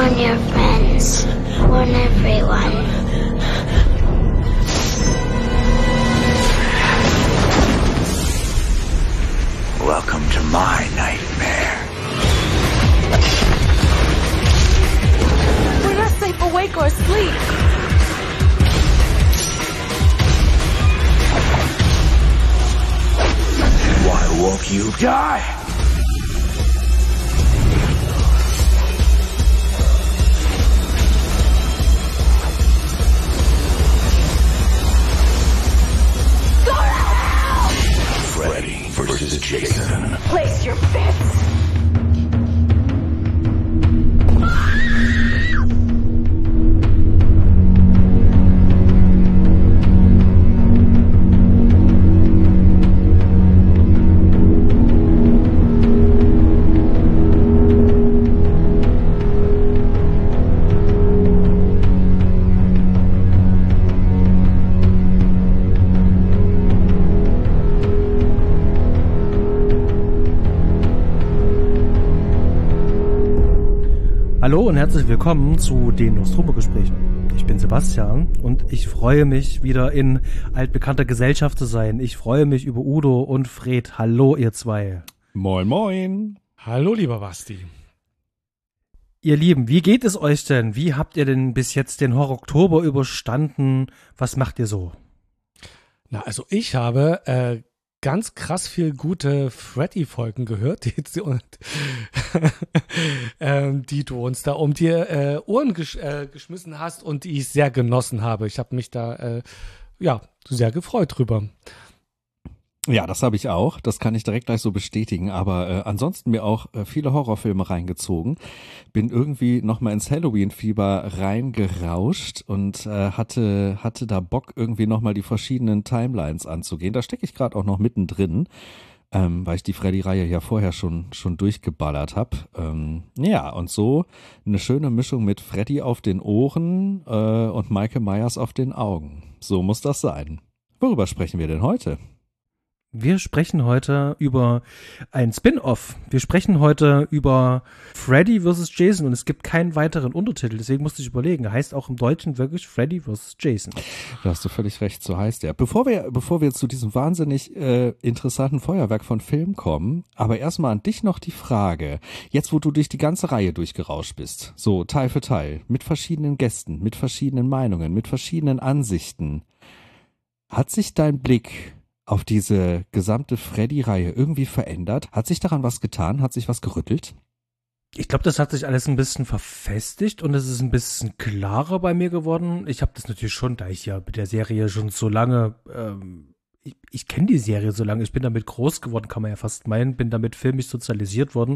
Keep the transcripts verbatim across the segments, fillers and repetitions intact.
Warn your friends. Warn everyone. Welcome to my nightmare. We're not safe awake or asleep. Why won't you die? Freddy versus Jason. Place your bets. Hallo und herzlich willkommen zu den Nostromo-Gesprächen. Ich bin Sebastian und ich freue mich, wieder in altbekannter Gesellschaft zu sein. Ich freue mich über Udo und Fred. Hallo, ihr zwei. Moin, moin. Hallo, lieber Basti. Ihr Lieben, wie geht es euch denn? Wie habt ihr denn bis jetzt den Horror-Oktober überstanden? Was macht ihr so? Na, also ich habe äh, ganz krass viel gute Freddy-Folgen gehört, die, die, ähm, die du uns da um die äh, Ohren gesch äh, geschmissen hast und die ich sehr genossen habe. Ich habe mich da äh, ja sehr gefreut drüber. Ja, das habe ich auch. Das kann ich direkt gleich so bestätigen. Aber äh, ansonsten mir auch äh, viele Horrorfilme reingezogen. Bin irgendwie nochmal ins Halloween-Fieber reingerauscht und äh, hatte hatte da Bock, irgendwie nochmal die verschiedenen Timelines anzugehen. Da stecke ich gerade auch noch mittendrin, ähm, weil ich die Freddy-Reihe ja vorher schon schon durchgeballert habe. Ähm, ja, und so eine schöne Mischung mit Freddy auf den Ohren äh, und Michael Myers auf den Augen. So muss das sein. Worüber sprechen wir denn heute? Wir sprechen heute über ein Spin-Off. Wir sprechen heute über Freddy versus. Jason und es gibt keinen weiteren Untertitel, deswegen musste ich überlegen. Heißt auch im Deutschen wirklich Freddy versus. Jason. Da hast du völlig recht, so heißt er. Bevor wir, bevor wir zu diesem wahnsinnig äh, interessanten Feuerwerk von Film kommen, aber erstmal an dich noch die Frage, jetzt wo du durch die ganze Reihe durchgerauscht bist, so Teil für Teil, mit verschiedenen Gästen, mit verschiedenen Meinungen, mit verschiedenen Ansichten, hat sich dein Blick auf diese gesamte Freddy-Reihe irgendwie verändert? Hat sich daran was getan? Hat sich was gerüttelt? Ich glaube, das hat sich alles ein bisschen verfestigt und es ist ein bisschen klarer bei mir geworden. Ich habe das natürlich schon, da ich ja mit der Serie schon so lange, ähm, ich, ich kenne die Serie so lange, ich bin damit groß geworden, kann man ja fast meinen, bin damit filmisch sozialisiert worden.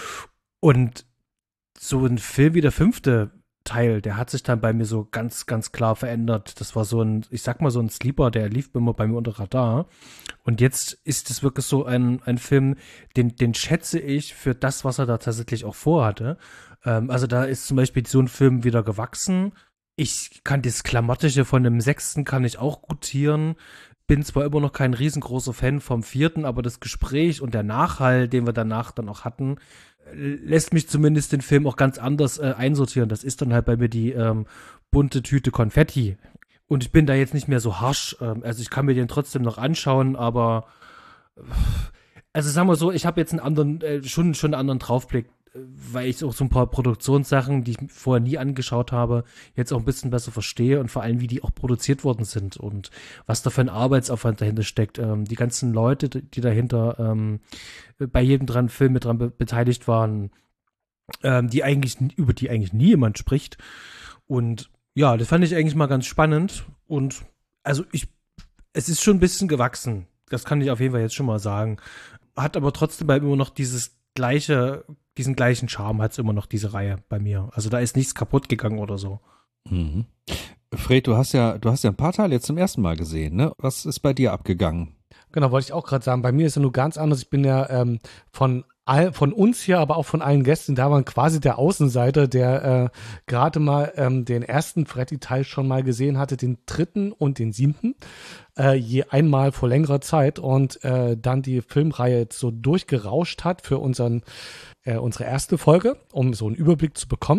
Und so ein Film wie der fünfte Teil, der hat sich dann bei mir so ganz, ganz klar verändert. Das war so ein, ich sag mal so ein Sleeper, der lief immer bei mir unter Radar. Und jetzt ist es wirklich so ein, ein Film, den, den schätze ich für das, was er da tatsächlich auch vorhatte. Ähm, also da ist zum Beispiel so ein Film wieder gewachsen. Ich kann das Klamottische von dem sechsten kann ich auch gutieren. Bin zwar immer noch kein riesengroßer Fan vom vierten, aber das Gespräch und der Nachhall, den wir danach dann auch hatten, lässt mich zumindest den Film auch ganz anders äh, einsortieren. Das ist dann halt bei mir die ähm, bunte Tüte Konfetti. Und ich bin da jetzt nicht mehr so harsch. Ähm, also ich kann mir den trotzdem noch anschauen, aber äh, also sagen wir so, ich habe jetzt einen anderen, äh, schon, schon einen anderen Draufblick, äh, weil ich auch so ein paar Produktionssachen, die ich vorher nie angeschaut habe, jetzt auch ein bisschen besser verstehe und vor allem, wie die auch produziert worden sind und was da für ein Arbeitsaufwand dahinter steckt. Ähm, die ganzen Leute, die dahinter ähm, bei jedem dran Film mit dran be beteiligt waren, ähm, die eigentlich, über die eigentlich nie jemand spricht. Und ja, das fand ich eigentlich mal ganz spannend. Und also ich, es ist schon ein bisschen gewachsen. Das kann ich auf jeden Fall jetzt schon mal sagen. Hat aber trotzdem immer noch dieses gleiche, diesen gleichen Charme hat es immer noch, diese Reihe bei mir. Also da ist nichts kaputt gegangen oder so. Mhm. Fred, du hast ja, du hast ja ein paar Teile jetzt zum ersten Mal gesehen, ne? Was ist bei dir abgegangen? Genau, wollte ich auch gerade sagen. Bei mir ist ja nur ganz anders. Ich bin ja ähm, von all, von uns hier, aber auch von allen Gästen, da war quasi der Außenseiter, der äh, gerade mal ähm, den ersten Freddy-Teil schon mal gesehen hatte, den dritten und den siebten, äh, je einmal vor längerer Zeit und äh, dann die Filmreihe jetzt so durchgerauscht hat für unseren äh, unsere erste Folge, um so einen Überblick zu bekommen.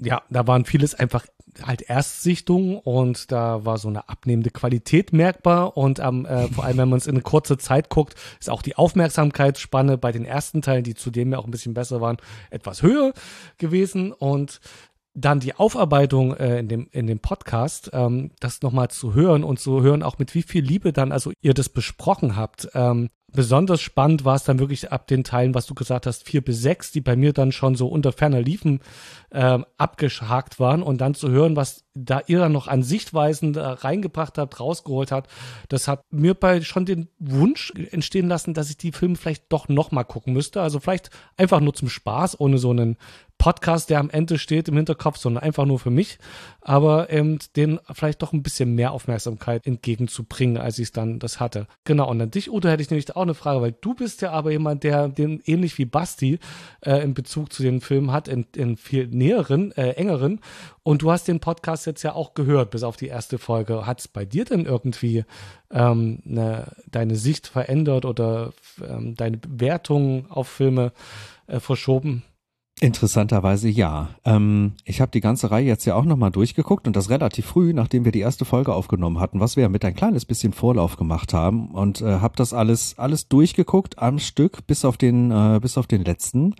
Ja, da waren vieles einfach halt Erstsichtung und da war so eine abnehmende Qualität merkbar und ähm, äh, vor allem, wenn man es in eine kurze Zeit guckt, ist auch die Aufmerksamkeitsspanne bei den ersten Teilen, die zudem ja auch ein bisschen besser waren, etwas höher gewesen und dann die Aufarbeitung äh, in dem in dem Podcast, ähm, das nochmal zu hören und zu hören, auch mit wie viel Liebe dann also ihr das besprochen habt. Ähm, besonders spannend war es dann wirklich ab den Teilen, was du gesagt hast, vier bis sechs, die bei mir dann schon so unter ferner Liefen ähm, abgehakt waren und dann zu hören, was da ihr dann noch an Sichtweisen da reingebracht habt, rausgeholt habt, das hat mir bei schon den Wunsch entstehen lassen, dass ich die Filme vielleicht doch nochmal gucken müsste. Also vielleicht einfach nur zum Spaß, ohne so einen Podcast, der am Ende steht im Hinterkopf, sondern einfach nur für mich, aber ähm, denen vielleicht doch ein bisschen mehr Aufmerksamkeit entgegenzubringen, als ich es dann das hatte. Genau, und an dich, Udo, hätte ich nämlich auch eine Frage, weil du bist ja aber jemand, der den ähnlich wie Basti äh, in Bezug zu den Filmen hat, in, in viel näheren, äh, engeren, und du hast den Podcast jetzt ja auch gehört, bis auf die erste Folge. Hat es bei dir denn irgendwie ähm, ne, deine Sicht verändert oder ähm, deine Bewertung auf Filme äh, verschoben? Interessanterweise ja. Ähm, ich habe die ganze Reihe jetzt ja auch nochmal durchgeguckt und das relativ früh, nachdem wir die erste Folge aufgenommen hatten, was wir ja mit ein kleines bisschen Vorlauf gemacht haben und äh, habe das alles alles durchgeguckt am Stück bis auf den äh, bis auf den letzten.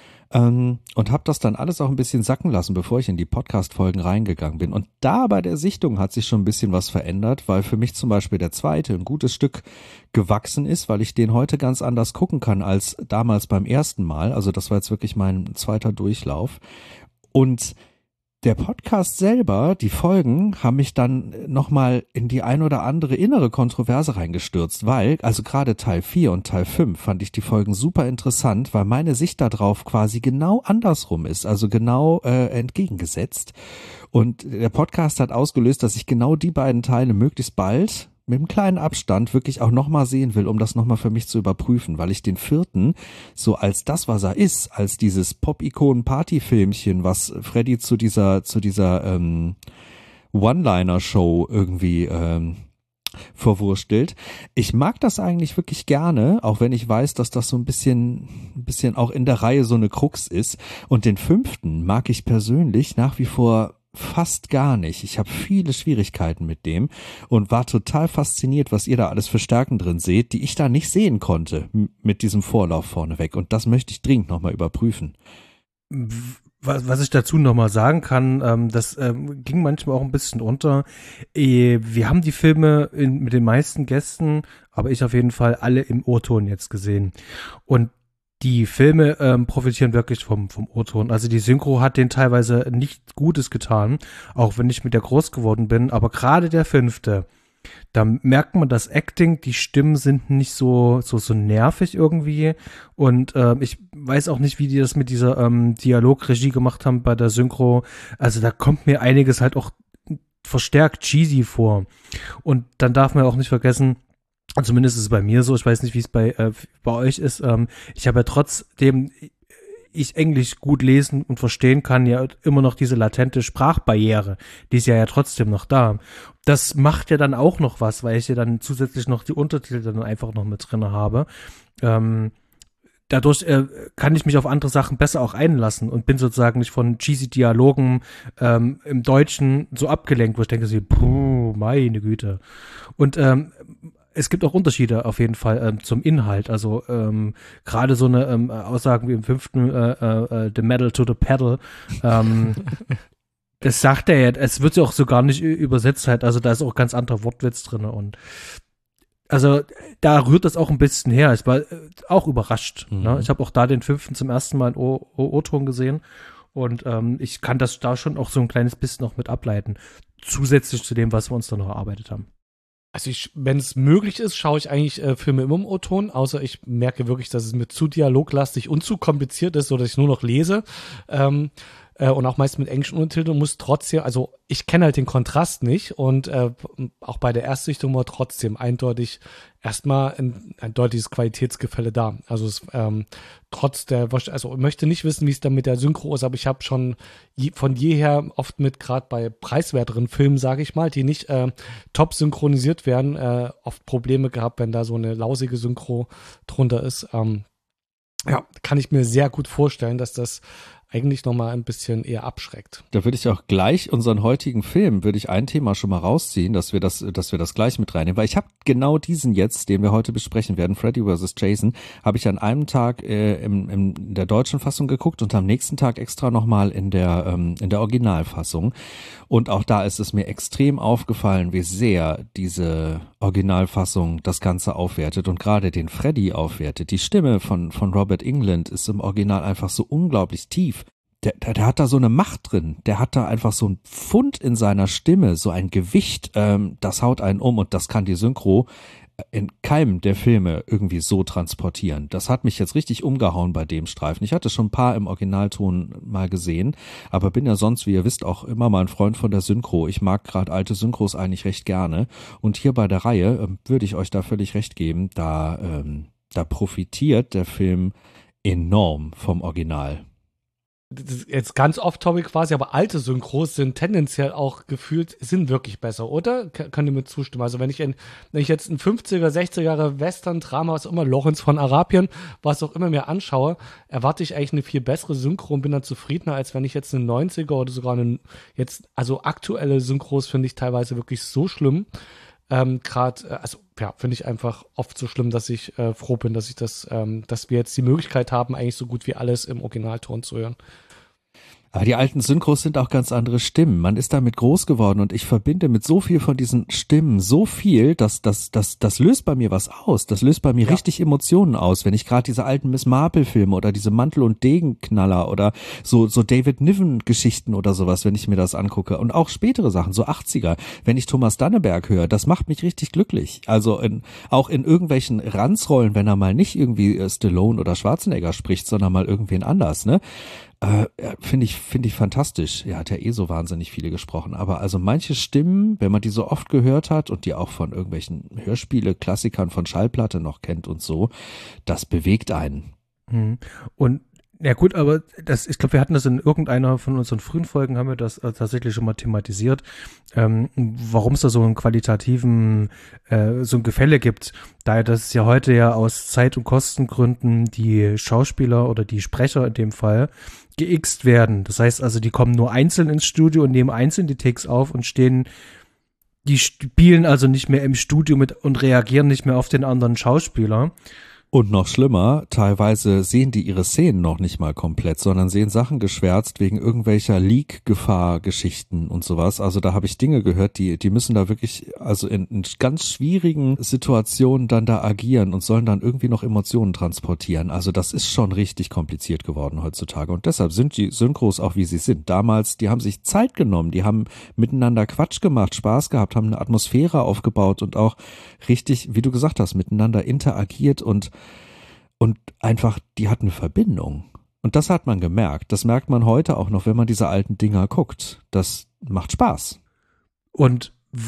Ähm, und habe das dann alles auch ein bisschen sacken lassen, bevor ich in die Podcast-Folgen reingegangen bin. Und da bei der Sichtung hat sich schon ein bisschen was verändert, weil für mich zum Beispiel der zweite ein gutes Stück gewachsen ist, weil ich den heute ganz anders gucken kann als damals beim ersten Mal. Also das war jetzt wirklich mein zweiter Durchlauf. Und der Podcast selber, die Folgen, haben mich dann nochmal in die ein oder andere innere Kontroverse reingestürzt, weil, also gerade Teil vier und Teil fünf fand ich die Folgen super interessant, weil meine Sicht darauf quasi genau andersrum ist, also genau äh, entgegengesetzt. Und der Podcast hat ausgelöst, dass ich genau die beiden Teile möglichst bald mit einem kleinen Abstand wirklich auch nochmal sehen will, um das nochmal für mich zu überprüfen, weil ich den vierten so als das, was er ist, als dieses Pop-Ikonen-Party-Filmchen, was Freddy zu dieser zu dieser ähm, One-Liner-Show irgendwie ähm, verwurstelt. Ich mag das eigentlich wirklich gerne, auch wenn ich weiß, dass das so ein bisschen, ein bisschen auch in der Reihe so eine Krux ist. Und den fünften mag ich persönlich nach wie vor fast gar nicht. Ich habe viele Schwierigkeiten mit dem und war total fasziniert, was ihr da alles für Stärken drin seht, die ich da nicht sehen konnte m- mit diesem Vorlauf vorneweg. Und das möchte ich dringend nochmal überprüfen. Was, was ich dazu nochmal sagen kann, ähm, das ähm, ging manchmal auch ein bisschen unter. Äh, wir haben die Filme in, mit den meisten Gästen, aber ich auf jeden Fall alle im O-Ton jetzt gesehen. Und die Filme ähm, profitieren wirklich vom, vom O-Ton. Also die Synchro hat denen teilweise nichts Gutes getan, auch wenn ich mit der groß geworden bin. Aber gerade der fünfte, da merkt man das Acting, die Stimmen sind nicht so so so nervig irgendwie. Und äh, ich weiß auch nicht, wie die das mit dieser ähm, Dialogregie gemacht haben bei der Synchro. Also da kommt mir einiges halt auch verstärkt cheesy vor. Und dann darf man auch nicht vergessen, zumindest ist es bei mir so, ich weiß nicht, wie es bei äh, bei euch ist, ähm, ich habe ja trotzdem ich Englisch gut lesen und verstehen kann, ja immer noch diese latente Sprachbarriere, die ist ja ja trotzdem noch da. Das macht ja dann auch noch was, weil ich ja dann zusätzlich noch die Untertitel dann einfach noch mit drin habe. Ähm, dadurch äh, kann ich mich auf andere Sachen besser auch einlassen und bin sozusagen nicht von cheesy Dialogen ähm, im Deutschen so abgelenkt, wo ich denke, so, puh, meine Güte. Und ähm, es gibt auch Unterschiede auf jeden Fall ähm, zum Inhalt. Also ähm, gerade so eine ähm, Aussagen wie im fünften äh, äh, The Metal to the Pedal. Ähm, das sagt er ja, es wird ja auch so gar nicht übersetzt halt. Also da ist auch ganz anderer Wortwitz drin. Und also da rührt das auch ein bisschen her. Ich war äh, auch überrascht. Mhm. Ne? Ich habe auch da den fünften zum ersten Mal in O- O- O-Ton gesehen. Und ähm, ich kann das da schon auch so ein kleines bisschen noch mit ableiten. Zusätzlich zu dem, was wir uns da noch erarbeitet haben. Also ich, wenn es möglich ist, schaue ich eigentlich äh, Filme immer im O-Ton, außer ich merke wirklich, dass es mir zu dialoglastig und zu kompliziert ist, sodass ich nur noch lese. Ähm, äh, und auch meist mit englischen Untertiteln muss trotzdem, also ich kenne halt den Kontrast nicht und äh, auch bei der Erstsichtung war trotzdem eindeutig erstmal ein, ein deutliches Qualitätsgefälle da. Also es ähm, trotz der, also ich möchte nicht wissen, wie es dann mit der Synchro ist, aber ich habe schon je, von jeher oft mit, gerade bei preiswerteren Filmen, sage ich mal, die nicht äh, top synchronisiert werden, äh, oft Probleme gehabt, wenn da so eine lausige Synchro drunter ist. Ähm, ja, kann ich mir sehr gut vorstellen, dass das eigentlich nochmal ein bisschen eher abschreckt. Da würde ich auch gleich unseren heutigen Film, würde ich ein Thema schon mal rausziehen, dass wir das, dass wir das gleich mit reinnehmen, weil ich habe genau diesen jetzt, den wir heute besprechen werden, Freddy versus. Jason, habe ich an einem Tag äh, im, im, in der deutschen Fassung geguckt und am nächsten Tag extra nochmal in der, ähm, in der Originalfassung. Und auch da ist es mir extrem aufgefallen, wie sehr diese Originalfassung das Ganze aufwertet und gerade den Freddy aufwertet. Die Stimme von, von Robert Englund ist im Original einfach so unglaublich tief. Der, der, der hat da so eine Macht drin, der hat da einfach so ein Pfund in seiner Stimme, so ein Gewicht, ähm, das haut einen um und das kann die Synchro in keinem der Filme irgendwie so transportieren. Das hat mich jetzt richtig umgehauen bei dem Streifen. Ich hatte schon ein paar im Originalton mal gesehen, aber bin ja sonst, wie ihr wisst, auch immer mal ein Freund von der Synchro. Ich mag gerade alte Synchros eigentlich recht gerne und hier bei der Reihe ähm, würde ich euch da völlig recht geben, da, ähm, da profitiert der Film enorm vom Original. Das ist jetzt ganz off-topic quasi, aber alte Synchros sind tendenziell auch gefühlt, sind wirklich besser, oder? K- könnt ihr mir zustimmen? Also wenn ich, in, wenn ich jetzt ein fünfziger, sechziger Jahre Western-Drama, was auch immer, Lorenz von Arabien, was auch immer mir anschaue, erwarte ich eigentlich eine viel bessere Synchro und bin dann zufriedener, als wenn ich jetzt eine neunziger oder sogar eine, jetzt, also aktuelle Synchros finde ich teilweise wirklich so schlimm. Ähm, gerade, also ja, finde ich einfach oft so schlimm, dass ich äh, froh bin, dass ich das, ähm, dass wir jetzt die Möglichkeit haben, eigentlich so gut wie alles im Originalton zu hören. Aber die alten Synchros sind auch ganz andere Stimmen. Man ist damit groß geworden und ich verbinde mit so viel von diesen Stimmen so viel, dass das das das löst bei mir was aus. Das löst bei mir ja. richtig Emotionen aus, wenn ich gerade diese alten Miss Marple Filme oder diese Mantel- und Degenknaller oder so so David Niven Geschichten oder sowas, wenn ich mir das angucke und auch spätere Sachen, so achtziger, wenn ich Thomas Danneberg höre, das macht mich richtig glücklich. Also in, auch in irgendwelchen Ranzrollen, wenn er mal nicht irgendwie Stallone oder Schwarzenegger spricht, sondern mal irgendwen anders, ne? Äh, finde ich, finde ich fantastisch. Er hat ja eh so wahnsinnig viele gesprochen. Aber also manche Stimmen, wenn man die so oft gehört hat und die auch von irgendwelchen Hörspiele, Klassikern von Schallplatte noch kennt und so, das bewegt einen. Und ja gut, aber das, ich glaube, wir hatten das in irgendeiner von unseren frühen Folgen, haben wir das äh, tatsächlich schon mal thematisiert, ähm, warum es da so einen qualitativen, äh, so ein Gefälle gibt, da das ja heute ja aus Zeit- und Kostengründen die Schauspieler oder die Sprecher in dem Fall geixt werden. Das heißt also, die kommen nur einzeln ins Studio und nehmen einzeln die Takes auf und stehen, die spielen also nicht mehr im Studio mit und reagieren nicht mehr auf den anderen Schauspieler. Und noch schlimmer, teilweise sehen die ihre Szenen noch nicht mal komplett, sondern sehen Sachen geschwärzt wegen irgendwelcher Leak-Gefahr-Geschichten und sowas. Also da habe ich Dinge gehört, die die müssen da wirklich, also in, in ganz schwierigen Situationen dann da agieren und sollen dann irgendwie noch Emotionen transportieren. Also das ist schon richtig kompliziert geworden heutzutage. Und deshalb sind die Synchros auch, wie sie sind. Damals, die haben sich Zeit genommen, die haben miteinander Quatsch gemacht, Spaß gehabt, haben eine Atmosphäre aufgebaut und auch richtig, wie du gesagt hast, miteinander interagiert und Und einfach, die hatten eine Verbindung. Und das hat man gemerkt. Das merkt man heute auch noch, wenn man diese alten Dinger guckt. Das macht Spaß. Und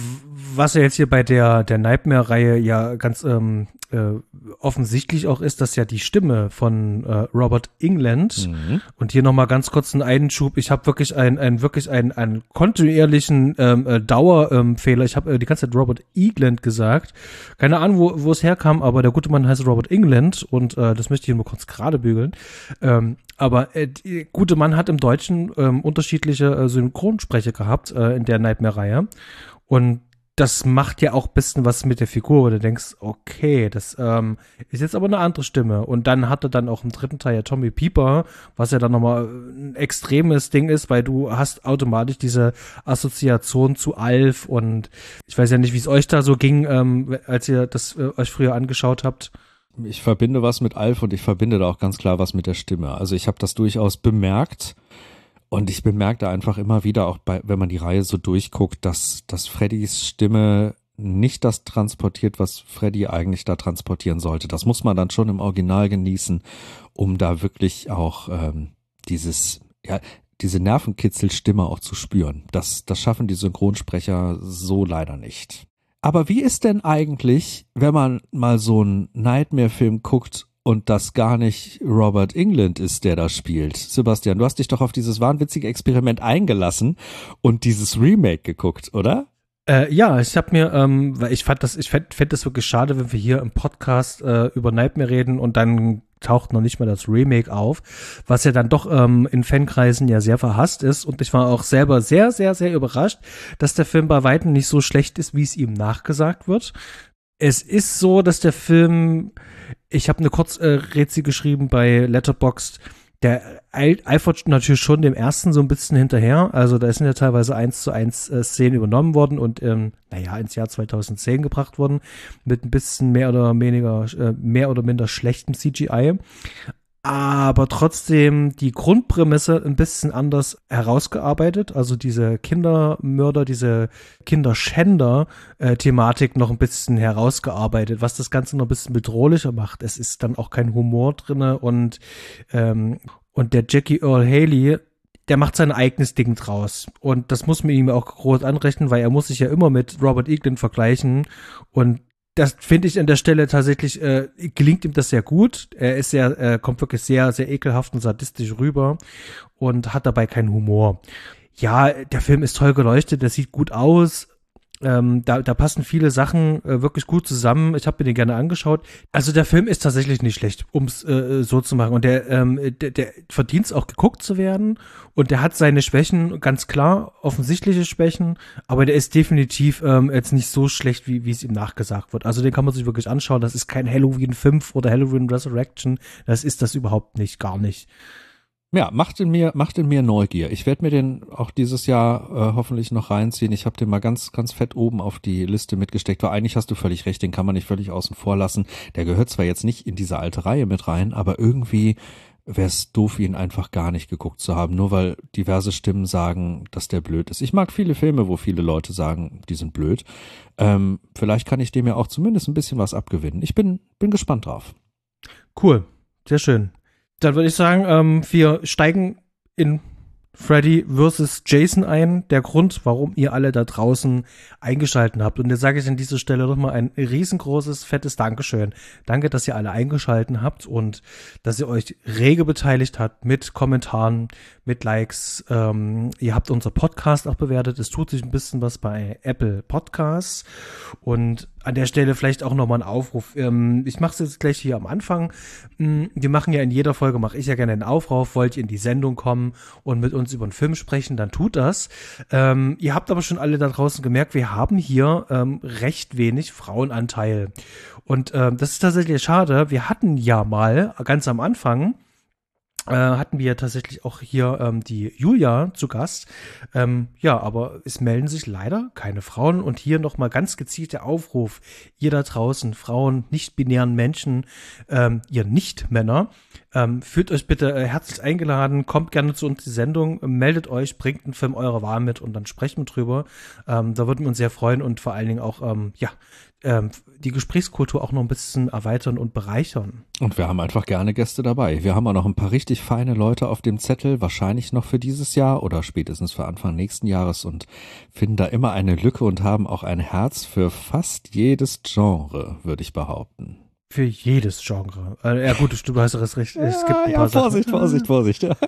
was ja jetzt hier bei der, der Nightmare-Reihe ja ganz ähm, äh, offensichtlich auch ist, dass ja die Stimme von äh, Robert Englund mhm. und hier nochmal ganz kurz einen Einschub. Ich habe wirklich einen, einen wirklich einen, einen kontinuierlichen ähm, äh, Dauerfehler. Ähm, ich habe äh, die ganze Zeit Robert Englund gesagt. Keine Ahnung, wo, wo es herkam, aber der gute Mann heißt Robert Englund und äh, das möchte ich hier nur kurz gerade bügeln. Ähm, aber äh, der gute Mann hat im Deutschen ähm, unterschiedliche äh, Synchronsprecher gehabt äh, in der Nightmare-Reihe. Und das macht ja auch ein bisschen was mit der Figur, wo du denkst, okay, das ähm, ist jetzt aber eine andere Stimme. Und dann hatte dann auch im dritten Teil ja Tommy Pieper, was ja dann nochmal ein extremes Ding ist, weil du hast automatisch diese Assoziation zu Alf und ich weiß ja nicht, wie es euch da so ging, ähm, als ihr das äh, euch früher angeschaut habt. Ich verbinde was mit Alf und ich verbinde da auch ganz klar was mit der Stimme. Also ich habe das durchaus bemerkt. Und ich bemerkte einfach immer wieder, auch bei, wenn man die Reihe so durchguckt, dass, dass Freddys Stimme nicht das transportiert, was Freddy eigentlich da transportieren sollte. Das muss man dann schon im Original genießen, um da wirklich auch ähm, dieses, ja, diese Nervenkitzelstimme auch zu spüren. Das, das schaffen die Synchronsprecher so leider nicht. Aber wie ist denn eigentlich, wenn man mal so einen Nightmare-Film guckt, und das gar nicht Robert Englund ist, der da spielt. Sebastian, du hast dich doch auf dieses wahnwitzige Experiment eingelassen und dieses Remake geguckt, oder? Äh, ja, ich habe mir, ähm, weil ich fand das, ich fände fänd das wirklich schade, wenn wir hier im Podcast äh, über Nightmare reden und dann taucht noch nicht mal das Remake auf, was ja dann doch ähm, in Fankreisen ja sehr verhasst ist. Und ich war auch selber sehr, sehr, sehr überrascht, dass der Film bei weitem nicht so schlecht ist, wie es ihm nachgesagt wird. Es ist so, dass der Film, ich habe eine Kurzrezi äh, geschrieben bei Letterboxd, der eifert natürlich schon dem ersten so ein bisschen hinterher. Also da sind ja teilweise eins zu eins äh, Szenen übernommen worden und ähm, naja, ins Jahr zweitausendzehn gebracht worden mit ein bisschen mehr oder weniger, äh, mehr oder minder schlechtem C G I. Aber trotzdem die Grundprämisse ein bisschen anders herausgearbeitet. Also diese Kindermörder, diese Kinderschänder-Thematik noch ein bisschen herausgearbeitet, was das Ganze noch ein bisschen bedrohlicher macht. Es ist dann auch kein Humor drinne und, ähm, und der Jackie Earl Haley, der macht sein eigenes Ding draus. Und das muss man ihm auch groß anrechnen, weil er muss sich ja immer mit Robert Englund vergleichen und das finde ich an der Stelle tatsächlich, äh, gelingt ihm das sehr gut. Er ist sehr, äh, kommt wirklich sehr, sehr ekelhaft und sadistisch rüber und hat dabei keinen Humor. Ja, der Film ist toll geleuchtet, der sieht gut aus. Ähm, da, da passen viele Sachen äh, wirklich gut zusammen. Ich habe mir den gerne angeschaut. Also der Film ist tatsächlich nicht schlecht, um es äh, so zu machen. Und der, ähm, der, der verdient es auch geguckt zu werden. Und der hat seine Schwächen, ganz klar, offensichtliche Schwächen. Aber der ist definitiv ähm, jetzt nicht so schlecht, wie wie es ihm nachgesagt wird. Also den kann man sich wirklich anschauen. Das ist kein Halloween fünf oder Halloween Resurrection. Das ist das überhaupt nicht, gar nicht. Ja, macht in mir, macht in mir Neugier. Ich werde mir den auch dieses Jahr äh, hoffentlich noch reinziehen. Ich habe den mal ganz, ganz fett oben auf die Liste mitgesteckt, weil eigentlich hast du völlig recht, den kann man nicht völlig außen vor lassen. Der gehört zwar jetzt nicht in diese alte Reihe mit rein, aber irgendwie wäre es doof, ihn einfach gar nicht geguckt zu haben, nur weil diverse Stimmen sagen, dass der blöd ist. Ich mag viele Filme, wo viele Leute sagen, die sind blöd. Ähm, vielleicht kann ich dem ja auch zumindest ein bisschen was abgewinnen. Ich bin, bin gespannt drauf. Cool, sehr schön. Dann würde ich sagen, ähm, wir steigen in Freddy versus. Jason ein. Der Grund, warum ihr alle da draußen eingeschalten habt. Und jetzt sage ich an dieser Stelle nochmal ein riesengroßes, fettes Dankeschön. Danke, dass ihr alle eingeschalten habt und dass ihr euch rege beteiligt habt mit Kommentaren, mit Likes. Ähm, ihr habt unser Podcast auch bewertet. Es tut sich ein bisschen was bei Apple Podcasts. Und an der Stelle vielleicht auch nochmal ein Aufruf. Ähm, ich mache es jetzt gleich hier am Anfang. Wir machen ja in jeder Folge, mache ich ja gerne einen Aufruf. Wollt ihr in die Sendung kommen und mit uns über einen Film sprechen, dann tut das. Ähm, ihr habt aber schon alle da draußen gemerkt, wir haben hier ähm, recht wenig Frauenanteil. Und ähm, das ist tatsächlich schade. Wir hatten ja mal ganz am Anfang Äh, hatten wir tatsächlich auch hier ähm, die Julia zu Gast. Ähm, ja, aber es melden sich leider keine Frauen. Und hier nochmal ganz gezielt der Aufruf, ihr da draußen, Frauen, nicht-binären Menschen, ähm, ihr Nicht-Männer, ähm, fühlt euch bitte äh, herzlich eingeladen, kommt gerne zu uns die Sendung, meldet euch, bringt einen Film eurer Wahl mit und dann sprechen wir drüber. Ähm, da würden wir uns sehr freuen und vor allen Dingen auch, ähm, ja, ähm, die Gesprächskultur auch noch ein bisschen erweitern und bereichern. Und wir haben einfach gerne Gäste dabei. Wir haben auch noch ein paar richtig feine Leute auf dem Zettel, wahrscheinlich noch für dieses Jahr oder spätestens für Anfang nächsten Jahres und finden da immer eine Lücke und haben auch ein Herz für fast jedes Genre, würde ich behaupten. Für jedes Genre. Äh, ja gut, du hast das recht. Es ja, gibt ein ja, paar Vorsicht, Sachen. Vorsicht, Vorsicht, ja.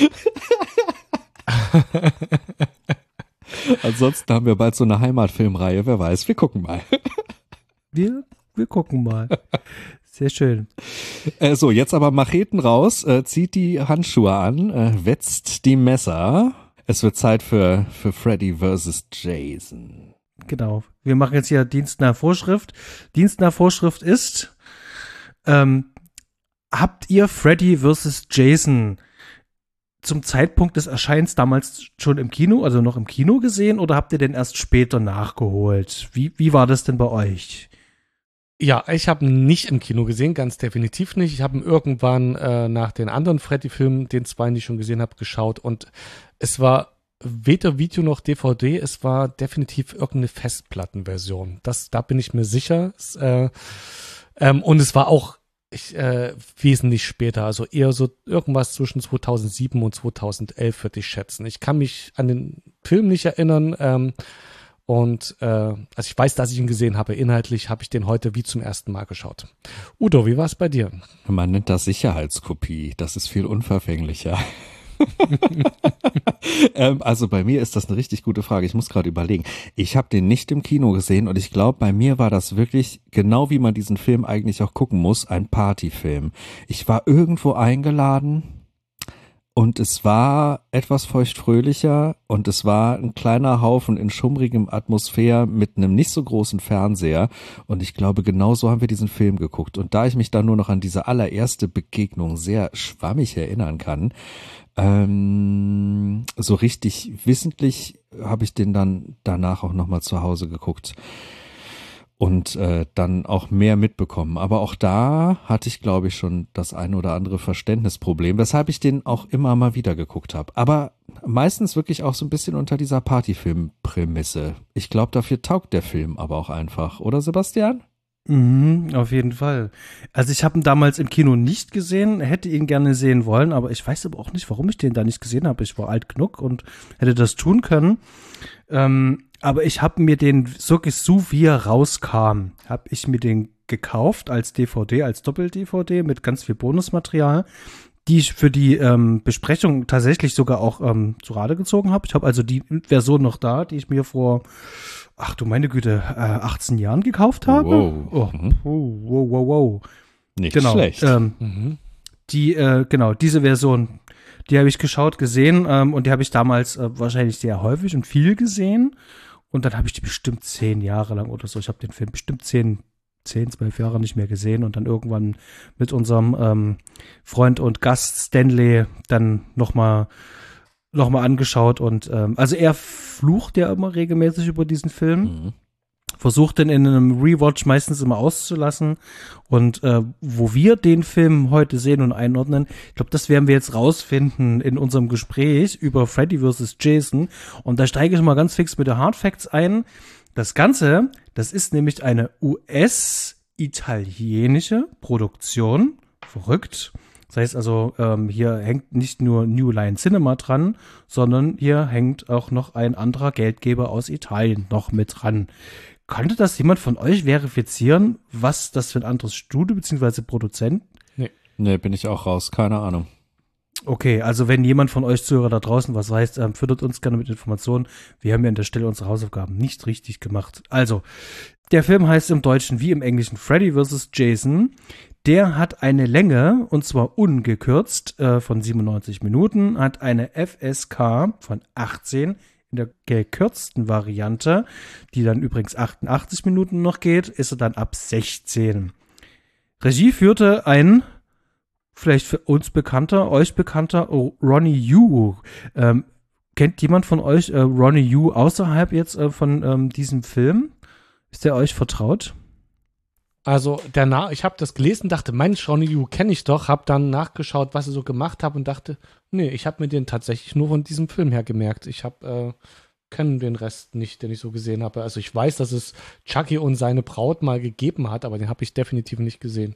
Ansonsten haben wir bald so eine Heimatfilmreihe, wer weiß, wir gucken mal. Wir, wir gucken mal. Sehr schön. Äh, so, jetzt aber Macheten raus, äh, zieht die Handschuhe an, äh, wetzt die Messer. Es wird Zeit für, für Freddy versus. Jason. Genau. Wir machen jetzt hier Dienst nach Vorschrift. Dienst nach Vorschrift ist, ähm, habt ihr Freddy versus. Jason zum Zeitpunkt des Erscheins damals schon im Kino, also noch im Kino gesehen, oder habt ihr den erst später nachgeholt? Wie, wie war das denn bei euch? Ja, ich habe ihn nicht im Kino gesehen, ganz definitiv nicht. Ich habe ihn irgendwann äh, nach den anderen Freddy-Filmen, den zwei, die ich schon gesehen habe, geschaut und es war weder Video noch D V D, es war definitiv irgendeine Festplattenversion. Das, da bin ich mir sicher. Es, äh, ähm, und es war auch ich, äh, wesentlich später, also eher so irgendwas zwischen zweitausendsieben und zweitausendelf würde ich schätzen. Ich kann mich an den Film nicht erinnern, ähm, und äh, also ich weiß, dass ich ihn gesehen habe. Inhaltlich habe ich den heute wie zum ersten Mal geschaut. Udo, wie war es bei dir? Man nennt das Sicherheitskopie. Das ist viel unverfänglicher. ähm, also bei mir ist das eine richtig gute Frage. Ich muss gerade überlegen. Ich habe den nicht im Kino gesehen und ich glaube, bei mir war das wirklich, genau wie man diesen Film eigentlich auch gucken muss, ein Partyfilm. Ich war irgendwo eingeladen und es war etwas feuchtfröhlicher und es war ein kleiner Haufen in schummrigem Atmosphäre mit einem nicht so großen Fernseher und ich glaube, genau so haben wir diesen Film geguckt. Und da ich mich dann nur noch an diese allererste Begegnung sehr schwammig erinnern kann, ähm, so richtig wissentlich habe ich den dann danach auch nochmal zu Hause geguckt. Und äh, dann auch mehr mitbekommen. Aber auch da hatte ich, glaube ich, schon das ein oder andere Verständnisproblem, weshalb ich den auch immer mal wieder geguckt habe. Aber meistens wirklich auch so ein bisschen unter dieser Partyfilm-Prämisse. Ich glaube, dafür taugt der Film aber auch einfach. Oder, Sebastian? Mhm, auf jeden Fall. Also ich habe ihn damals im Kino nicht gesehen, hätte ihn gerne sehen wollen, aber ich weiß aber auch nicht, warum ich den da nicht gesehen habe. Ich war alt genug und hätte das tun können. Ähm, aber ich habe mir den wirklich so, wie er rauskam, habe ich mir den gekauft als D V D, als Doppel-D V D mit ganz viel Bonusmaterial, die ich für die ähm, Besprechung tatsächlich sogar auch ähm, zu Rate gezogen habe. Ich habe also die Version noch da, die ich mir vor, ach du meine Güte, äh, achtzehn Jahren gekauft habe. Wow. Oh, Mhm. wow, wow, wow, wow. Nicht Genau. schlecht. Ähm, Mhm. die, äh, genau, diese Version, die habe ich geschaut, gesehen ähm, und die habe ich damals äh, wahrscheinlich sehr häufig und viel gesehen. Und dann habe ich die bestimmt zehn Jahre lang oder so. Ich habe den Film bestimmt zehn, zehn, zwölf Jahre nicht mehr gesehen und dann irgendwann mit unserem ähm, Freund und Gast Stanley dann nochmal noch mal angeschaut. Und ähm, also er flucht ja immer regelmäßig über diesen Film. Mhm. Versucht den in einem Rewatch meistens immer auszulassen. Und äh, wo wir den Film heute sehen und einordnen, ich glaube, das werden wir jetzt rausfinden in unserem Gespräch über Freddy versus. Jason. Und da steige ich mal ganz fix mit der Hard Facts ein. Das Ganze, das ist nämlich eine U S-italienische Produktion. Verrückt. Das heißt also, ähm, hier hängt nicht nur New Line Cinema dran, sondern hier hängt auch noch ein anderer Geldgeber aus Italien noch mit dran. Konnte das jemand von euch verifizieren, was das für ein anderes Studio bzw. Produzent? Nee, bin ich auch raus. Keine Ahnung. Okay, also wenn jemand von euch Zuhörer da draußen was weiß, ähm, füttert uns gerne mit Informationen. Wir haben ja an der Stelle unsere Hausaufgaben nicht richtig gemacht. Also, der Film heißt im Deutschen wie im Englischen Freddy versus. Jason. Der hat eine Länge, und zwar ungekürzt, äh, von siebenundneunzig Minuten, hat eine F S K von achtzehn in der gekürzten Variante, die dann übrigens achtundachtzig Minuten noch geht, ist er dann ab sechzehn. Regie führte ein, vielleicht für uns bekannter, euch bekannter, Ronnie Yu. Ähm, kennt jemand von euch äh, Ronnie Yu außerhalb jetzt äh, von ähm, diesem Film? Ist der euch vertraut? Also der Na- ich habe das gelesen, dachte, Mensch, Ronnie Yu kenne ich doch, habe dann nachgeschaut, was er so gemacht hat und dachte, nee, ich habe mir den tatsächlich nur von diesem Film her gemerkt. Ich habe äh, kenne den Rest nicht, den ich so gesehen habe. Also ich weiß, dass es Chucky und seine Braut mal gegeben hat, aber den habe ich definitiv nicht gesehen.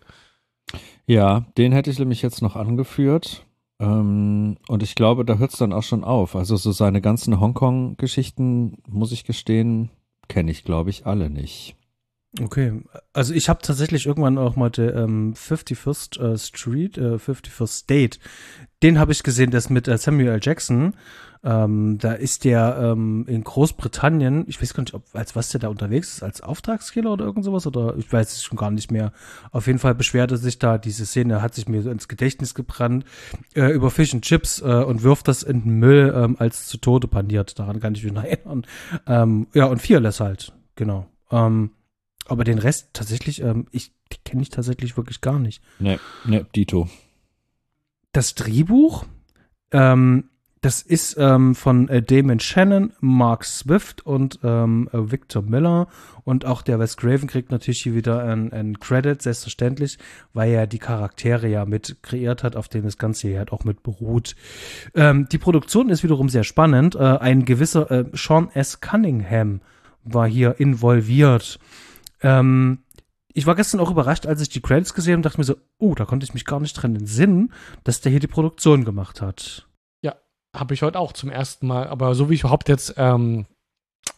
Ja, den hätte ich nämlich jetzt noch angeführt. Ähm, und ich glaube, da hört es dann auch schon auf. Also so seine ganzen Hongkong-Geschichten, muss ich gestehen, kenne ich, glaube ich, alle nicht. Okay, also ich habe tatsächlich irgendwann auch mal den ähm, fifty-first äh, Street, äh, fifty-first State, den habe ich gesehen, das mit äh, Samuel L. Jackson. Ähm, da ist der ähm, in Großbritannien, ich weiß gar nicht, ob, als was der da unterwegs ist, als Auftragskiller oder irgend sowas, oder ich weiß es schon gar nicht mehr. Auf jeden Fall beschwerte sich da, diese Szene hat sich mir so ins Gedächtnis gebrannt, äh, über Fish and Chips äh, und wirft das in den Müll, ähm, als zu Tode paniert. Daran kann ich mich noch erinnern. Ähm, ja, und Fearless halt, genau. Ähm, aber den Rest tatsächlich, ähm, ich kenne ich tatsächlich wirklich gar nicht. Ne, ne, Dito. Das Drehbuch, ähm, das ist ähm, von äh, Damon Shannon, Mark Swift und ähm, äh, Victor Miller. Und auch der Wes Craven kriegt natürlich hier wieder einen Credit, selbstverständlich, weil er die Charaktere ja mit kreiert hat, auf denen das Ganze hier halt auch mit beruht. Ähm, die Produktion ist wiederum sehr spannend. Äh, ein gewisser äh, Sean S. Cunningham war hier involviert. Ähm, ich war gestern auch überrascht, als ich die Credits gesehen habe und dachte mir so, oh, da konnte ich mich gar nicht dran entsinnen, dass der hier die Produktion gemacht hat. Ja, habe ich heute auch zum ersten Mal, aber so wie ich überhaupt jetzt ähm,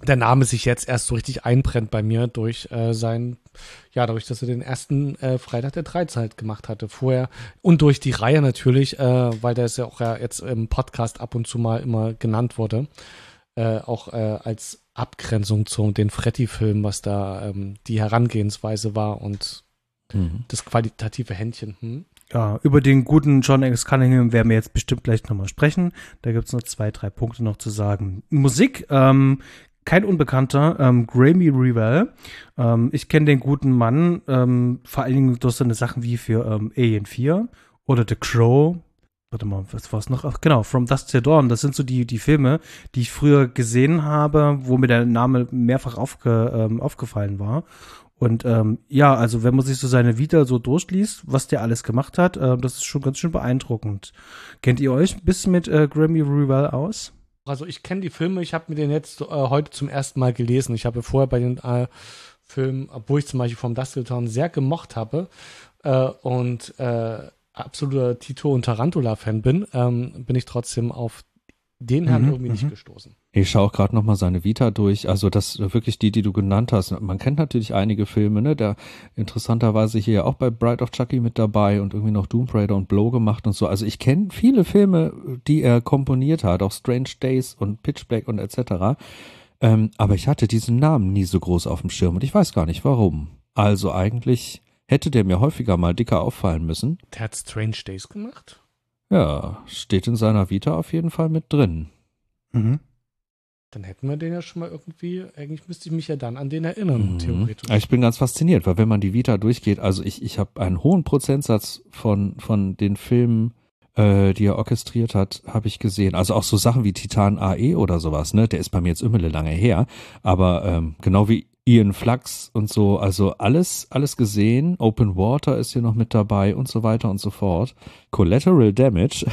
der Name sich jetzt erst so richtig einbrennt bei mir durch äh, sein, ja, dadurch, dass er den ersten äh, Freitag der dreizehnten halt gemacht hatte vorher und durch die Reihe natürlich, äh, weil der ist ja auch ja jetzt im Podcast ab und zu mal immer genannt wurde, äh, auch äh, als Abgrenzung zu den Freddy-Filmen, was da ähm, die Herangehensweise war und mhm. das qualitative Händchen. Hm? Ja, über den guten John X. Cunningham werden wir jetzt bestimmt gleich nochmal sprechen. Da gibt es noch zwei, drei Punkte noch zu sagen. Musik, ähm, kein Unbekannter, ähm, Grammy Revell. Ähm, ich kenne den guten Mann, ähm, vor allen Dingen durch so eine Sachen wie für ähm, Alien vier oder The Crow. Warte mal, was war es noch? Ach, genau, From Dusk Till Dawn. Das sind so die, die Filme, die ich früher gesehen habe, wo mir der Name mehrfach aufge, ähm, aufgefallen war. Und ähm, ja, also wenn man sich so seine Vita so durchliest, was der alles gemacht hat, äh, das ist schon ganz schön beeindruckend. Kennt ihr euch ein bisschen mit äh, Grammy Revell aus? Also ich kenne die Filme, ich habe mir den jetzt äh, heute zum ersten Mal gelesen. Ich habe vorher bei den äh, Filmen, obwohl ich zum Beispiel vom Dusk Till Dawn sehr gemocht habe äh, und äh, absoluter Tito- und Tarantula-Fan bin, ähm, bin ich trotzdem auf den Herrn mhm, irgendwie nicht mhm. gestoßen. Ich schaue auch gerade nochmal seine Vita durch, also das wirklich die, die du genannt hast. Man kennt natürlich einige Filme, ne, der interessanterweise hier auch bei Bride of Chucky mit dabei und irgendwie noch Tomb Raider und Blow gemacht und so. Also ich kenne viele Filme, die er komponiert hat, auch Strange Days und Pitch Black und et cetera. Ähm, aber ich hatte diesen Namen nie so groß auf dem Schirm und ich weiß gar nicht warum. Also eigentlich hätte der mir häufiger mal dicker auffallen müssen. Der hat Strange Days gemacht? Ja, steht in seiner Vita auf jeden Fall mit drin. Mhm. Dann hätten wir den ja schon mal irgendwie, eigentlich müsste ich mich ja dann an den erinnern, Mhm. theoretisch. Ich bin ganz fasziniert, weil wenn man die Vita durchgeht, also ich, ich habe einen hohen Prozentsatz von, von den Filmen, äh, die er orchestriert hat, habe ich gesehen. Also auch so Sachen wie Titan A E oder sowas, ne? Der ist bei mir jetzt immer lange her, aber ähm, genau wie Ian Flux und so, also alles, alles gesehen. Open Water ist hier noch mit dabei und so weiter und so fort. Collateral Damage,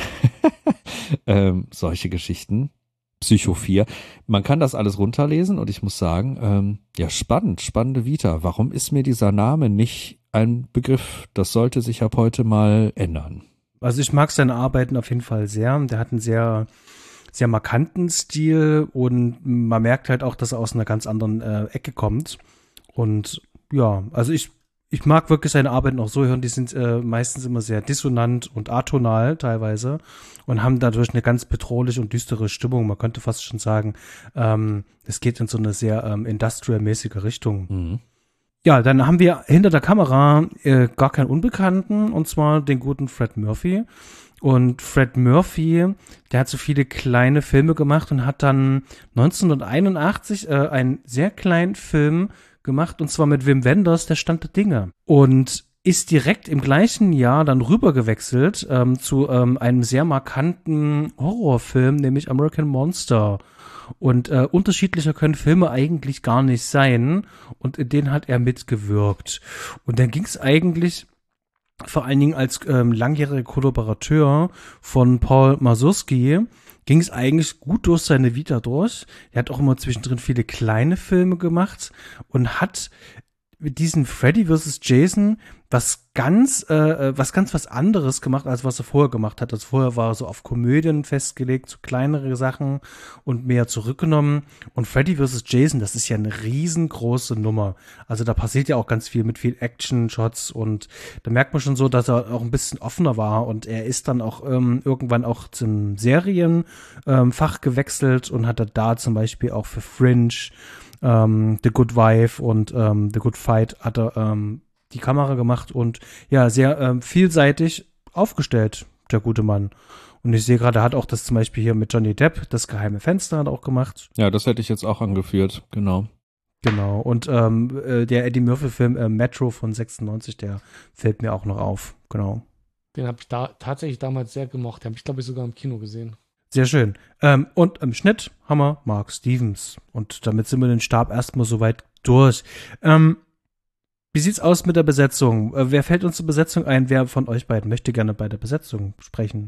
ähm, solche Geschichten. Psycho vier. Man kann das alles runterlesen und ich muss sagen, ähm, ja, spannend, spannende Vita. Warum ist mir dieser Name nicht ein Begriff? Das sollte sich ab heute mal ändern. Also ich mag seine Arbeiten auf jeden Fall sehr. Der hat einen sehr, sehr markanten Stil und man merkt halt auch, dass er aus einer ganz anderen äh, Ecke kommt. Und ja, also ich Ich mag wirklich seine Arbeiten auch so hören, die sind äh, meistens immer sehr dissonant und atonal teilweise und haben dadurch eine ganz bedrohliche und düstere Stimmung. Man könnte fast schon sagen, ähm, es geht in so eine sehr ähm, industrial-mäßige Richtung. Mhm. Ja, dann haben wir hinter der Kamera äh, gar keinen Unbekannten, und zwar den guten Fred Murphy. Und Fred Murphy, der hat so viele kleine Filme gemacht und hat dann neunzehnhunderteinundachtzig äh, einen sehr kleinen Film gemacht, und zwar mit Wim Wenders, Der Stand der Dinge. Und ist direkt im gleichen Jahr dann rübergewechselt ähm, zu ähm, einem sehr markanten Horrorfilm, nämlich American Monster. Und äh, unterschiedlicher können Filme eigentlich gar nicht sein. Und in denen hat er mitgewirkt. Und dann ging es eigentlich vor allen Dingen als ähm, langjähriger Kollaborateur von Paul Mazursky, ging es eigentlich gut durch seine Vita durch. Er hat auch immer zwischendrin viele kleine Filme gemacht und hat mit diesem Freddy versus. Jason was ganz, äh, was ganz was anderes gemacht, als was er vorher gemacht hat. Das vorher war so auf Komödien festgelegt, so kleinere Sachen und mehr zurückgenommen. Und Freddy versus. Jason, das ist ja eine riesengroße Nummer. Also da passiert ja auch ganz viel mit viel Action-Shots und da merkt man schon so, dass er auch ein bisschen offener war und er ist dann auch ähm, irgendwann auch zum Serienfach ähm, gewechselt und hat da zum Beispiel auch für Fringe, ähm, The Good Wife und ähm, The Good Fight hat er ähm, die Kamera gemacht und ja, sehr ähm, vielseitig aufgestellt, der gute Mann. Und ich sehe gerade, er hat auch das zum Beispiel hier mit Johnny Depp, das geheime Fenster hat er auch gemacht. Ja, das hätte ich jetzt auch angeführt, genau. Genau, und ähm, äh, der Eddie Murphy-Film äh, Metro von sechsundneunzig, der fällt mir auch noch auf, genau. Den habe ich da tatsächlich damals sehr gemocht, den habe ich glaube ich sogar im Kino gesehen. Sehr schön. Ähm, und im Schnitt haben wir Mark Stevens. Und damit sind wir den Stab erstmal soweit durch. Ähm, Wie sieht's aus mit der Besetzung? Äh, wer fällt uns zur Besetzung ein? Wer von euch beiden möchte gerne bei der Besetzung sprechen?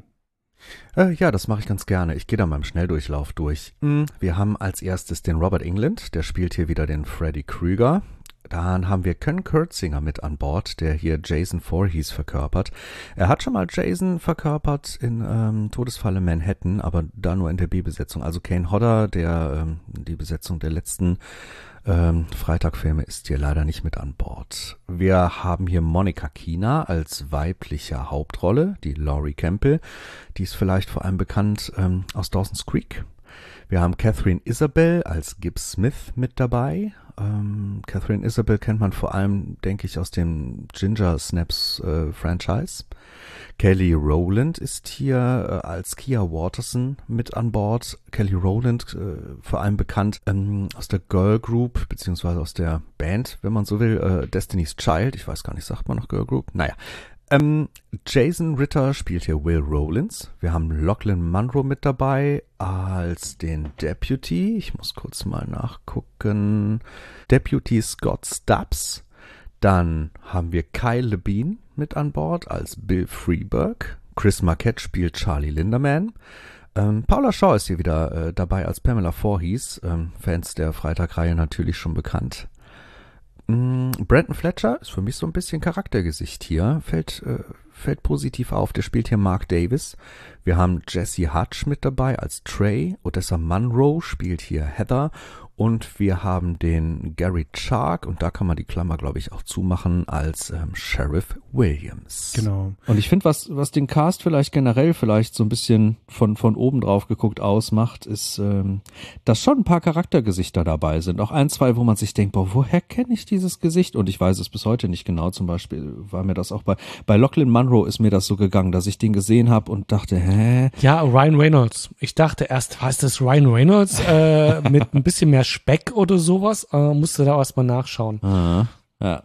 Äh, ja, das mache ich ganz gerne. Ich gehe da mal im Schnelldurchlauf durch. Mhm. Wir haben als erstes den Robert Englund, der spielt hier wieder den Freddy Krueger. Dann haben wir Ken Kurtzinger mit an Bord, der hier Jason Voorhees verkörpert. Er hat schon mal Jason verkörpert in ähm, Todesfalle Manhattan, aber da nur in der B-Besetzung. Also Kane Hodder, der ähm, die Besetzung der letzten ähm, Freitagfilme, ist hier leider nicht mit an Bord. Wir haben hier Monica Keena als weibliche Hauptrolle, die Laurie Campbell. Die ist vielleicht vor allem bekannt ähm, aus Dawson's Creek. Wir haben Catherine Isabel als Gibbs Smith mit dabei. Ähm, Catherine Isabel kennt man vor allem, denke ich, aus dem Ginger Snaps äh, Franchise. Kelly Rowland ist hier äh, als Kia Waterson mit an Bord. Kelly Rowland, äh, vor allem bekannt ähm, aus der Girl Group, beziehungsweise aus der Band, wenn man so will, äh, Destiny's Child. Ich weiß gar nicht, sagt man noch Girl Group? Naja. Ähm, Jason Ritter spielt hier Will Rowlands. Wir haben Lachlan Monroe mit dabei als den Deputy. Ich muss kurz mal nachgucken. Deputy Scott Stubbs. Dann haben wir Kyle Labine mit an Bord als Bill Freeburg. Chris Marquette spielt Charlie Linderman. Ähm, Paula Shaw ist hier wieder äh, dabei als Pamela Voorhees. Ähm, Fans der Freitagreihe natürlich schon bekannt. Brandon Fletcher ist für mich so ein bisschen Charaktergesicht hier, fällt, äh, fällt positiv auf, der spielt hier Mark Davis. Wir haben Jesse Hutch mit dabei als Trey, Odessa Monroe spielt hier Heather und wir haben den Gary Chark, und da kann man die Klammer, glaube ich, auch zumachen, als ähm, Sheriff Williams. Genau. Und ich finde, was was den Cast vielleicht generell vielleicht so ein bisschen von von oben drauf geguckt ausmacht, ist, ähm, dass schon ein paar Charaktergesichter dabei sind. Auch ein, zwei, wo man sich denkt, boah, woher kenne ich dieses Gesicht? Und ich weiß es bis heute nicht genau. Zum Beispiel war mir das auch bei bei Lachlan Monroe ist mir das so gegangen, dass ich den gesehen habe und dachte, hä? Ja, Ryan Reynolds. Ich dachte erst, was ist das Ryan Reynolds äh, mit ein bisschen mehr Speck oder sowas? Äh, musste da erstmal nachschauen. Ah, ja.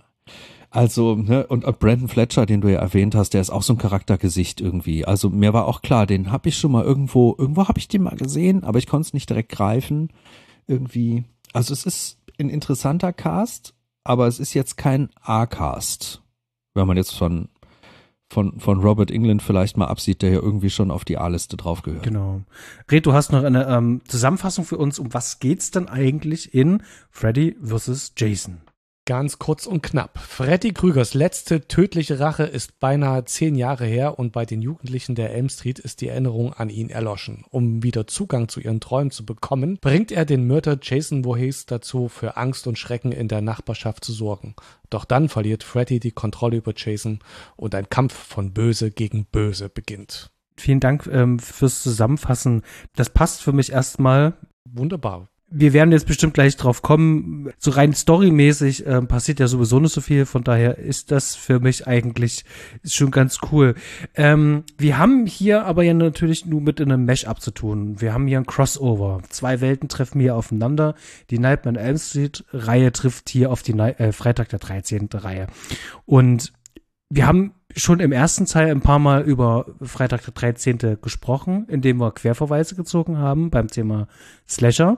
Also, ne, und Brandon Fletcher, den du ja erwähnt hast, der ist auch so ein Charaktergesicht irgendwie. Also mir war auch klar, den habe ich schon mal irgendwo, irgendwo habe ich den mal gesehen, aber ich konnte es nicht direkt greifen. Irgendwie. Also es ist ein interessanter Cast, aber es ist jetzt kein A-Cast. Wenn man jetzt von Von, von Robert Englund vielleicht mal absieht, der ja irgendwie schon auf die A-Liste drauf gehört. Genau. Red, du hast noch eine ähm, Zusammenfassung für uns. Um was geht's denn eigentlich in Freddy versus. Jason? Ganz kurz und knapp. Freddy Krügers letzte tödliche Rache ist beinahe zehn Jahre her und bei den Jugendlichen der Elm Street ist die Erinnerung an ihn erloschen. Um wieder Zugang zu ihren Träumen zu bekommen, bringt er den Mörder Jason Voorhees dazu, für Angst und Schrecken in der Nachbarschaft zu sorgen. Doch dann verliert Freddy die Kontrolle über Jason und ein Kampf von Böse gegen Böse beginnt. Vielen Dank ähm, fürs Zusammenfassen. Das passt für mich erstmal. Wunderbar. Wir werden jetzt bestimmt gleich drauf kommen. So rein storymäßig ähm, passiert ja sowieso nicht so viel. Von daher ist das für mich eigentlich schon ganz cool. Ähm, wir haben hier aber ja natürlich nur mit einem Mash-up zu tun. Wir haben hier ein Crossover. Zwei Welten treffen hier aufeinander. Die Nightmare on Elm Street Reihe trifft hier auf die Ni- äh, Freitag der dreizehnte Reihe. Und wir haben schon im ersten Teil ein paar Mal über Freitag der dreizehnte gesprochen, indem wir Querverweise gezogen haben beim Thema Slasher.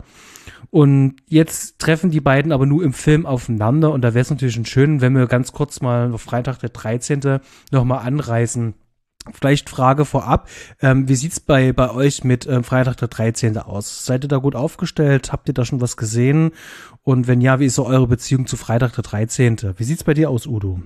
Und jetzt treffen die beiden aber nur im Film aufeinander. Und da wäre es natürlich schon schön, wenn wir ganz kurz mal auf Freitag der dreizehnte nochmal anreißen. Vielleicht Frage vorab, ähm, wie sieht's bei bei euch mit ähm, Freitag der dreizehnte aus? Seid ihr da gut aufgestellt? Habt ihr da schon was gesehen? Und wenn ja, wie ist so eure Beziehung zu Freitag der dreizehnte? Wie sieht's bei dir aus, Udo?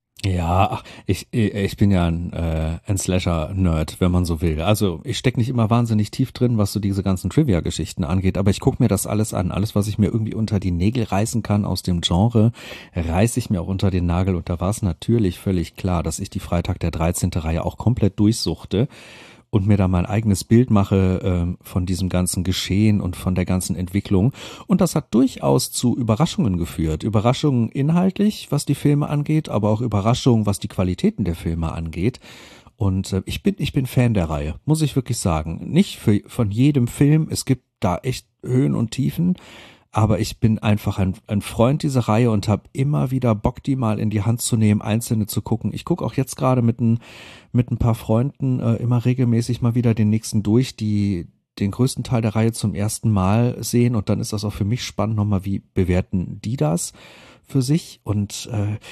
Ja, ach, ich, ich bin ja ein, äh, ein Slasher-Nerd, wenn man so will. Also ich stecke nicht immer wahnsinnig tief drin, was so diese ganzen Trivia-Geschichten angeht, aber ich gucke mir das alles an. Alles, was ich mir irgendwie unter die Nägel reißen kann aus dem Genre, reiße ich mir auch unter den Nagel. Und da war es natürlich völlig klar, dass ich die Freitag der dreizehnte Reihe auch komplett durchsuchte und mir da mein eigenes Bild mache äh, von diesem ganzen Geschehen und von der ganzen Entwicklung. Und das hat durchaus zu Überraschungen geführt. Überraschungen inhaltlich, was die Filme angeht, aber auch Überraschungen, was die Qualitäten der Filme angeht. Und äh, ich bin ich bin Fan der Reihe, muss ich wirklich sagen. Nicht für, von jedem Film, es gibt da echt Höhen und Tiefen, aber ich bin einfach ein, ein Freund dieser Reihe und habe immer wieder Bock, die mal in die Hand zu nehmen, einzelne zu gucken. Ich gucke auch jetzt gerade mit ein, mit ein paar Freunden äh, immer regelmäßig mal wieder den nächsten durch, die den größten Teil der Reihe zum ersten Mal sehen. Und dann ist das auch für mich spannend nochmal, wie bewerten die das für sich? Und äh,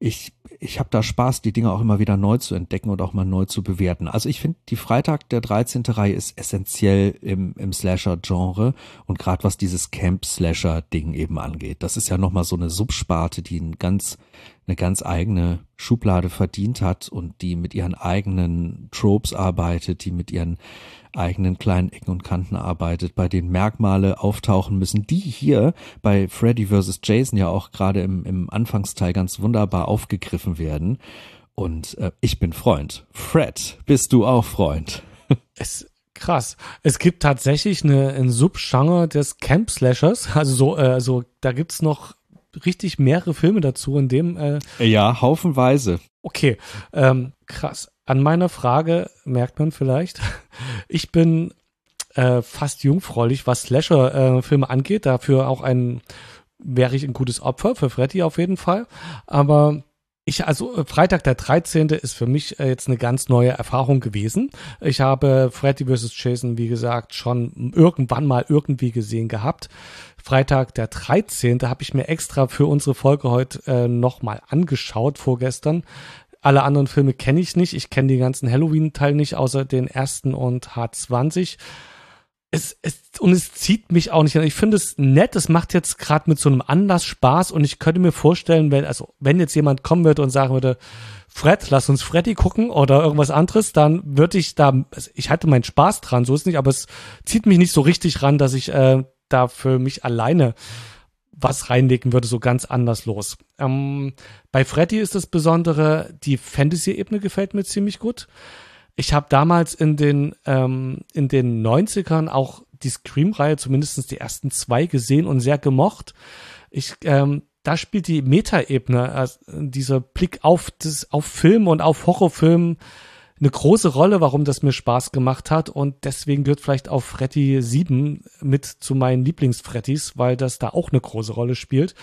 ich ich habe da Spaß, die Dinge auch immer wieder neu zu entdecken und auch mal neu zu bewerten. Also ich finde, die Freitag der dreizehnte Reihe ist essentiell im im Slasher-Genre und gerade was dieses Camp-Slasher-Ding eben angeht. Das ist ja nochmal so eine Subsparte, die ein ganz eine ganz eigene Schublade verdient hat und die mit ihren eigenen Tropes arbeitet, die mit ihren eigenen kleinen Ecken und Kanten arbeitet, bei denen Merkmale auftauchen müssen, die hier bei Freddy versus. Jason ja auch gerade im, im Anfangsteil ganz wunderbar aufgegriffen werden. Und äh, ich bin Freund. Fred, bist du auch Freund? Es krass. Es gibt tatsächlich eine, ein Subgenre des Camp-Slashers. Also so, äh, so da gibt's noch richtig mehrere Filme dazu, in dem äh, ja, haufenweise. Okay, ähm, krass. An meiner Frage merkt man vielleicht, ich bin äh, fast jungfräulich, was Slasher-Filme äh, angeht. Dafür auch ein, wäre ich ein gutes Opfer, für Freddy auf jeden Fall. Aber ich, also Freitag der dreizehnte ist für mich äh, jetzt eine ganz neue Erfahrung gewesen. Ich habe Freddy versus. Jason, wie gesagt, schon irgendwann mal irgendwie gesehen gehabt. Freitag der dreizehnte habe ich mir extra für unsere Folge heute äh, nochmal angeschaut, vorgestern. Alle anderen Filme kenne ich nicht. Ich kenne die ganzen Halloween-Teile nicht, außer den ersten und H zwanzig. Es, es, und es zieht mich auch nicht an. Ich finde es nett. Es macht jetzt gerade mit so einem Anlass Spaß. Und ich könnte mir vorstellen, wenn, also, wenn jetzt jemand kommen würde und sagen würde, Fred, lass uns Freddy gucken oder irgendwas anderes, dann würde ich da, ich hatte meinen Spaß dran, so ist es nicht, aber es zieht mich nicht so richtig ran, dass ich äh, da für mich alleine was reinlegen würde, so ganz anders los. Ähm, bei Freddy ist das Besondere, die Fantasy-Ebene gefällt mir ziemlich gut. Ich habe damals in den ähm, in den neunzigern auch die Scream-Reihe, zumindest die ersten zwei, gesehen und sehr gemocht. Ich, ähm, da spielt die Meta-Ebene, also dieser Blick auf das, auf Film und auf Horrorfilm eine große Rolle, warum das mir Spaß gemacht hat, und deswegen gehört vielleicht auch Freddy sieben mit zu meinen Lieblings-Freddys, weil das da auch eine große Rolle spielt.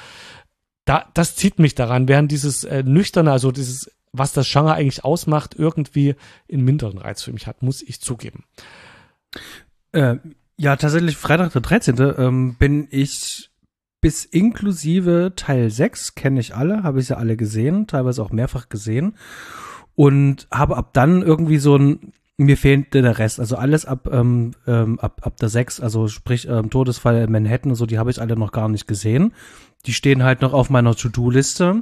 Da, das zieht mich daran, während dieses äh, nüchterne, also dieses, was das Genre eigentlich ausmacht, irgendwie einen minderen Reiz für mich hat, muss ich zugeben. Äh, ja, tatsächlich Freitag der dreizehnte Ähm, bin ich bis inklusive Teil sechs, kenne ich alle, habe ich ja alle gesehen, teilweise auch mehrfach gesehen. Und habe ab dann irgendwie so ein, mir fehlte der Rest, also alles ab ähm, ähm, ab ab der sechs, also sprich ähm, Todesfall in Manhattan und so, die habe ich alle noch gar nicht gesehen. Die stehen halt noch auf meiner To-Do-Liste.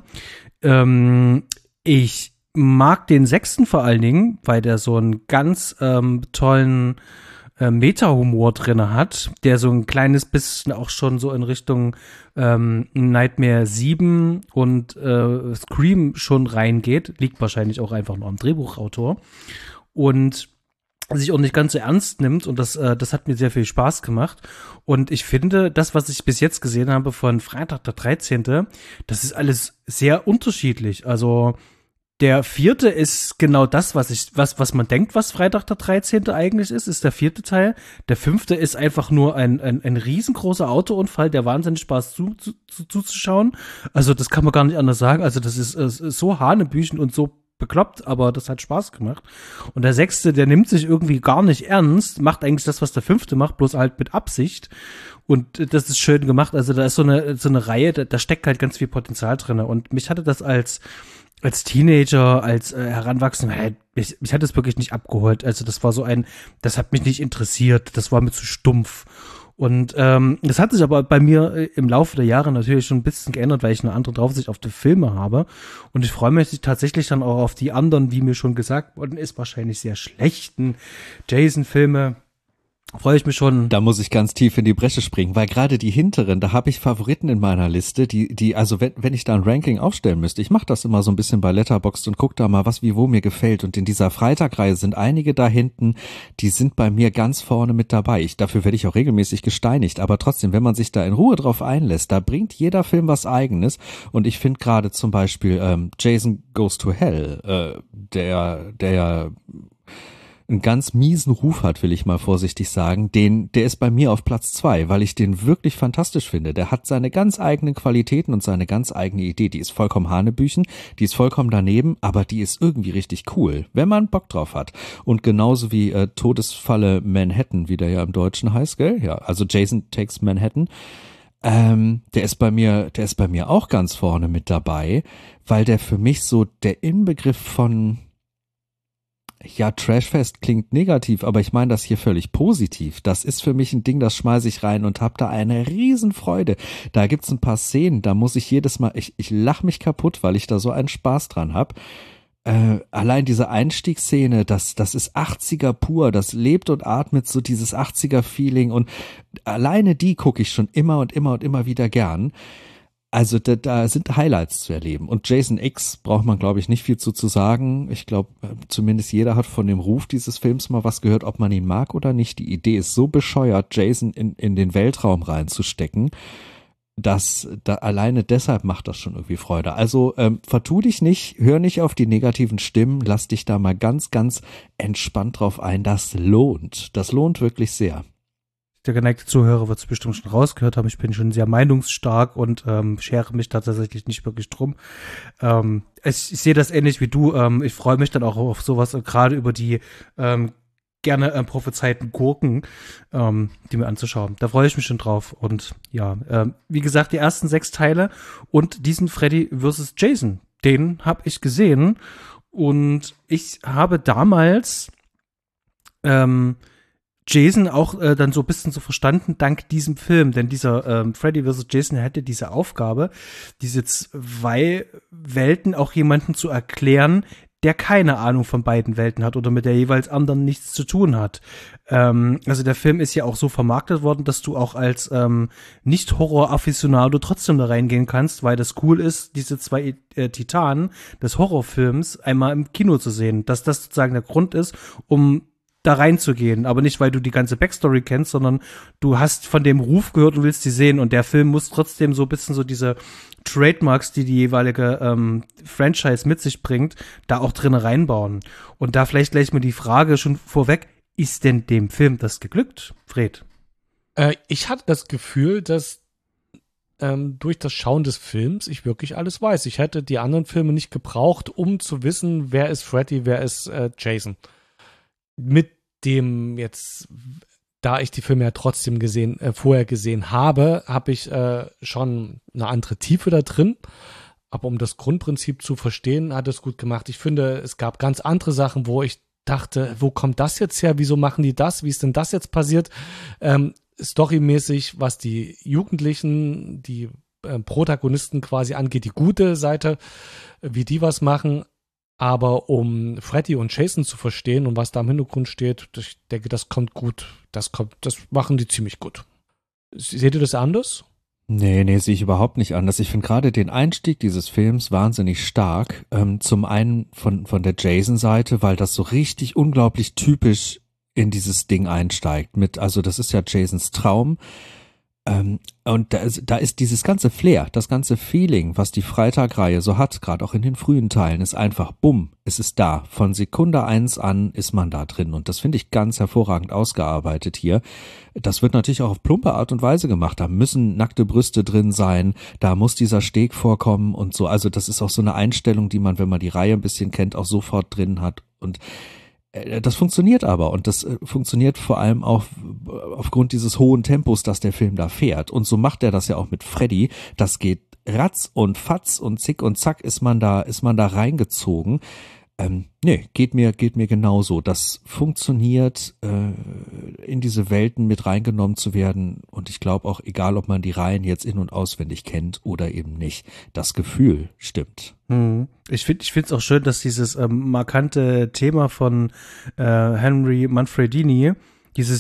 Ähm, ich mag den sechsten vor allen Dingen, weil der so einen ganz ähm, tollen äh, Meta-Humor drinne hat, der so ein kleines bisschen auch schon so in Richtung ähm, Nightmare sieben und äh, Scream schon reingeht. Liegt wahrscheinlich auch einfach nur am Drehbuchautor. Und sich auch nicht ganz so ernst nimmt, und das äh, das hat mir sehr viel Spaß gemacht. Und ich finde, das, was ich bis jetzt gesehen habe von Freitag der dreizehnte, das ist alles sehr unterschiedlich. Also der vierte ist genau das, was ich, was, was man denkt, was Freitag der dreizehnte eigentlich ist, ist der vierte Teil. Der fünfte ist einfach nur ein, ein, ein riesengroßer Autounfall, der wahnsinnig Spaß zu, zu, zu, zuzuschauen. Also, das kann man gar nicht anders sagen. Also, das ist, ist so hanebüchen und so bekloppt, aber das hat Spaß gemacht. Und der sechste, der nimmt sich irgendwie gar nicht ernst, macht eigentlich das, was der fünfte macht, bloß halt mit Absicht. Und das ist schön gemacht. Also, da ist so eine, so eine Reihe, da, da steckt halt ganz viel Potenzial drin. Und mich hatte das als, als Teenager, als äh, Heranwachsender, hey, mich, mich hat das wirklich nicht abgeholt. Also das war so ein, das hat mich nicht interessiert, das war mir zu stumpf. Und ähm, das hat sich aber bei mir äh, im Laufe der Jahre natürlich schon ein bisschen geändert, weil ich eine andere Draufsicht auf die Filme habe. Und ich freue mich tatsächlich dann auch auf die anderen, wie mir schon gesagt worden ist, wahrscheinlich sehr schlechten Jason-Filme. Freue ich mich schon. Da muss ich ganz tief in die Bresche springen, weil gerade die hinteren, da habe ich Favoriten in meiner Liste, die, die, also wenn, wenn ich da ein Ranking aufstellen müsste, ich mache das immer so ein bisschen bei Letterboxd und gucke da mal, was wie wo mir gefällt. Und in dieser Freitagreihe sind einige da hinten, die sind bei mir ganz vorne mit dabei. Ich, dafür werde ich auch regelmäßig gesteinigt, aber trotzdem, wenn man sich da in Ruhe drauf einlässt, da bringt jeder Film was Eigenes. Und ich finde gerade zum Beispiel ähm, Jason Goes to Hell, äh, der, der ja einen ganz miesen Ruf hat, will ich mal vorsichtig sagen, den, der ist bei mir auf Platz zwei, weil ich den wirklich fantastisch finde. Der hat seine ganz eigenen Qualitäten und seine ganz eigene Idee. Die ist vollkommen hanebüchen, die ist vollkommen daneben, aber die ist irgendwie richtig cool, wenn man Bock drauf hat. Und genauso wie äh, Todesfalle Manhattan, wie der ja im Deutschen heißt, gell? Ja, also Jason Takes Manhattan. Ähm, der ist bei mir, der ist bei mir auch ganz vorne mit dabei, weil der für mich so der Inbegriff von, ja, Trashfest klingt negativ, aber ich meine das hier völlig positiv. Das ist für mich ein Ding, das schmeiße ich rein und hab da eine Riesenfreude. Da gibt's ein paar Szenen, da muss ich jedes Mal, ich, ich lach mich kaputt, weil ich da so einen Spaß dran hab. Äh, allein diese Einstiegsszene, das, das ist achtziger pur, das lebt und atmet so dieses achtziger-Feeling und alleine die gucke ich schon immer und immer und immer wieder gern. Also da, da sind Highlights zu erleben. Und Jason X braucht man, glaube ich, nicht viel zu, zu sagen. Ich glaube, zumindest jeder hat von dem Ruf dieses Films mal was gehört, ob man ihn mag oder nicht. Die Idee ist so bescheuert, Jason in, in den Weltraum reinzustecken, dass da alleine deshalb macht das schon irgendwie Freude. Also ähm, vertu dich nicht, hör nicht auf die negativen Stimmen, lass dich da mal ganz, ganz entspannt drauf ein. Das lohnt. Das lohnt wirklich sehr. Der geneigte Zuhörer wird es bestimmt schon rausgehört haben. Ich bin schon sehr meinungsstark und ähm, schere mich da tatsächlich nicht wirklich drum. Ähm, ich, ich sehe das ähnlich wie du. Ähm, ich freue mich dann auch auf sowas, äh, gerade über die ähm, gerne ähm, prophezeiten Gurken, ähm, die mir anzuschauen. Da freue ich mich schon drauf. Und ja, ähm, wie gesagt, die ersten sechs Teile und diesen Freddy versus. Jason, den habe ich gesehen. Und ich habe damals ähm, Jason auch äh, dann so ein bisschen so verstanden dank diesem Film, denn dieser ähm, Freddy versus. Jason hatte diese Aufgabe, diese zwei Welten auch jemanden zu erklären, der keine Ahnung von beiden Welten hat oder mit der jeweils anderen nichts zu tun hat. Ähm, also der Film ist ja auch so vermarktet worden, dass du auch als ähm, Nicht-Horror-Afficionado trotzdem da reingehen kannst, weil das cool ist, diese zwei äh, Titanen des Horrorfilms einmal im Kino zu sehen. Dass das sozusagen der Grund ist, um da reinzugehen, aber nicht, weil du die ganze Backstory kennst, sondern du hast von dem Ruf gehört und willst die sehen und der Film muss trotzdem so ein bisschen so diese Trademarks, die die jeweilige ähm, Franchise mit sich bringt, da auch drin reinbauen. Und da vielleicht gleich mal die Frage schon vorweg, ist denn dem Film das geglückt, Fred? Äh, ich hatte das Gefühl, dass ähm, durch das Schauen des Films ich wirklich alles weiß. Ich hätte die anderen Filme nicht gebraucht, um zu wissen, wer ist Freddy, wer ist äh, Jason. Mit dem jetzt, da ich die Filme ja trotzdem gesehen, äh, vorher gesehen habe, habe ich äh, schon eine andere Tiefe da drin. Aber um das Grundprinzip zu verstehen, hat es gut gemacht. Ich finde, es gab ganz andere Sachen, wo ich dachte, wo kommt das jetzt her? Wieso machen die das? Wie ist denn das jetzt passiert? Ähm, storymäßig, was die Jugendlichen, die äh, Protagonisten quasi angeht, die gute Seite, wie die was machen. Aber um Freddy und Jason zu verstehen und was da im Hintergrund steht, ich denke, das kommt gut. Das kommt, das machen die ziemlich gut. Seht ihr das anders? Nee, nee, sehe ich überhaupt nicht anders. Ich finde gerade den Einstieg dieses Films wahnsinnig stark. Ähm, zum einen von, von der Jason-Seite, weil das so richtig unglaublich typisch in dieses Ding einsteigt. Mit, also das ist ja Jasons Traum. Ähm, und da ist, da ist dieses ganze Flair, das ganze Feeling, was die Freitag-Reihe so hat, gerade auch in den frühen Teilen, ist einfach bumm, es ist da. Von Sekunde eins an ist man da drin und das finde ich ganz hervorragend ausgearbeitet hier. Das wird natürlich auch auf plumpe Art und Weise gemacht. Da müssen nackte Brüste drin sein, da muss dieser Steg vorkommen und so. Also das ist auch so eine Einstellung, die man, wenn man die Reihe ein bisschen kennt, auch sofort drin hat und das funktioniert aber und das funktioniert vor allem auch aufgrund dieses hohen Tempos, das der Film da fährt. Und so macht er das ja auch mit Freddy. Das geht ratz und fatz und zick und zack ist man da, ist man da reingezogen. Ähm, nee, geht mir, geht mir genauso. Das funktioniert, äh, in diese Welten mit reingenommen zu werden. Und ich glaube auch, egal ob man die Reihen jetzt in- und auswendig kennt oder eben nicht, das Gefühl stimmt. Hm. Ich finde ich finde es auch schön, dass dieses ähm, markante Thema von äh, Henry Manfredini, dieses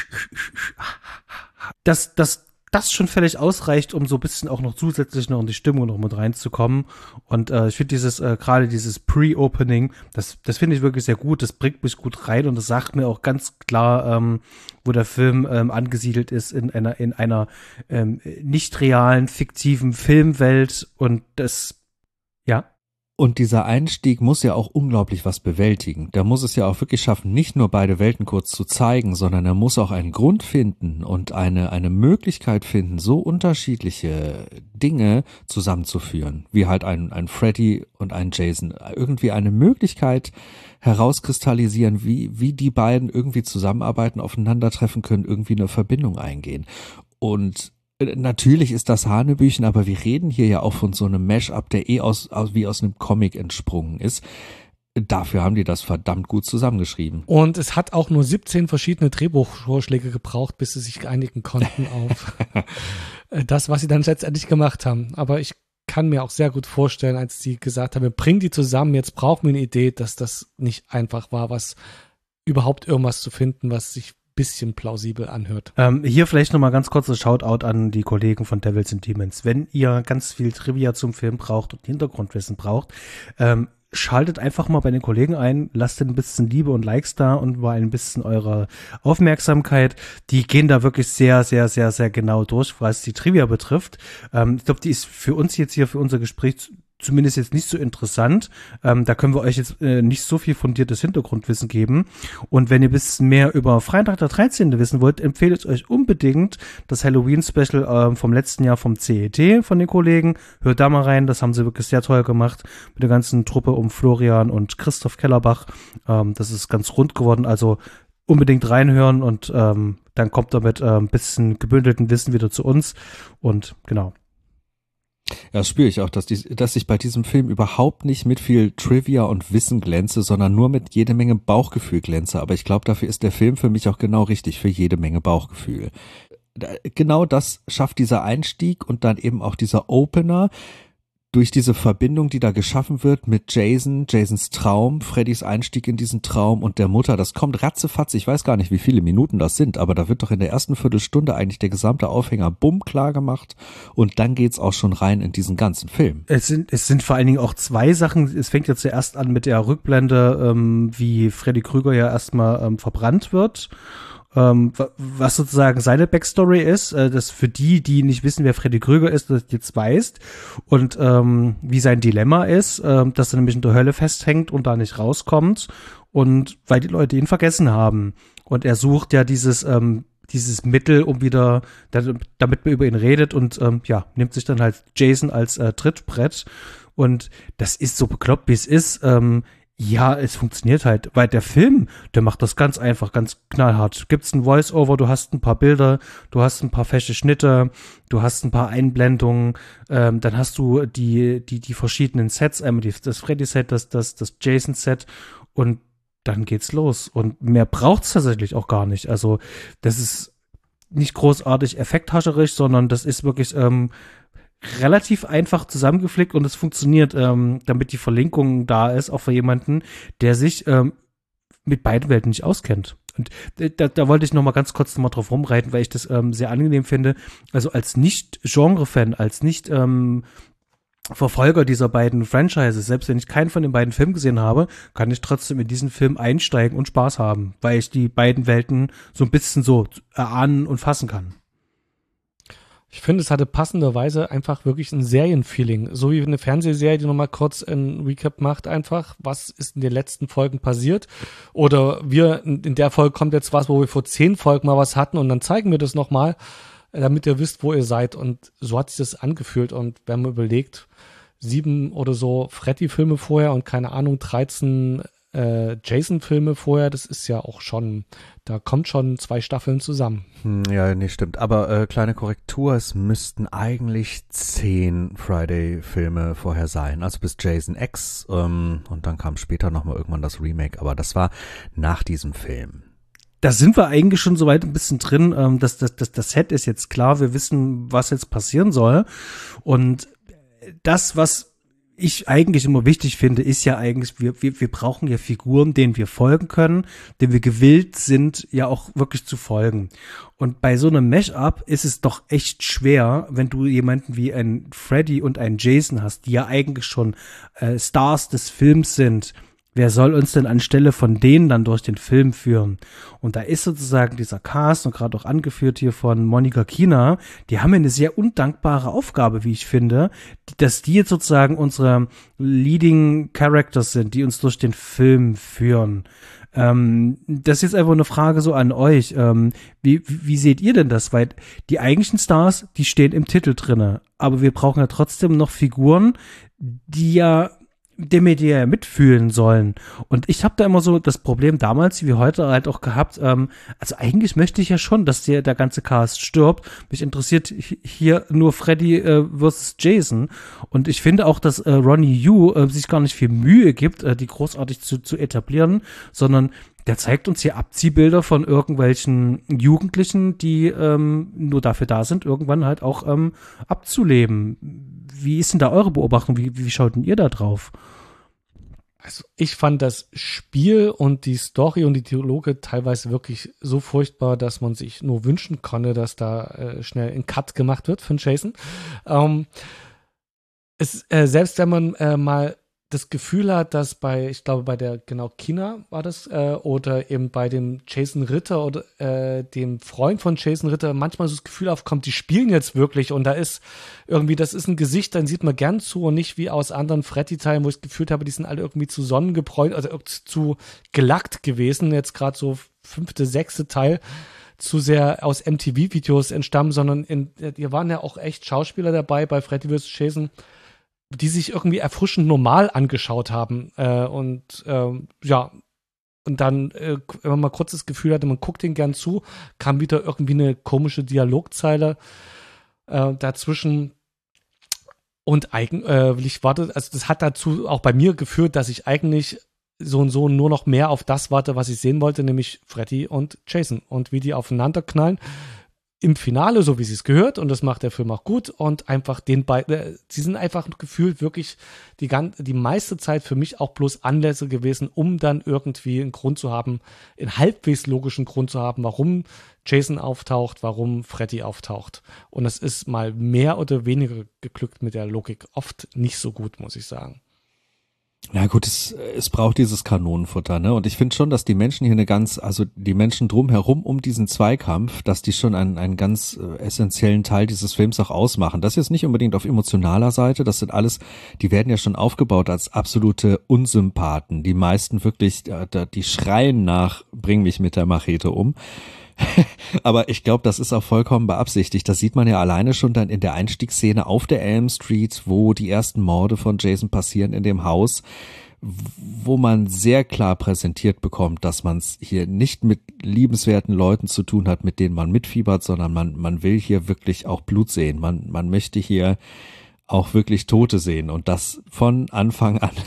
das, das, das schon völlig ausreicht, um so ein bisschen auch noch zusätzlich noch in die Stimmung noch mit reinzukommen. Und äh, ich finde dieses, äh, gerade dieses Pre-Opening, das, das finde ich wirklich sehr gut, das bringt mich gut rein und das sagt mir auch ganz klar, ähm, wo der Film ähm, angesiedelt ist in einer, in einer ähm, nicht realen, fiktiven Filmwelt und das, ja. Und dieser Einstieg muss ja auch unglaublich was bewältigen. Der muss es ja auch wirklich schaffen, nicht nur beide Welten kurz zu zeigen, sondern er muss auch einen Grund finden und eine, eine Möglichkeit finden, so unterschiedliche Dinge zusammenzuführen, wie halt ein, ein Freddy und ein Jason. Irgendwie eine Möglichkeit herauskristallisieren, wie, wie die beiden irgendwie zusammenarbeiten, aufeinandertreffen können, irgendwie eine Verbindung eingehen. Und Natürlich ist das Hanebüchen, aber wir reden hier ja auch von so einem Mash-up, der eh aus, aus wie aus einem Comic entsprungen ist. Dafür haben die das verdammt gut zusammengeschrieben. Und es hat auch nur siebzehn verschiedene Drehbuchvorschläge gebraucht, bis sie sich einigen konnten auf das, was sie dann letztendlich gemacht haben. Aber ich kann mir auch sehr gut vorstellen, als sie gesagt haben, wir bringen die zusammen, jetzt brauchen wir eine Idee, dass das nicht einfach war, was überhaupt irgendwas zu finden, was sich bisschen plausibel anhört. Ähm, hier vielleicht nochmal ganz kurzes Shoutout an die Kollegen von Devils and Demons. Wenn ihr ganz viel Trivia zum Film braucht und Hintergrundwissen braucht, ähm, schaltet einfach mal bei den Kollegen ein, lasst ein bisschen Liebe und Likes da und mal ein bisschen eure Aufmerksamkeit. Die gehen da wirklich sehr, sehr, sehr, sehr genau durch, was die Trivia betrifft. Ähm, ich glaube, die ist für uns jetzt hier, für unser Gespräch zumindest jetzt nicht so interessant. Ähm, da können wir euch jetzt äh, nicht so viel fundiertes Hintergrundwissen geben. Und wenn ihr ein bisschen mehr über Freitag der dreizehnte wissen wollt, empfehle ich euch unbedingt das Halloween-Special äh, vom letzten Jahr vom C E T von den Kollegen. Hört da mal rein, das haben sie wirklich sehr toll gemacht mit der ganzen Truppe um Florian und Christoph Kellerbach. Ähm, das ist ganz rund geworden, also unbedingt reinhören und ähm, dann kommt ihr mit äh, ein bisschen gebündeltem Wissen wieder zu uns und genau. Ja, das spüre ich auch, dass, die, dass ich bei diesem Film überhaupt nicht mit viel Trivia und Wissen glänze, sondern nur mit jede Menge Bauchgefühl glänze. Aber ich glaube, dafür ist der Film für mich auch genau richtig, für jede Menge Bauchgefühl. Genau das schafft dieser Einstieg und dann eben auch dieser Opener durch diese Verbindung, die da geschaffen wird mit Jason, Jasons Traum, Freddys Einstieg in diesen Traum und der Mutter. Das kommt ratzefatz, ich weiß gar nicht, wie viele Minuten das sind, aber da wird doch in der ersten Viertelstunde eigentlich der gesamte Aufhänger bumm klar gemacht und dann geht's auch schon rein in diesen ganzen Film. Es sind, es sind vor allen Dingen auch zwei Sachen. Es fängt ja zuerst an mit der Rückblende, ähm, wie Freddy Krüger ja erstmal ähm, verbrannt wird. Ähm, was sozusagen seine Backstory ist, äh, das für die, die nicht wissen, wer Freddy Krüger ist, das jetzt weißt und ähm, wie sein Dilemma ist, äh, dass er nämlich in der Hölle festhängt und da nicht rauskommt und weil die Leute ihn vergessen haben und er sucht ja dieses ähm, dieses Mittel, um wieder, damit man über ihn redet und ähm, ja, nimmt sich dann halt Jason als äh, Trittbrett und das ist so bekloppt, wie es ist, ähm, ja, es funktioniert halt, weil der Film, der macht das ganz einfach, ganz knallhart. Gibt's ein Voice-Over, du hast ein paar Bilder, du hast ein paar fesche Schnitte, du hast ein paar Einblendungen, ähm, dann hast du die die die verschiedenen Sets, einmal die, das Freddy-Set, das das das Jason-Set und dann geht's los. Und mehr braucht's tatsächlich auch gar nicht. Also das ist nicht großartig effekthascherisch, sondern das ist wirklich ähm, relativ einfach zusammengeflickt und es funktioniert, ähm, damit die Verlinkung da ist, auch für jemanden, der sich ähm, mit beiden Welten nicht auskennt. Und da, da wollte ich noch mal ganz kurz noch mal drauf rumreiten, weil ich das ähm, sehr angenehm finde. Also als Nicht-Genre-Fan, als nicht ähm, Verfolger dieser beiden Franchises, selbst wenn ich keinen von den beiden Filmen gesehen habe, kann ich trotzdem in diesen Film einsteigen und Spaß haben, weil ich die beiden Welten so ein bisschen so erahnen und fassen kann. Ich finde, es hatte passenderweise einfach wirklich ein Serienfeeling. So wie eine Fernsehserie, die nochmal kurz ein Recap macht einfach. Was ist in den letzten Folgen passiert? Oder wir, in der Folge kommt jetzt was, wo wir vor zehn Folgen mal was hatten und dann zeigen wir das nochmal, damit ihr wisst, wo ihr seid. Und so hat sich das angefühlt. Und wenn man überlegt, sieben oder so Freddy-Filme vorher und keine Ahnung, dreizehn äh, Jason-Filme vorher, das ist ja auch schon, da kommt schon zwei Staffeln zusammen. Hm, ja, nee, stimmt. Aber äh, kleine Korrektur, es müssten eigentlich zehn Friday-Filme vorher sein. Also bis Jason X ähm, und dann kam später nochmal irgendwann das Remake. Aber das war nach diesem Film. Da sind wir eigentlich schon soweit ein bisschen drin. Ähm, das, das, das, das Set ist jetzt klar, wir wissen, was jetzt passieren soll. Und das, was ich eigentlich immer wichtig finde, ist ja eigentlich, wir, wir, wir brauchen ja Figuren, denen wir folgen können, denen wir gewillt sind, ja auch wirklich zu folgen. Und bei so einem Mash-up ist es doch echt schwer, wenn du jemanden wie ein Freddy und einen Jason hast, die ja eigentlich schon äh, Stars des Films sind. Wer soll uns denn anstelle von denen dann durch den Film führen? Und da ist sozusagen dieser Cast und gerade auch angeführt hier von Monica Kina, die haben eine sehr undankbare Aufgabe, wie ich finde, dass die jetzt sozusagen unsere Leading Characters sind, die uns durch den Film führen. Ähm, das ist jetzt einfach eine Frage so an euch. Ähm, wie, wie seht ihr denn das? Weil die eigentlichen Stars, die stehen im Titel drinne, aber wir brauchen ja trotzdem noch Figuren, die ja dem wir die ja mitfühlen sollen. Und ich habe da immer so das Problem damals, wie heute halt auch gehabt, ähm, also eigentlich möchte ich ja schon, dass der, der ganze Cast stirbt. Mich interessiert hier nur Freddy äh, versus Jason. Und ich finde auch, dass äh, Ronnie Yu äh, sich gar nicht viel Mühe gibt, äh, die großartig zu, zu etablieren, sondern der zeigt uns hier Abziehbilder von irgendwelchen Jugendlichen, die ähm, nur dafür da sind, irgendwann halt auch ähm, abzuleben. Wie ist denn da eure Beobachtung? Wie, wie schaut denn ihr da drauf? Also ich fand das Spiel und die Story und die Dialoge teilweise wirklich so furchtbar, dass man sich nur wünschen konnte, dass da äh, schnell ein Cut gemacht wird von Jason. Ähm, es, äh, selbst wenn man äh, mal das Gefühl hat, dass bei, ich glaube bei der, genau, Kina war das, äh, oder eben bei dem Jason Ritter oder äh, dem Freund von Jason Ritter manchmal so das Gefühl aufkommt, die spielen jetzt wirklich und da ist irgendwie, das ist ein Gesicht, dann sieht man gern zu und nicht wie aus anderen Freddy-Teilen, wo ich gefühlt habe, die sind alle irgendwie zu sonnengebräunt, also zu gelackt gewesen, jetzt gerade so fünfte, sechste Teil, zu sehr aus M T V-Videos entstammen, sondern in, hier waren ja auch echt Schauspieler dabei bei Freddy versus. Jason, die sich irgendwie erfrischend normal angeschaut haben. Äh, und ähm, ja, und dann, äh, wenn man mal kurz das Gefühl hatte, man guckt den gern zu, kam wieder irgendwie eine komische Dialogzeile äh, dazwischen. Und eigentlich warte, also das hat dazu auch bei mir geführt, dass ich eigentlich so und so nur noch mehr auf das warte, was ich sehen wollte, nämlich Freddy und Jason und wie die aufeinander knallen. Im Finale, so wie sie es gehört, und das macht der Film auch gut, und einfach den beiden, äh, sie sind einfach gefühlt wirklich die ganze, die meiste Zeit für mich auch bloß Anlässe gewesen, um dann irgendwie einen Grund zu haben, einen halbwegs logischen Grund zu haben, warum Jason auftaucht, warum Freddy auftaucht. Und es ist mal mehr oder weniger geglückt mit der Logik, oft nicht so gut, muss ich sagen. Ja gut, es, es braucht dieses Kanonenfutter, ne? Und ich finde schon, dass die Menschen hier eine ganz, also die Menschen drumherum um diesen Zweikampf, dass die schon einen, einen ganz äh, essentiellen Teil dieses Films auch ausmachen. Das ist nicht unbedingt auf emotionaler Seite, das sind alles, die werden ja schon aufgebaut als absolute Unsympathen. Die meisten wirklich, äh, die schreien nach, bring mich mit der Machete um. Aber ich glaube, das ist auch vollkommen beabsichtigt. Das sieht man ja alleine schon dann in der Einstiegsszene auf der Elm Street, wo die ersten Morde von Jason passieren in dem Haus, wo man sehr klar präsentiert bekommt, dass man es hier nicht mit liebenswerten Leuten zu tun hat, mit denen man mitfiebert, sondern man, man will hier wirklich auch Blut sehen. Man, man möchte hier auch wirklich Tote sehen, und das von Anfang an.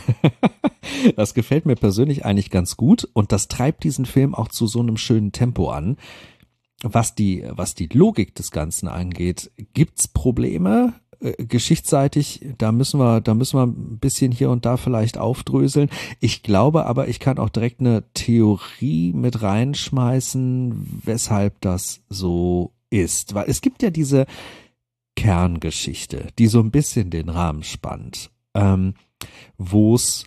Das gefällt mir persönlich eigentlich ganz gut, und das treibt diesen Film auch zu so einem schönen Tempo an. Was die, was die Logik des Ganzen angeht, gibt's Probleme, äh, geschichtsseitig, da müssen wir, da müssen wir ein bisschen hier und da vielleicht aufdröseln. Ich glaube aber, ich kann auch direkt eine Theorie mit reinschmeißen, weshalb das so ist. Weil es gibt ja diese Kerngeschichte, die so ein bisschen den Rahmen spannt, ähm, wo es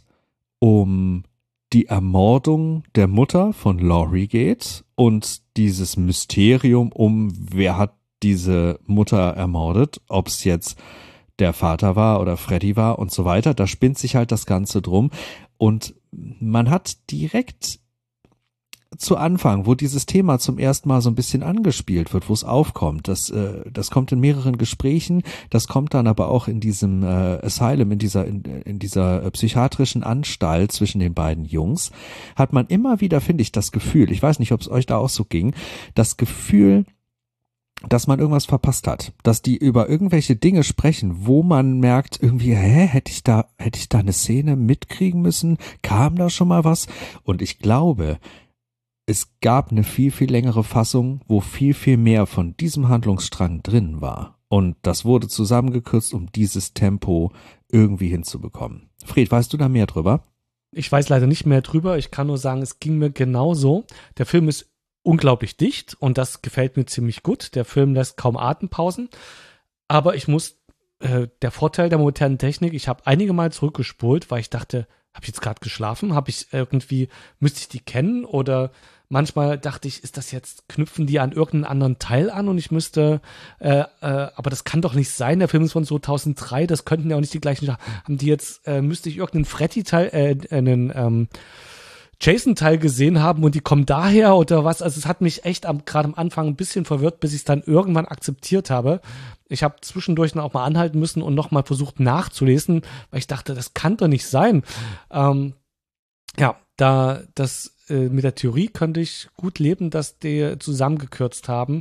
um die Ermordung der Mutter von Laurie geht und dieses Mysterium um, wer hat diese Mutter ermordet, ob es jetzt der Vater war oder Freddy war und so weiter. Da spinnt sich halt das Ganze drum, und man hat direkt zu Anfang, wo dieses Thema zum ersten Mal so ein bisschen angespielt wird, wo es aufkommt, das, äh, das kommt in mehreren Gesprächen, das kommt dann aber auch in diesem äh, Asylum, in dieser, in, in dieser äh, psychiatrischen Anstalt zwischen den beiden Jungs, hat man immer wieder, finde ich, das Gefühl, ich weiß nicht, ob es euch da auch so ging, das Gefühl, dass man irgendwas verpasst hat, dass die über irgendwelche Dinge sprechen, wo man merkt, irgendwie, hä, hätte ich da, hätte ich da eine Szene mitkriegen müssen? Kam da schon mal was? Und ich glaube, es gab eine viel, viel längere Fassung, wo viel, viel mehr von diesem Handlungsstrang drin war. Und das wurde zusammengekürzt, um dieses Tempo irgendwie hinzubekommen. Fred, weißt du da mehr drüber? Ich weiß leider nicht mehr drüber. Ich kann nur sagen, es ging mir genauso. Der Film ist unglaublich dicht, und das gefällt mir ziemlich gut. Der Film lässt kaum Atempausen. Aber ich muss, äh, der Vorteil der modernen Technik, ich habe einige Mal zurückgespult, weil ich dachte, habe ich jetzt gerade geschlafen? Habe ich irgendwie, müsste ich die kennen? Oder manchmal dachte ich, ist das jetzt, knüpfen die an irgendeinen anderen Teil an und ich müsste, äh, äh, aber das kann doch nicht sein, der Film ist von zweitausenddrei, das könnten ja auch nicht die gleichen, haben die jetzt, äh, müsste ich irgendeinen Freddy-Teil, äh, einen ähm, Jason-Teil gesehen haben und die kommen daher oder was. Also es hat mich echt am, gerade am Anfang ein bisschen verwirrt, bis ich es dann irgendwann akzeptiert habe. Ich habe zwischendurch dann auch mal anhalten müssen und nochmal versucht nachzulesen, weil ich dachte, das kann doch nicht sein. Ähm, ja, da das äh, mit der Theorie könnte ich gut leben, dass die zusammengekürzt haben.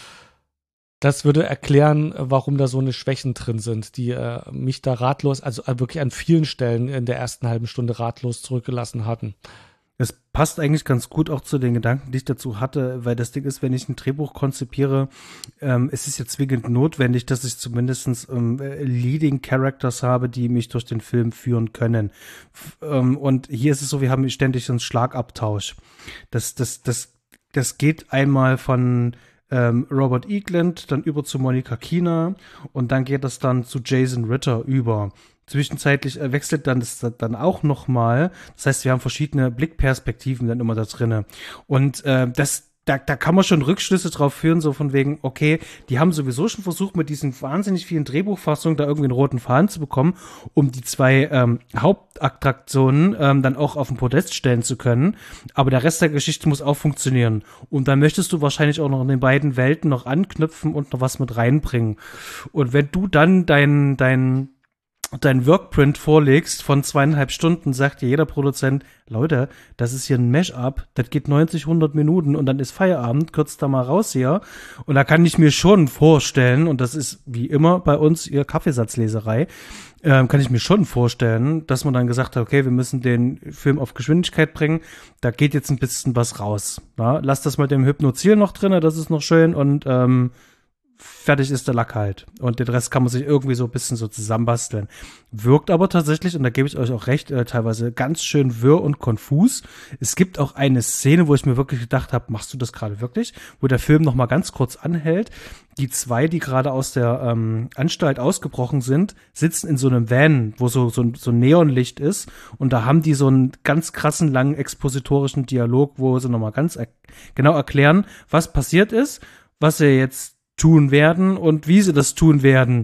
Das würde erklären, warum da so eine Schwächen drin sind, die äh, mich da ratlos, also äh, wirklich an vielen Stellen in der ersten halben Stunde ratlos zurückgelassen hatten. Es passt eigentlich ganz gut auch zu den Gedanken, die ich dazu hatte, weil das Ding ist, wenn ich ein Drehbuch konzipiere, ähm, es ist ja zwingend notwendig, dass ich zumindest ähm, Leading Characters habe, die mich durch den Film führen können. F- ähm, und hier ist es so, wir haben ständig einen Schlagabtausch. Das, das, das, das geht einmal von ähm, Robert Englund, dann über zu Monica Keena und dann geht das dann zu Jason Ritter über. Zwischenzeitlich äh, wechselt dann das dann auch noch mal. Das heißt, wir haben verschiedene Blickperspektiven dann immer da drinne. Und äh, das Da, da kann man schon Rückschlüsse drauf führen, so von wegen, okay, die haben sowieso schon versucht, mit diesen wahnsinnig vielen Drehbuchfassungen da irgendwie einen roten Faden zu bekommen, um die zwei ähm, Hauptattraktionen ähm, dann auch auf den Podest stellen zu können. Aber der Rest der Geschichte muss auch funktionieren. Und dann möchtest du wahrscheinlich auch noch in den beiden Welten noch anknüpfen und noch was mit reinbringen. Und wenn du dann dein, dein dein Workprint vorlegst von zweieinhalb Stunden, sagt dir jeder Produzent, Leute, das ist hier ein Mash-up, das geht neunzig, hundert Minuten und dann ist Feierabend, kürzt da mal raus hier. Und da kann ich mir schon vorstellen, und das ist wie immer bei uns ihr Kaffeesatzleserei, ähm, kann ich mir schon vorstellen, dass man dann gesagt hat, okay, wir müssen den Film auf Geschwindigkeit bringen, da geht jetzt ein bisschen was raus. Ja, lass das mit dem Hypnozil noch drin, das ist noch schön und ähm, fertig ist der Lack halt. Und den Rest kann man sich irgendwie so ein bisschen so zusammenbasteln. Wirkt aber tatsächlich, und da gebe ich euch auch recht, äh, teilweise ganz schön wirr und konfus. Es gibt auch eine Szene, wo ich mir wirklich gedacht habe, machst du das gerade wirklich? Wo der Film noch mal ganz kurz anhält. Die zwei, die gerade aus der ähm, Anstalt ausgebrochen sind, sitzen in so einem Van, wo so, so, so ein Neonlicht ist. Und da haben die so einen ganz krassen, langen expositorischen Dialog, wo sie noch mal ganz er- genau erklären, was passiert ist, was sie jetzt tun werden und wie sie das tun werden.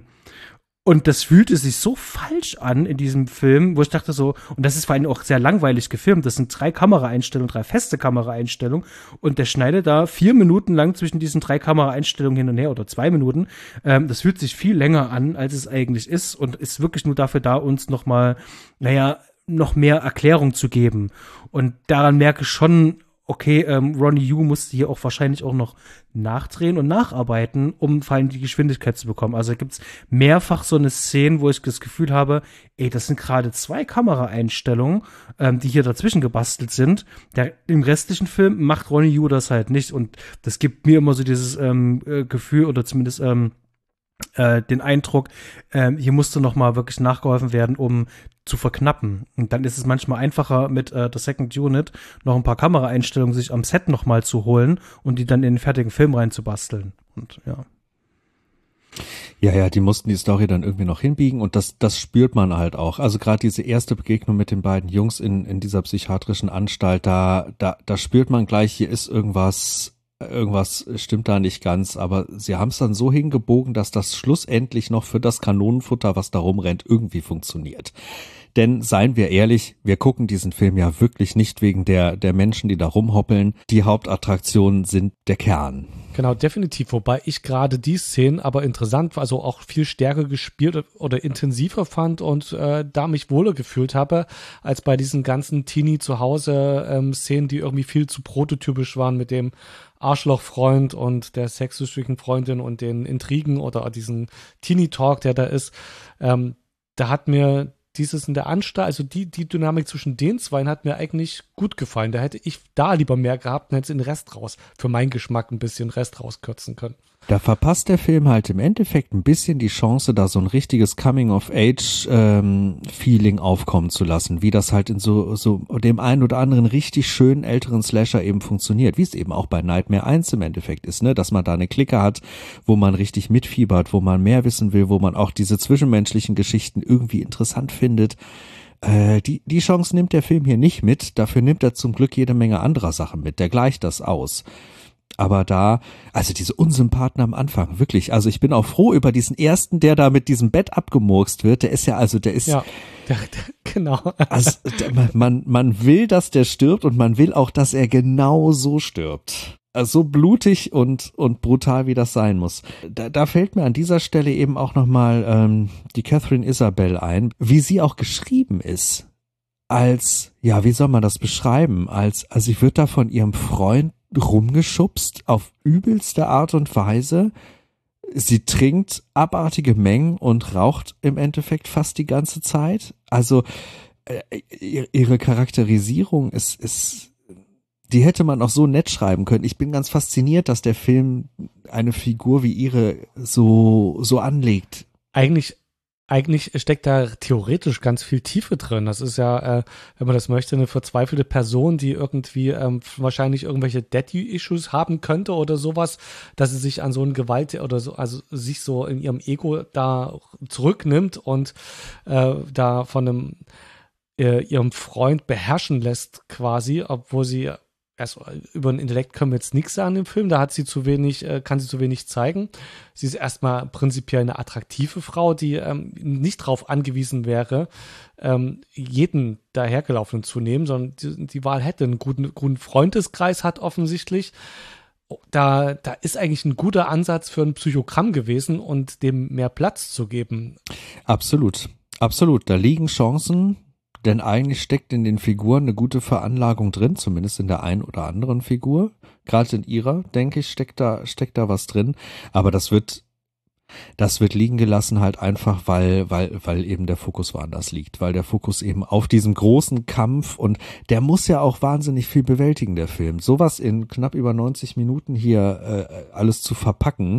Und das fühlte sich so falsch an in diesem Film, wo ich dachte so, und das ist vor allem auch sehr langweilig gefilmt, das sind drei Kameraeinstellungen, drei feste Kameraeinstellungen und der schneidet da vier Minuten lang zwischen diesen drei Kameraeinstellungen hin und her oder zwei Minuten. Ähm, das fühlt sich viel länger an, als es eigentlich ist und ist wirklich nur dafür da, uns noch mal, naja, noch mehr Erklärung zu geben. Und daran merke ich schon, okay, ähm, Ronnie Yu musste hier auch wahrscheinlich auch noch nachdrehen und nacharbeiten, um vor allem die Geschwindigkeit zu bekommen. Also gibt's mehrfach so eine Szene, wo ich das Gefühl habe, ey, das sind gerade zwei Kameraeinstellungen, ähm, die hier dazwischen gebastelt sind. Der, im restlichen Film macht Ronnie Yu das halt nicht und das gibt mir immer so dieses ähm, äh, Gefühl oder zumindest ähm, äh, den Eindruck, äh, hier musste noch mal wirklich nachgeholfen werden, um zu verknappen. Und dann ist es manchmal einfacher, mit äh, der Second Unit noch ein paar Kameraeinstellungen sich am Set noch mal zu holen und die dann in den fertigen Film reinzubasteln. Und ja. Ja, ja, die mussten die Story dann irgendwie noch hinbiegen und das, das spürt man halt auch. Also gerade diese erste Begegnung mit den beiden Jungs in, in dieser psychiatrischen Anstalt, da, da, da spürt man gleich, hier ist irgendwas, irgendwas stimmt da nicht ganz, aber sie haben es dann so hingebogen, dass das schlussendlich noch für das Kanonenfutter, was da rumrennt, irgendwie funktioniert. Denn seien wir ehrlich, wir gucken diesen Film ja wirklich nicht wegen der, der Menschen, die da rumhoppeln. Die Hauptattraktionen sind der Kern. Genau, definitiv. Wobei ich gerade die Szenen aber interessant, also auch viel stärker gespielt oder intensiver fand und äh, da mich wohler gefühlt habe, als bei diesen ganzen Teenie-zu-Hause-Szenen, die irgendwie viel zu prototypisch waren mit dem Arschlochfreund und der sexsüchtigen Freundin und den Intrigen oder diesen Teenie-Talk, der da ist. Ähm, da hat mir dieses in der Anstalt, also die, die Dynamik zwischen den zwei hat mir eigentlich gut gefallen. Da hätte ich da lieber mehr gehabt und hätte den Rest raus, für meinen Geschmack ein bisschen Rest rauskürzen können. Da verpasst der Film halt im Endeffekt ein bisschen die Chance, da so ein richtiges Coming-of-Age-Feeling ähm, aufkommen zu lassen, wie das halt in so, so dem einen oder anderen richtig schönen älteren Slasher eben funktioniert, wie es eben auch bei Nightmare eins im Endeffekt ist, ne, dass man da eine Clique hat, wo man richtig mitfiebert, wo man mehr wissen will, wo man auch diese zwischenmenschlichen Geschichten irgendwie interessant findet. Äh, die, die Chance nimmt der Film hier nicht mit, dafür nimmt er zum Glück jede Menge anderer Sachen mit, der gleicht das aus. Aber da, also diese Unsympathen am Anfang, wirklich, also ich bin auch froh über diesen ersten, der da mit diesem Bett abgemurkst wird, der ist ja, also der ist, Ja, der, der, genau. also der, man, man will, dass der stirbt und man will auch, dass er genau so stirbt. Also so blutig und, und brutal, wie das sein muss. Da, da fällt mir an dieser Stelle eben auch nochmal ähm, die Catherine Isabel ein, wie sie auch geschrieben ist. Als, ja, wie soll man das beschreiben? Als, also sie wird da von ihrem Freund rumgeschubst auf übelste Art und Weise. Sie trinkt abartige Mengen und raucht im Endeffekt fast die ganze Zeit. Also äh, ihre Charakterisierung ist, ist, die hätte man auch so nett schreiben können. Ich bin ganz fasziniert, dass der Film eine Figur wie ihre so, so anlegt. Eigentlich Eigentlich steckt da theoretisch ganz viel Tiefe drin. Das ist ja, äh, wenn man das möchte, eine verzweifelte Person, die irgendwie ähm, wahrscheinlich irgendwelche Daddy-Issues haben könnte oder sowas, dass sie sich an so ein Gewalt oder so, also sich so in ihrem Ego da zurücknimmt und äh, da von einem äh, ihrem Freund beherrschen lässt quasi, obwohl sie erst über den Intellekt können wir jetzt nichts sagen im Film, da hat sie zu wenig, äh, kann sie zu wenig zeigen. Sie ist erstmal prinzipiell eine attraktive Frau, die ähm, nicht darauf angewiesen wäre, ähm, jeden dahergelaufenen zu nehmen, sondern die, die Wahl hätte, einen guten, guten Freundeskreis hat offensichtlich. Da, da ist eigentlich ein guter Ansatz für ein Psychogramm gewesen und dem mehr Platz zu geben. Absolut, absolut. Da liegen Chancen. Denn eigentlich steckt in den Figuren eine gute Veranlagung drin, zumindest in der einen oder anderen Figur. Gerade in ihrer, denke ich, steckt da, steckt da was drin. Aber das wird, das wird liegen gelassen halt einfach, weil, weil, weil eben der Fokus woanders liegt. Weil der Fokus eben auf diesem großen Kampf und der muss ja auch wahnsinnig viel bewältigen, der Film. Sowas in knapp über neunzig Minuten hier äh, alles zu verpacken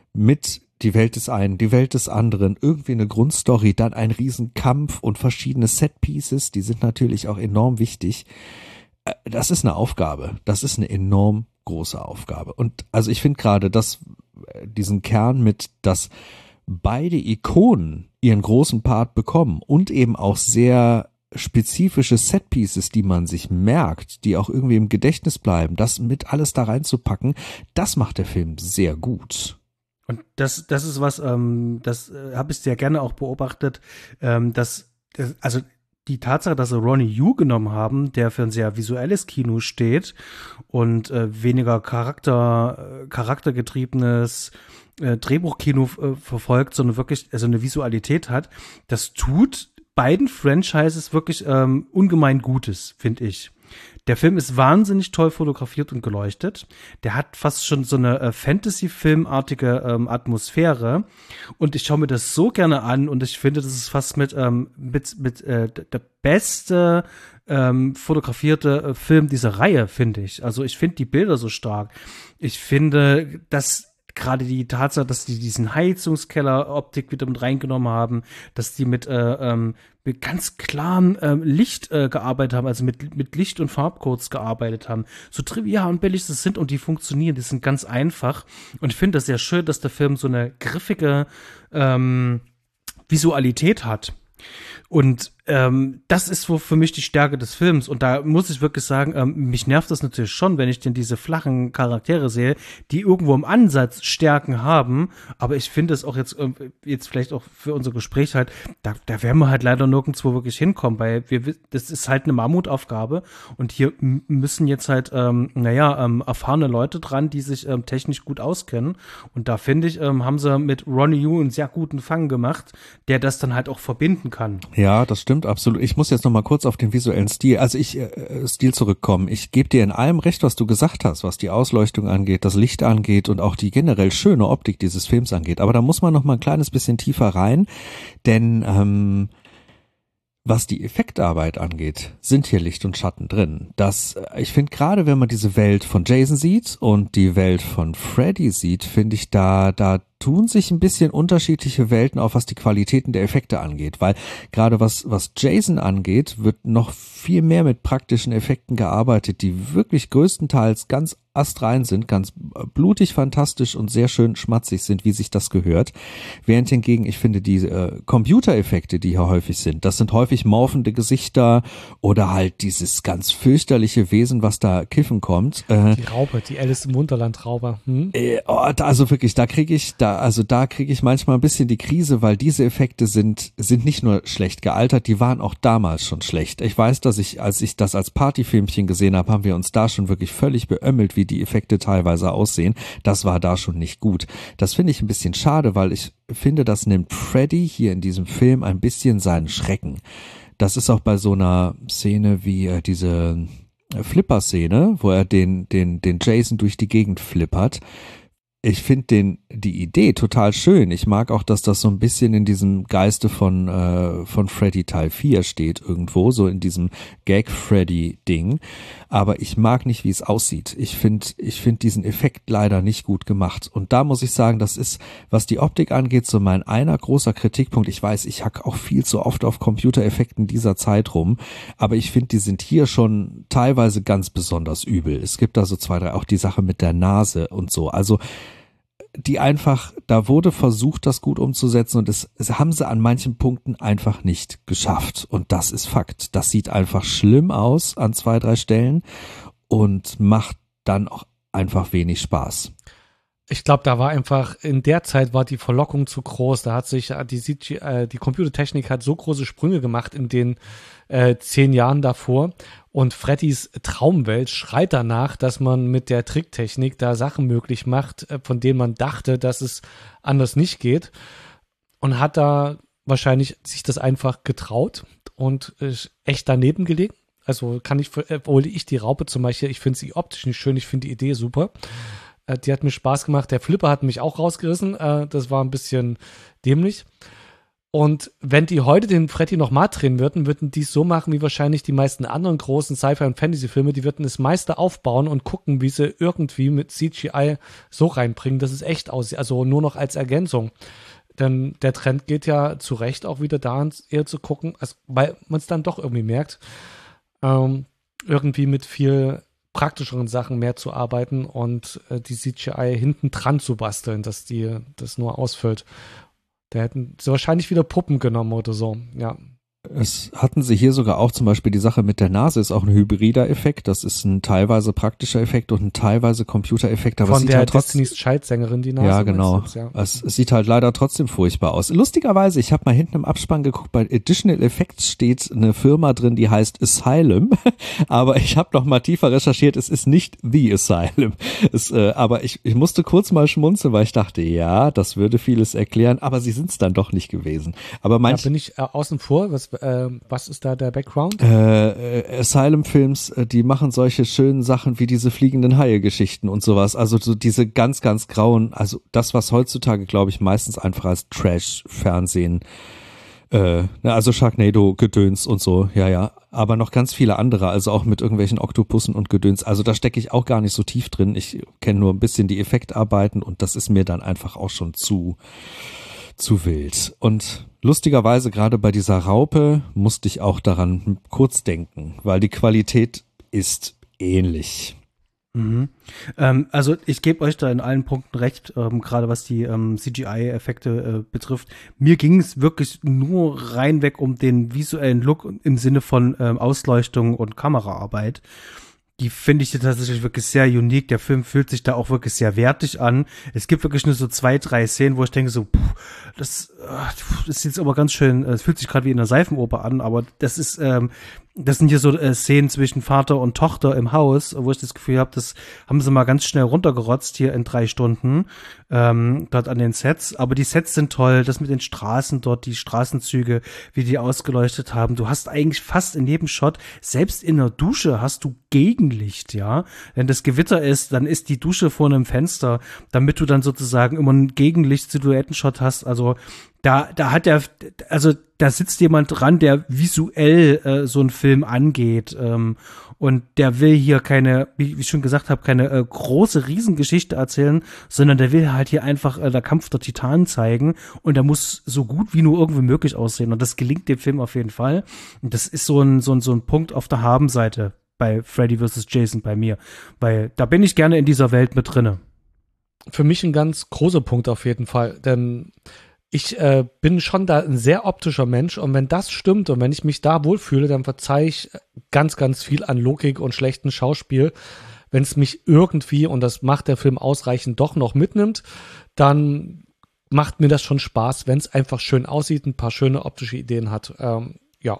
mit die Welt des einen, die Welt des anderen, irgendwie eine Grundstory, dann ein Riesenkampf und verschiedene Setpieces, die sind natürlich auch enorm wichtig. Das ist eine Aufgabe, das ist eine enorm große Aufgabe. Und also ich finde gerade, dass diesen Kern mit, dass beide Ikonen ihren großen Part bekommen und eben auch sehr spezifische Setpieces, die man sich merkt, die auch irgendwie im Gedächtnis bleiben, das mit alles da reinzupacken, das macht der Film sehr gut. Und das, das ist was, ähm, das äh, habe ich sehr gerne auch beobachtet, ähm, dass, das, also die Tatsache, dass sie Ronnie Yu genommen haben, der für ein sehr visuelles Kino steht und äh, weniger Charakter, äh, charaktergetriebenes äh, Drehbuchkino äh, verfolgt, sondern wirklich also eine Visualität hat, das tut beiden Franchises wirklich ähm, ungemein Gutes, finde ich. Der Film ist wahnsinnig toll fotografiert und geleuchtet. Der hat fast schon so eine äh, Fantasy-Filmartige ähm, Atmosphäre. Und ich schaue mir das so gerne an und ich finde, das ist fast mit, ähm, mit, mit äh, der beste ähm, fotografierte äh, Film dieser Reihe, finde ich. Also ich finde die Bilder so stark. Ich finde, dass gerade die Tatsache, dass die diesen Heizungskeller-Optik wieder mit reingenommen haben, dass die mit, äh, ähm, mit ganz klarem ähm, Licht äh, gearbeitet haben, also mit, mit Licht- und Farbcodes gearbeitet haben. So trivial und billig das sind und die funktionieren, die sind ganz einfach. Und ich finde das sehr schön, dass der Film so eine griffige ähm, Visualität hat. Und ähm, das ist so für mich die Stärke des Films. Und da muss ich wirklich sagen, ähm, mich nervt das natürlich schon, wenn ich denn diese flachen Charaktere sehe, die irgendwo im Ansatz Stärken haben. Aber ich finde es auch jetzt, äh, jetzt vielleicht auch für unser Gespräch halt, da, da werden wir halt leider nirgendwo wirklich hinkommen, weil wir, das ist halt eine Mammutaufgabe. Und hier m- müssen jetzt halt, ähm, naja, ähm, erfahrene Leute dran, die sich ähm, technisch gut auskennen. Und da finde ich, ähm, haben sie mit Ronnie Yu einen sehr guten Fang gemacht, der das dann halt auch verbinden kann. Ja, das stimmt absolut. Ich muss jetzt noch mal kurz auf den visuellen Stil, also ich äh, Stil zurückkommen. Ich gebe dir in allem recht, was du gesagt hast, was die Ausleuchtung angeht, das Licht angeht und auch die generell schöne Optik dieses Films angeht. Aber da muss man noch mal ein kleines bisschen tiefer rein, denn ähm, was die Effektarbeit angeht, sind hier Licht und Schatten drin. Das, ich finde gerade, wenn man diese Welt von Jason sieht und die Welt von Freddy sieht, finde ich da, da tun sich ein bisschen unterschiedliche Welten auf, was die Qualitäten der Effekte angeht, weil gerade was, was Jason angeht, wird noch viel mehr mit praktischen Effekten gearbeitet, die wirklich größtenteils ganz astrein sind, ganz blutig, fantastisch und sehr schön schmatzig sind, wie sich das gehört. Während hingegen, ich finde, die äh, Computereffekte, die hier häufig sind, das sind häufig morphende Gesichter oder halt dieses ganz fürchterliche Wesen, was da kiffen kommt. Äh, die Raupe, die Alice im Wunderland Raupe. Hm? äh, oh, da, also wirklich, da kriege ich, da, also da kriege ich manchmal ein bisschen die Krise, weil diese Effekte sind, sind nicht nur schlecht gealtert, die waren auch damals schon schlecht. Ich weiß, dass ich, als ich das als Partyfilmchen gesehen habe, haben wir uns da schon wirklich völlig beömmelt, wie die Effekte teilweise aussehen. Das war da schon nicht gut. Das finde ich ein bisschen schade, weil ich finde, das nimmt Freddy hier in diesem Film ein bisschen seinen Schrecken. Das ist auch bei so einer Szene wie äh, diese Flipper-Szene, wo er den, den, den Jason durch die Gegend flippert. Ich finde den die Idee total schön. Ich mag auch, dass das so ein bisschen in diesem Geiste von äh, von Freddy Teil vier steht irgendwo, so in diesem Gag-Freddy-Ding. Aber ich mag nicht, wie es aussieht. Ich finde ich finde diesen Effekt leider nicht gut gemacht. Und da muss ich sagen, das ist, was die Optik angeht, so mein einer großer Kritikpunkt. Ich weiß, ich hack auch viel zu oft auf Computereffekten dieser Zeit rum, aber ich finde, die sind hier schon teilweise ganz besonders übel. Es gibt da so zwei, drei, auch die Sache mit der Nase und so. Also die einfach, da wurde versucht, das gut umzusetzen und das, das haben sie an manchen Punkten einfach nicht geschafft. Und das ist Fakt. Das sieht einfach schlimm aus an zwei, drei Stellen und macht dann auch einfach wenig Spaß. Ich glaube, da war einfach, in der Zeit war die Verlockung zu groß. Da hat sich die C G I, die Computertechnik hat so große Sprünge gemacht in den äh, zehn Jahren davor. Und Freddys Traumwelt schreit danach, dass man mit der Tricktechnik da Sachen möglich macht, von denen man dachte, dass es anders nicht geht. Und hat da wahrscheinlich sich das einfach getraut und ist echt daneben gelegen. Also kann ich, obwohl ich die Raupe zum Beispiel, ich finde sie optisch nicht schön, ich finde die Idee super. Die hat mir Spaß gemacht. Der Flipper hat mich auch rausgerissen. Das war ein bisschen dämlich. Und wenn die heute den Freddy nochmal drehen würden, würden die es so machen, wie wahrscheinlich die meisten anderen großen Sci-Fi- und Fantasy-Filme. Die würden das meiste aufbauen und gucken, wie sie irgendwie mit C G I so reinbringen, dass es echt aussieht. Also nur noch als Ergänzung. Denn der Trend geht ja zu Recht auch wieder dahin, eher zu gucken, also, weil man es dann doch irgendwie merkt, ähm, irgendwie mit viel praktischeren Sachen mehr zu arbeiten und äh, die C G I hinten dran zu basteln, dass die das nur ausfüllt. Da hätten sie wahrscheinlich wieder Puppen genommen oder so, ja. Es hatten sie hier sogar auch zum Beispiel die Sache mit der Nase, ist auch ein hybrider Effekt. Das ist ein teilweise praktischer Effekt und ein teilweise Computereffekt. Aber Von es sieht der halt trotzdem, Destiny's Child-Sängerin, die Nase. ja, genau. Jetzt, ja. Es, es sieht halt leider trotzdem furchtbar aus. Lustigerweise, ich habe mal hinten im Abspann geguckt, bei Additional Effects steht eine Firma drin, die heißt Asylum. Aber ich habe noch mal tiefer recherchiert, es ist nicht The Asylum. Es, äh, aber ich, ich musste kurz mal schmunzeln, weil ich dachte, ja, das würde vieles erklären, aber sie sind es dann doch nicht gewesen. Aber manch, da bin ich äh, außen vor, was, äh, was ist da der Background? Äh, äh, Asylum-Films, äh, die machen solche schönen Sachen wie diese fliegenden Haie-Geschichten und sowas. Also so diese ganz, ganz grauen, also das, was heutzutage, glaube ich, meistens einfach als Trash-Fernsehen, äh, also Sharknado-Gedöns und so, ja, ja. Aber noch ganz viele andere, also auch mit irgendwelchen Oktopussen und Gedöns. Also da stecke ich auch gar nicht so tief drin. Ich kenne nur ein bisschen die Effektarbeiten und das ist mir dann einfach auch schon zu zu wild. Und lustigerweise gerade bei dieser Raupe musste ich auch daran kurz denken, weil die Qualität ist ähnlich. Mhm. Ähm, also ich gebe euch da in allen Punkten recht, ähm, gerade was die ähm, C G I-Effekte äh, betrifft. Mir ging es wirklich nur reinweg um den visuellen Look im Sinne von ähm, Ausleuchtung und Kameraarbeit. Die finde ich tatsächlich wirklich sehr unique. Der Film fühlt sich da auch wirklich sehr wertig an. Es gibt wirklich nur so zwei, drei Szenen, wo ich denke so, puh, das, das ist jetzt aber ganz schön, es fühlt sich gerade wie in einer Seifenoper an, aber das ist, ähm, das sind hier so äh, Szenen zwischen Vater und Tochter im Haus, wo ich das Gefühl habe, das haben sie mal ganz schnell runtergerotzt hier in drei Stunden, ähm, dort an den Sets. Aber die Sets sind toll, das mit den Straßen dort, die Straßenzüge, wie die ausgeleuchtet haben. Du hast eigentlich fast in jedem Shot, selbst in der Dusche hast du Gegenlicht, ja. Wenn das Gewitter ist, dann ist die Dusche vor einem Fenster, damit du dann sozusagen immer einen Gegenlicht-Silhouettenshot hast. Also da, da hat er, also da sitzt jemand dran, der visuell äh, so einen Film angeht. Ähm, und der will hier keine, wie, wie ich schon gesagt habe, keine äh, große Riesengeschichte erzählen, sondern der will halt hier einfach äh, der Kampf der Titanen zeigen. Und der muss so gut wie nur irgendwie möglich aussehen. Und das gelingt dem Film auf jeden Fall. Und das ist so ein, so ein, so ein Punkt auf der Habenseite bei Freddy versus. Jason bei mir. Weil da bin ich gerne in dieser Welt mit drinne. Für mich ein ganz großer Punkt auf jeden Fall, denn ich äh, bin schon da ein sehr optischer Mensch und wenn das stimmt und wenn ich mich da wohlfühle, dann verzeihe ich ganz, ganz viel an Logik und schlechtem Schauspiel. Wenn es mich irgendwie, und das macht der Film ausreichend, doch noch mitnimmt, dann macht mir das schon Spaß, wenn es einfach schön aussieht, ein paar schöne optische Ideen hat. Ähm, ja.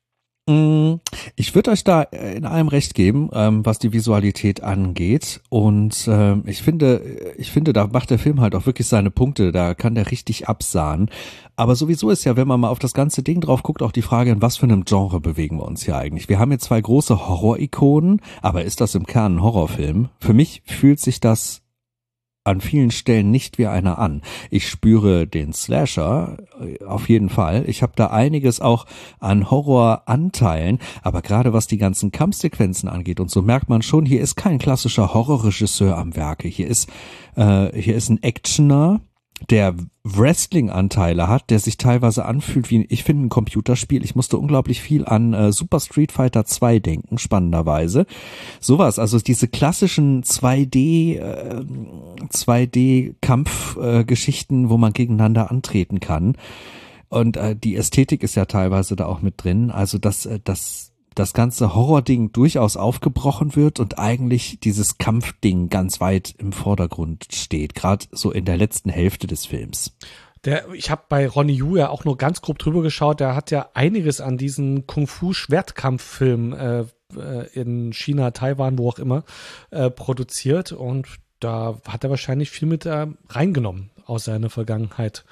Ich würde euch da in allem recht geben, ähm, was die Visualität angeht. Und ähm, ich finde, ich finde, da macht der Film halt auch wirklich seine Punkte. Da kann der richtig absahnen. Aber sowieso ist ja, wenn man mal auf das ganze Ding drauf guckt, auch die Frage, in was für einem Genre bewegen wir uns hier eigentlich. Wir haben jetzt zwei große Horror-Ikonen, aber ist das im Kern ein Horrorfilm? Für mich fühlt sich das an vielen Stellen nicht wie einer an. Ich spüre den Slasher auf jeden Fall. Ich habe da einiges auch an Horroranteilen, aber gerade was die ganzen Kampfsequenzen angeht und so merkt man schon, hier ist kein klassischer Horrorregisseur am Werke. Hier ist äh, hier ist ein Actioner, der Wrestling-Anteile hat, der sich teilweise anfühlt wie, ich finde, ein Computerspiel. Ich musste unglaublich viel an äh, Super Street Fighter zwei denken, spannenderweise. Sowas, also diese klassischen zwei D, äh, zwei D-Kampfgeschichten, äh, wo man gegeneinander antreten kann. Und äh, die Ästhetik ist ja teilweise da auch mit drin. Also dass äh, das das ganze Horror-Ding durchaus aufgebrochen wird und eigentlich dieses Kampfding ganz weit im Vordergrund steht, gerade so in der letzten Hälfte des Films. Der, ich habe bei Ronnie Yu ja auch nur ganz grob drüber geschaut, der hat ja einiges an diesen Kung-Fu-Schwertkampffilmen äh, in China, Taiwan, wo auch immer, äh, produziert und da hat er wahrscheinlich viel mit äh, reingenommen aus seiner Vergangenheit.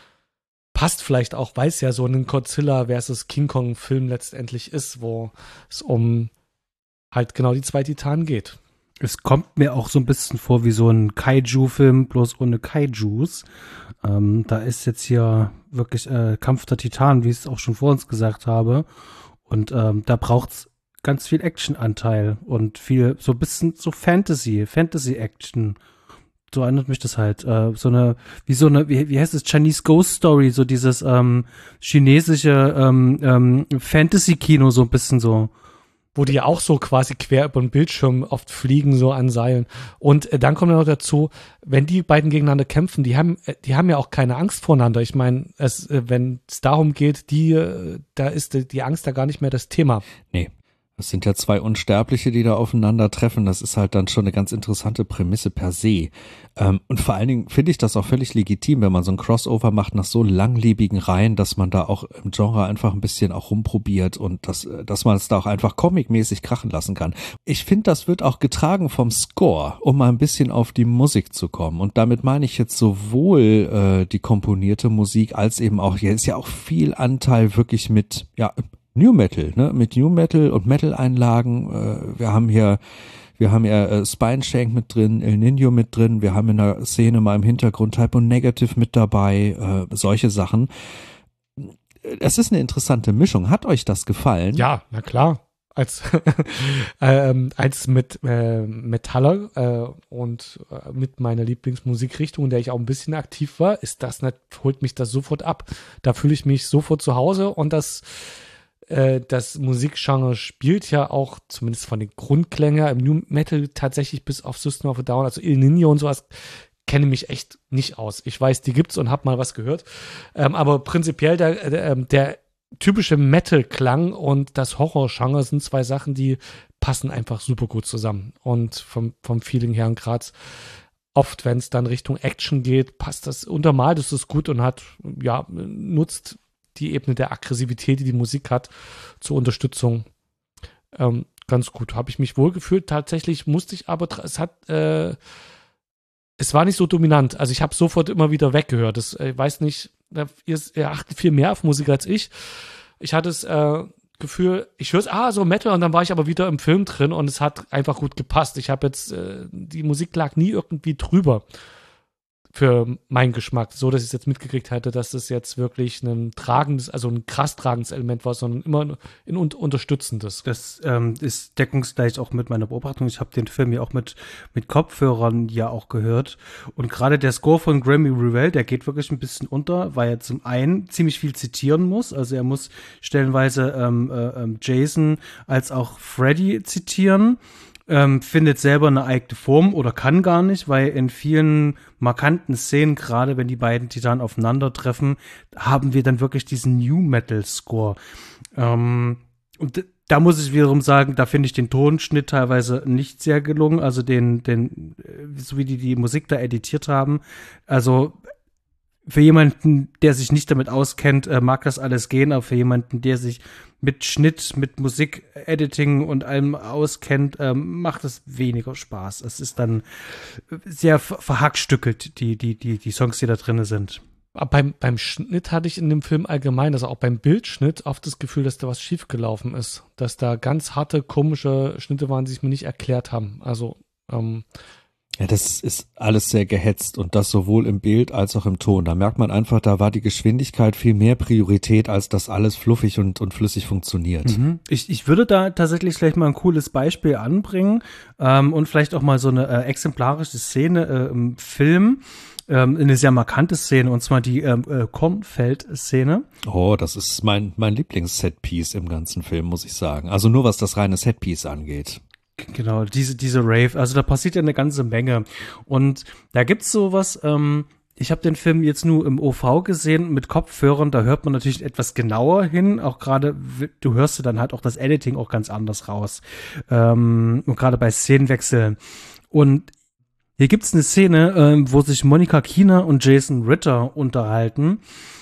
Passt vielleicht auch, weil es ja so ein Godzilla versus King Kong Film letztendlich ist, wo es um halt genau die zwei Titanen geht. Es kommt mir auch so ein bisschen vor wie so ein Kaiju-Film, bloß ohne Kaijus. Ähm, da ist jetzt hier wirklich äh, Kampf der Titanen, wie ich es auch schon vor uns gesagt habe. Und ähm, da braucht's ganz viel Action-Anteil und viel, so ein bisschen so Fantasy, Fantasy-Action. So erinnert mich das halt. Äh, so eine, wie so eine, wie, wie heißt es, Chinese Ghost Story, so dieses ähm, chinesische ähm, ähm, Fantasy-Kino, so ein bisschen so. Wo die ja auch so quasi quer über den Bildschirm oft fliegen, so an Seilen. Und äh, dann kommt ja noch dazu, wenn die beiden gegeneinander kämpfen, die haben, äh, die haben ja auch keine Angst voneinander. Ich meine, es, äh, wenn es darum geht, die, äh, da ist die, die Angst da gar nicht mehr das Thema. Nee. Das sind ja zwei Unsterbliche, die da aufeinandertreffen. Das ist halt dann schon eine ganz interessante Prämisse per se. Ähm, und vor allen Dingen finde ich das auch völlig legitim, wenn man so ein Crossover macht nach so langlebigen Reihen, dass man da auch im Genre einfach ein bisschen auch rumprobiert und dass, dass man es da auch einfach comicmäßig krachen lassen kann. Ich finde, das wird auch getragen vom Score, um mal ein bisschen auf die Musik zu kommen. Und damit meine ich jetzt sowohl äh, die komponierte Musik als eben auch, hier ist ja auch viel Anteil wirklich mit, ja, New Metal, ne, mit New Metal und Metal-Einlagen. Äh, wir haben hier, wir haben ja äh, Spineshank mit drin, El Nino mit drin. Wir haben in der Szene mal im Hintergrund Type O Negative mit dabei, äh, solche Sachen. Es ist eine interessante Mischung. Hat euch das gefallen? Ja, na klar. Als ähm, als mit äh, Metaller äh, und äh, mit meiner Lieblingsmusikrichtung, in der ich auch ein bisschen aktiv war, ist das nicht, holt mich das sofort ab. Da fühle ich mich sofort zu Hause und das Das Musikgenre spielt ja auch, zumindest von den Grundklängen im New Metal tatsächlich bis auf System of a Down, also El Nino und sowas, kenne mich echt nicht aus. Ich weiß, die gibt's und habe mal was gehört. Ähm, aber prinzipiell der, der, der typische Metal-Klang und das Horror-Genre sind zwei Sachen, die passen einfach super gut zusammen. Und vom, vom Feeling her und gerade oft, wenn es dann Richtung Action geht, passt das, untermalt ist es gut und hat, ja, nutzt die Ebene der Aggressivität, die die Musik hat, zur Unterstützung ähm, ganz gut. Habe ich mich wohlgefühlt. Tatsächlich musste ich aber, es hat, äh, es war nicht so dominant. Also ich habe sofort immer wieder weggehört. Das, ich weiß nicht, ihr, ihr achtet viel mehr auf Musik als ich. Ich hatte das äh, Gefühl, ich höre es, ah, so Metal, und dann war ich aber wieder im Film drin und es hat einfach gut gepasst. Ich habe jetzt, äh, die Musik lag nie irgendwie drüber. für meinen Geschmack, so dass ich es jetzt mitgekriegt hatte, dass das jetzt wirklich ein tragendes, also ein krass tragendes Element war, sondern immer ein un- unterstützendes. Das ähm, ist deckungsgleich auch mit meiner Beobachtung. Ich habe den Film ja auch mit, mit Kopfhörern ja auch gehört. Und gerade der Score von Grammy Revell, der geht wirklich ein bisschen unter, weil er zum einen ziemlich viel zitieren muss. Also er muss stellenweise ähm, äh, Jason als auch Freddy zitieren. Ähm, findet selber eine eigene Form oder kann gar nicht, weil in vielen markanten Szenen, gerade wenn die beiden Titanen aufeinandertreffen, haben wir dann wirklich diesen New-Metal-Score. Ähm, und da muss ich wiederum sagen, da finde ich den Tonschnitt teilweise nicht sehr gelungen, also den, den, so wie die die Musik da editiert haben. Also für jemanden, der sich nicht damit auskennt, äh, mag das alles gehen, aber für jemanden, der sich mit Schnitt, mit Musik, Editing und allem auskennt, ähm, macht es weniger Spaß. Es ist dann sehr ver- verhackstückelt, die, die, die, die Songs, die da drin sind. Aber beim, beim Schnitt hatte ich in dem Film allgemein, also auch beim Bildschnitt, oft das Gefühl, dass da was schiefgelaufen ist. Dass da ganz harte, komische Schnitte waren, die sich mir nicht erklärt haben. Also, ähm, Ja, das ist alles sehr gehetzt und das sowohl im Bild als auch im Ton. Da merkt man einfach, da war die Geschwindigkeit viel mehr Priorität, als dass alles fluffig und, und flüssig funktioniert. Mhm. Ich, ich würde da tatsächlich vielleicht mal ein cooles Beispiel anbringen ähm, und vielleicht auch mal so eine äh, exemplarische Szene äh, im Film, ähm, eine sehr markante Szene, und zwar die ähm, äh, Kornfeld-Szene. Oh, das ist mein, mein Lieblings-Setpiece im ganzen Film, muss ich sagen. Also nur was das reine Setpiece angeht. Genau, diese, diese Rave, also da passiert ja eine ganze Menge. Und da gibt's sowas, ähm, ich habe den Film jetzt nur im O V gesehen mit Kopfhörern, da hört man natürlich etwas genauer hin, auch gerade, du hörst ja dann halt auch das Editing auch ganz anders raus. Ähm, und gerade bei Szenenwechseln. Und hier gibt's eine Szene, ähm, wo sich Monica Keener und Jason Ritter unterhalten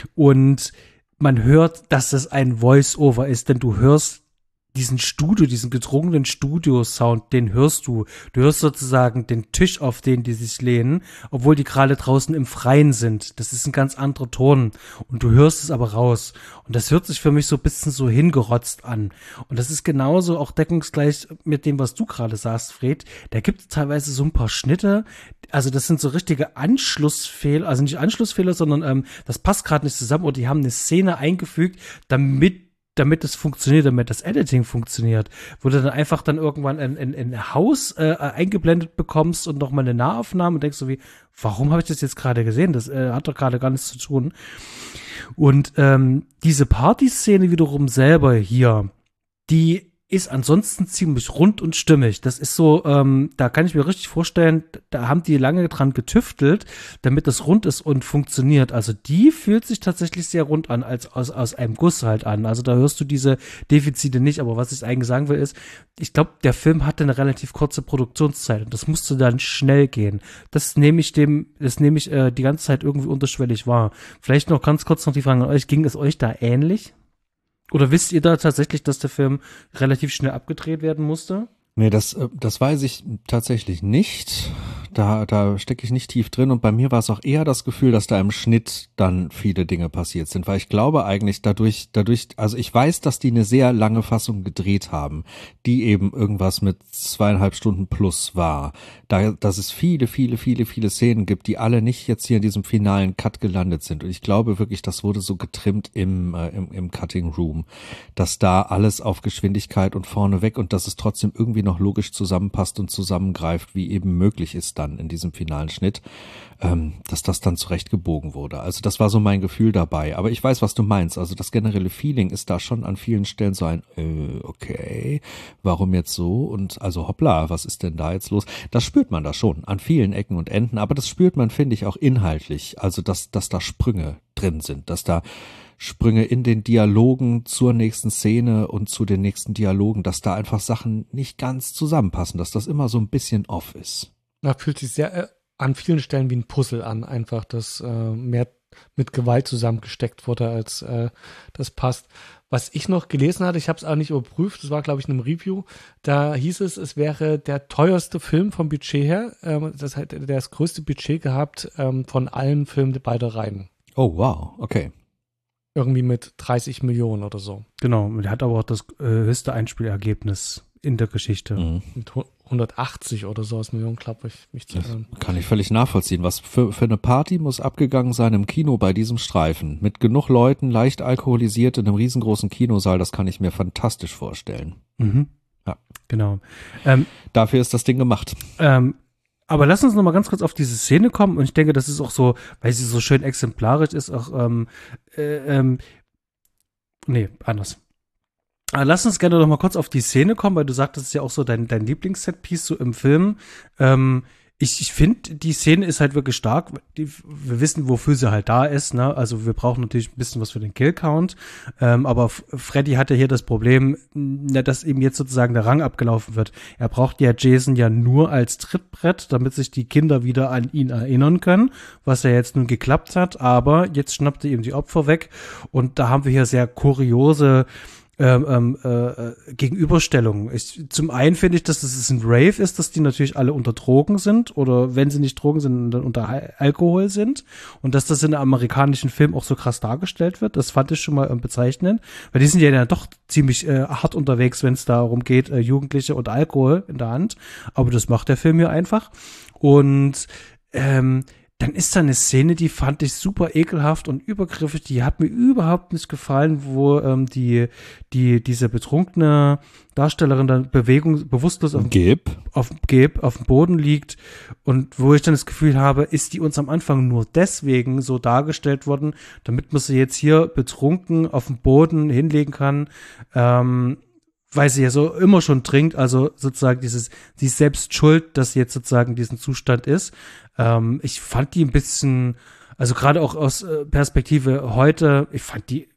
und man hört, dass das ein Voice-Over ist, denn du hörst diesen Studio, diesen gedrungenen Studio-Sound, den hörst du. Du hörst sozusagen den Tisch, auf den die sich lehnen, obwohl die gerade draußen im Freien sind. Das ist ein ganz anderer Ton. Und du hörst es aber raus. Und das hört sich für mich so ein bisschen so hingerotzt an. Und das ist genauso auch deckungsgleich mit dem, was du gerade sagst, Fred. Da gibt es teilweise so ein paar Schnitte. Also das sind so richtige Anschlussfehler, also nicht Anschlussfehler, sondern ähm, das passt gerade nicht zusammen. Und die haben eine Szene eingefügt, damit damit es funktioniert, damit das Editing funktioniert, wo du dann einfach dann irgendwann ein, ein, ein Haus äh, eingeblendet bekommst und nochmal eine Nahaufnahme und denkst so wie, warum habe ich das jetzt gerade gesehen? Das äh, hat doch gerade gar nichts zu tun. Und ähm, diese Partyszene wiederum selber hier, die ist ansonsten ziemlich rund und stimmig. Das ist so, ähm, da kann ich mir richtig vorstellen, da haben die lange dran getüftelt, damit das rund ist und funktioniert. Also die fühlt sich tatsächlich sehr rund an, als aus, aus einem Guss halt an. Also da hörst du diese Defizite nicht. Aber was ich eigentlich sagen will, ist, ich glaube, der Film hatte eine relativ kurze Produktionszeit und das musste dann schnell gehen. Das nehme ich dem, das nehme ich äh, die ganze Zeit irgendwie unterschwellig wahr. Vielleicht noch ganz kurz noch die Frage an euch, ging es euch da ähnlich? Oder wisst ihr da tatsächlich, dass der Film relativ schnell abgedreht werden musste? Nee, das, das weiß ich tatsächlich nicht. Da, da stecke ich nicht tief drin und bei mir war es auch eher das Gefühl, dass da im Schnitt dann viele Dinge passiert sind, weil ich glaube eigentlich dadurch, dadurch, also ich weiß, dass die eine sehr lange Fassung gedreht haben, die eben irgendwas mit zweieinhalb Stunden plus war. Da, dass es viele, viele, viele, viele Szenen gibt, die alle nicht jetzt hier in diesem finalen Cut gelandet sind und ich glaube wirklich, das wurde so getrimmt im, äh, im, im Cutting Room, dass da alles auf Geschwindigkeit und vorne weg und dass es trotzdem irgendwie noch logisch zusammenpasst und zusammengreift, wie eben möglich ist dann in diesem finalen Schnitt, ähm, dass das dann zurechtgebogen wurde. Also das war so mein Gefühl dabei. Aber ich weiß, was du meinst. Also das generelle Feeling ist da schon an vielen Stellen so ein, äh, okay, warum jetzt so? Und also hoppla, was ist denn da jetzt los? Das spürt man da schon an vielen Ecken und Enden. Aber das spürt man, finde ich, auch inhaltlich. Also dass, dass da Sprünge drin sind, dass da Sprünge in den Dialogen zur nächsten Szene und zu den nächsten Dialogen, dass da einfach Sachen nicht ganz zusammenpassen, dass das immer so ein bisschen off ist. Da fühlt sich sehr äh, an vielen Stellen wie ein Puzzle an, einfach, dass äh, mehr mit Gewalt zusammengesteckt wurde, als äh, das passt. Was ich noch gelesen hatte, ich habe es auch nicht überprüft, das war, glaube ich, in einem Review, da hieß es, es wäre der teuerste Film vom Budget her, ähm, das hat der das größte Budget gehabt ähm, von allen Filmen beider Reihen. Oh, wow, okay. Irgendwie mit dreißig Millionen oder so. Genau, der hat aber auch das äh, höchste Einspielergebnis in der Geschichte. Mhm. Mit hundertachtzig oder so aus Millionen, glaube ich, mich zu erinnern. Kann ich völlig nachvollziehen. Was für, für eine Party muss abgegangen sein im Kino bei diesem Streifen? Mit genug Leuten, leicht alkoholisiert in einem riesengroßen Kinosaal, das kann ich mir fantastisch vorstellen. Mhm. Ja. Genau. Ähm, Dafür ist das Ding gemacht. Ähm, aber lass uns noch mal ganz kurz auf diese Szene kommen. Und ich denke, das ist auch so, weil sie so schön exemplarisch ist, auch, ähm, äh, ähm, nee, anders. Aber lass uns gerne noch mal kurz auf die Szene kommen, weil du sagtest, es ist ja auch so dein, dein Lieblings-Set-Piece so im Film. Ähm, ich ich finde, die Szene ist halt wirklich stark. Die, wir wissen, wofür sie halt da ist, ne? Also wir brauchen natürlich ein bisschen was für den Kill-Count. Ähm, aber F- Freddy hat ja hier das Problem, na, dass ihm jetzt sozusagen der Rang abgelaufen wird. Er braucht ja Jason ja nur als Trittbrett, damit sich die Kinder wieder an ihn erinnern können, was ja jetzt nun geklappt hat. Aber jetzt schnappt er ihm die Opfer weg. Und da haben wir hier sehr kuriose Ähm, äh, Gegenüberstellungen. Ich, zum einen finde ich, dass es ein Rave ist, dass die natürlich alle unter Drogen sind oder wenn sie nicht Drogen sind, dann unter Al- Alkohol sind und dass das in einem amerikanischen Film auch so krass dargestellt wird. Das fand ich schon mal ähm, bezeichnend, weil die sind ja dann doch ziemlich äh, hart unterwegs, wenn es darum geht, äh, Jugendliche und Alkohol in der Hand. Aber das macht der Film hier einfach. Und ähm, dann ist da eine Szene, die fand ich super ekelhaft und übergriffig, die hat mir überhaupt nicht gefallen, wo ähm, die, die, diese betrunkene Darstellerin dann Bewegung bewusstlos auf, Gib. auf, Geb, auf dem Boden liegt und wo ich dann das Gefühl habe, ist die uns am Anfang nur deswegen so dargestellt worden, damit man sie jetzt hier betrunken auf dem Boden hinlegen kann, ähm, weil sie ja so immer schon trinkt, also sozusagen dieses, sie ist selbst schuld, dass sie jetzt sozusagen diesen Zustand ist. Ähm, ich fand die ein bisschen, also gerade auch aus äh, Perspektive heute, ich fand die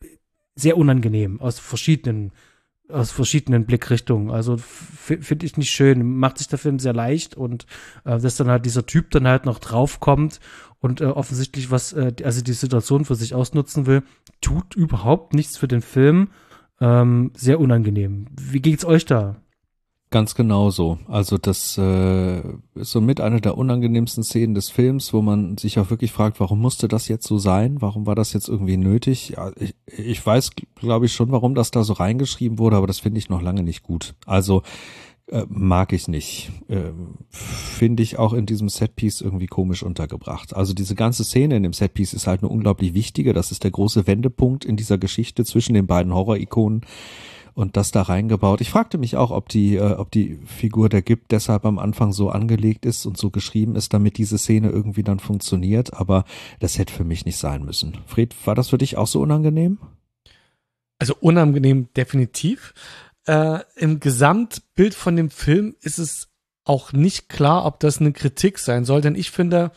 sehr unangenehm aus verschiedenen, aus verschiedenen Blickrichtungen. Also f- finde ich nicht schön, macht sich der Film sehr leicht und äh, dass dann halt dieser Typ dann halt noch draufkommt und äh, offensichtlich was, äh, also die Situation für sich ausnutzen will, tut überhaupt nichts für den Film. Ähm, sehr unangenehm. Wie geht's euch da? Ganz genau so. Also das äh, ist somit eine der unangenehmsten Szenen des Films, wo man sich auch wirklich fragt, warum musste das jetzt so sein? Warum war das jetzt irgendwie nötig? Ja, ich, ich weiß, glaube ich, schon, warum das da so reingeschrieben wurde, aber das finde ich noch lange nicht gut. Also äh, mag ich nicht. Äh, finde ich auch in diesem Setpiece irgendwie komisch untergebracht. Also diese ganze Szene in dem Setpiece ist halt eine unglaublich wichtige. Das ist der große Wendepunkt in dieser Geschichte zwischen den beiden Horror-Ikonen. Und das da reingebaut. Ich fragte mich auch, ob die, äh, ob die Figur der Gib deshalb am Anfang so angelegt ist und so geschrieben ist, damit diese Szene irgendwie dann funktioniert. Aber das hätte für mich nicht sein müssen. Fred, war das für dich auch so unangenehm? Also unangenehm definitiv. Äh, Im Gesamtbild von dem Film ist es auch nicht klar, ob das eine Kritik sein soll. Denn ich finde,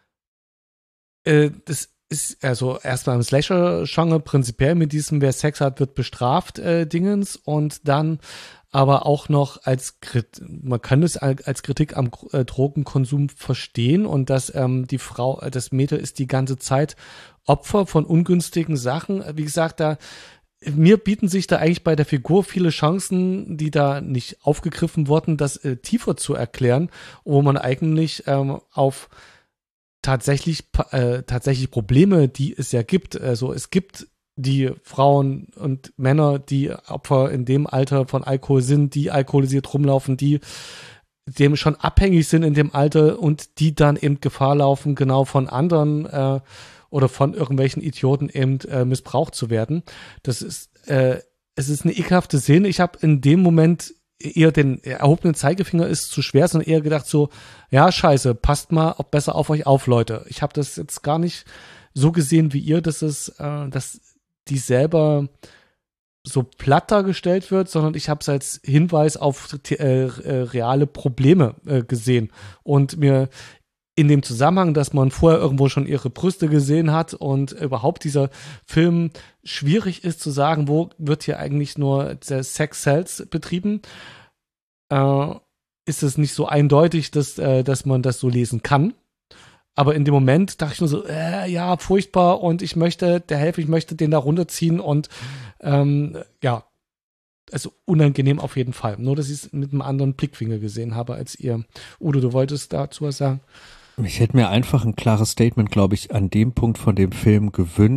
äh, das ist also erstmal im Slasher-Genre prinzipiell mit diesem, wer Sex hat, wird bestraft, äh, Dingens und dann aber auch noch als Kritik, man kann es als Kritik am äh, Drogenkonsum verstehen und dass ähm, die Frau, äh, das Mädel ist die ganze Zeit Opfer von ungünstigen Sachen. Wie gesagt, da mir bieten sich da eigentlich bei der Figur viele Chancen, die da nicht aufgegriffen wurden, das äh, tiefer zu erklären, wo man eigentlich ähm, auf tatsächlich äh, tatsächlich Probleme, die es ja gibt. Also es gibt die Frauen und Männer, die Opfer in dem Alter von Alkohol sind, die alkoholisiert rumlaufen, die dem schon abhängig sind in dem Alter und die dann eben Gefahr laufen, genau von anderen äh, oder von irgendwelchen Idioten eben äh, missbraucht zu werden. Das ist äh, es ist eine ekelhafte Szene. Ich habe in dem Moment eher den erhobenen Zeigefinger ist zu schwer, sondern eher gedacht so, ja, scheiße, passt mal auch besser auf euch auf, Leute. Ich habe das jetzt gar nicht so gesehen wie ihr, dass es, äh, dass die selber so platt dargestellt wird, sondern ich habe es als Hinweis auf äh, äh, reale Probleme äh, gesehen und mir in dem Zusammenhang, dass man vorher irgendwo schon ihre Brüste gesehen hat und überhaupt dieser Film schwierig ist zu sagen, wo wird hier eigentlich nur der Sex Sales betrieben, äh, ist es nicht so eindeutig, dass, äh, dass man das so lesen kann. Aber in dem Moment dachte ich nur so, äh, ja, furchtbar und ich möchte der helfen, ich möchte den da runterziehen und ähm, ja, also unangenehm auf jeden Fall. Nur, dass ich es mit einem anderen Blickwinkel gesehen habe als ihr. Udo, du wolltest dazu was sagen? Ich hätte mir einfach ein klares Statement, glaube ich, an dem Punkt von dem Film gewünscht,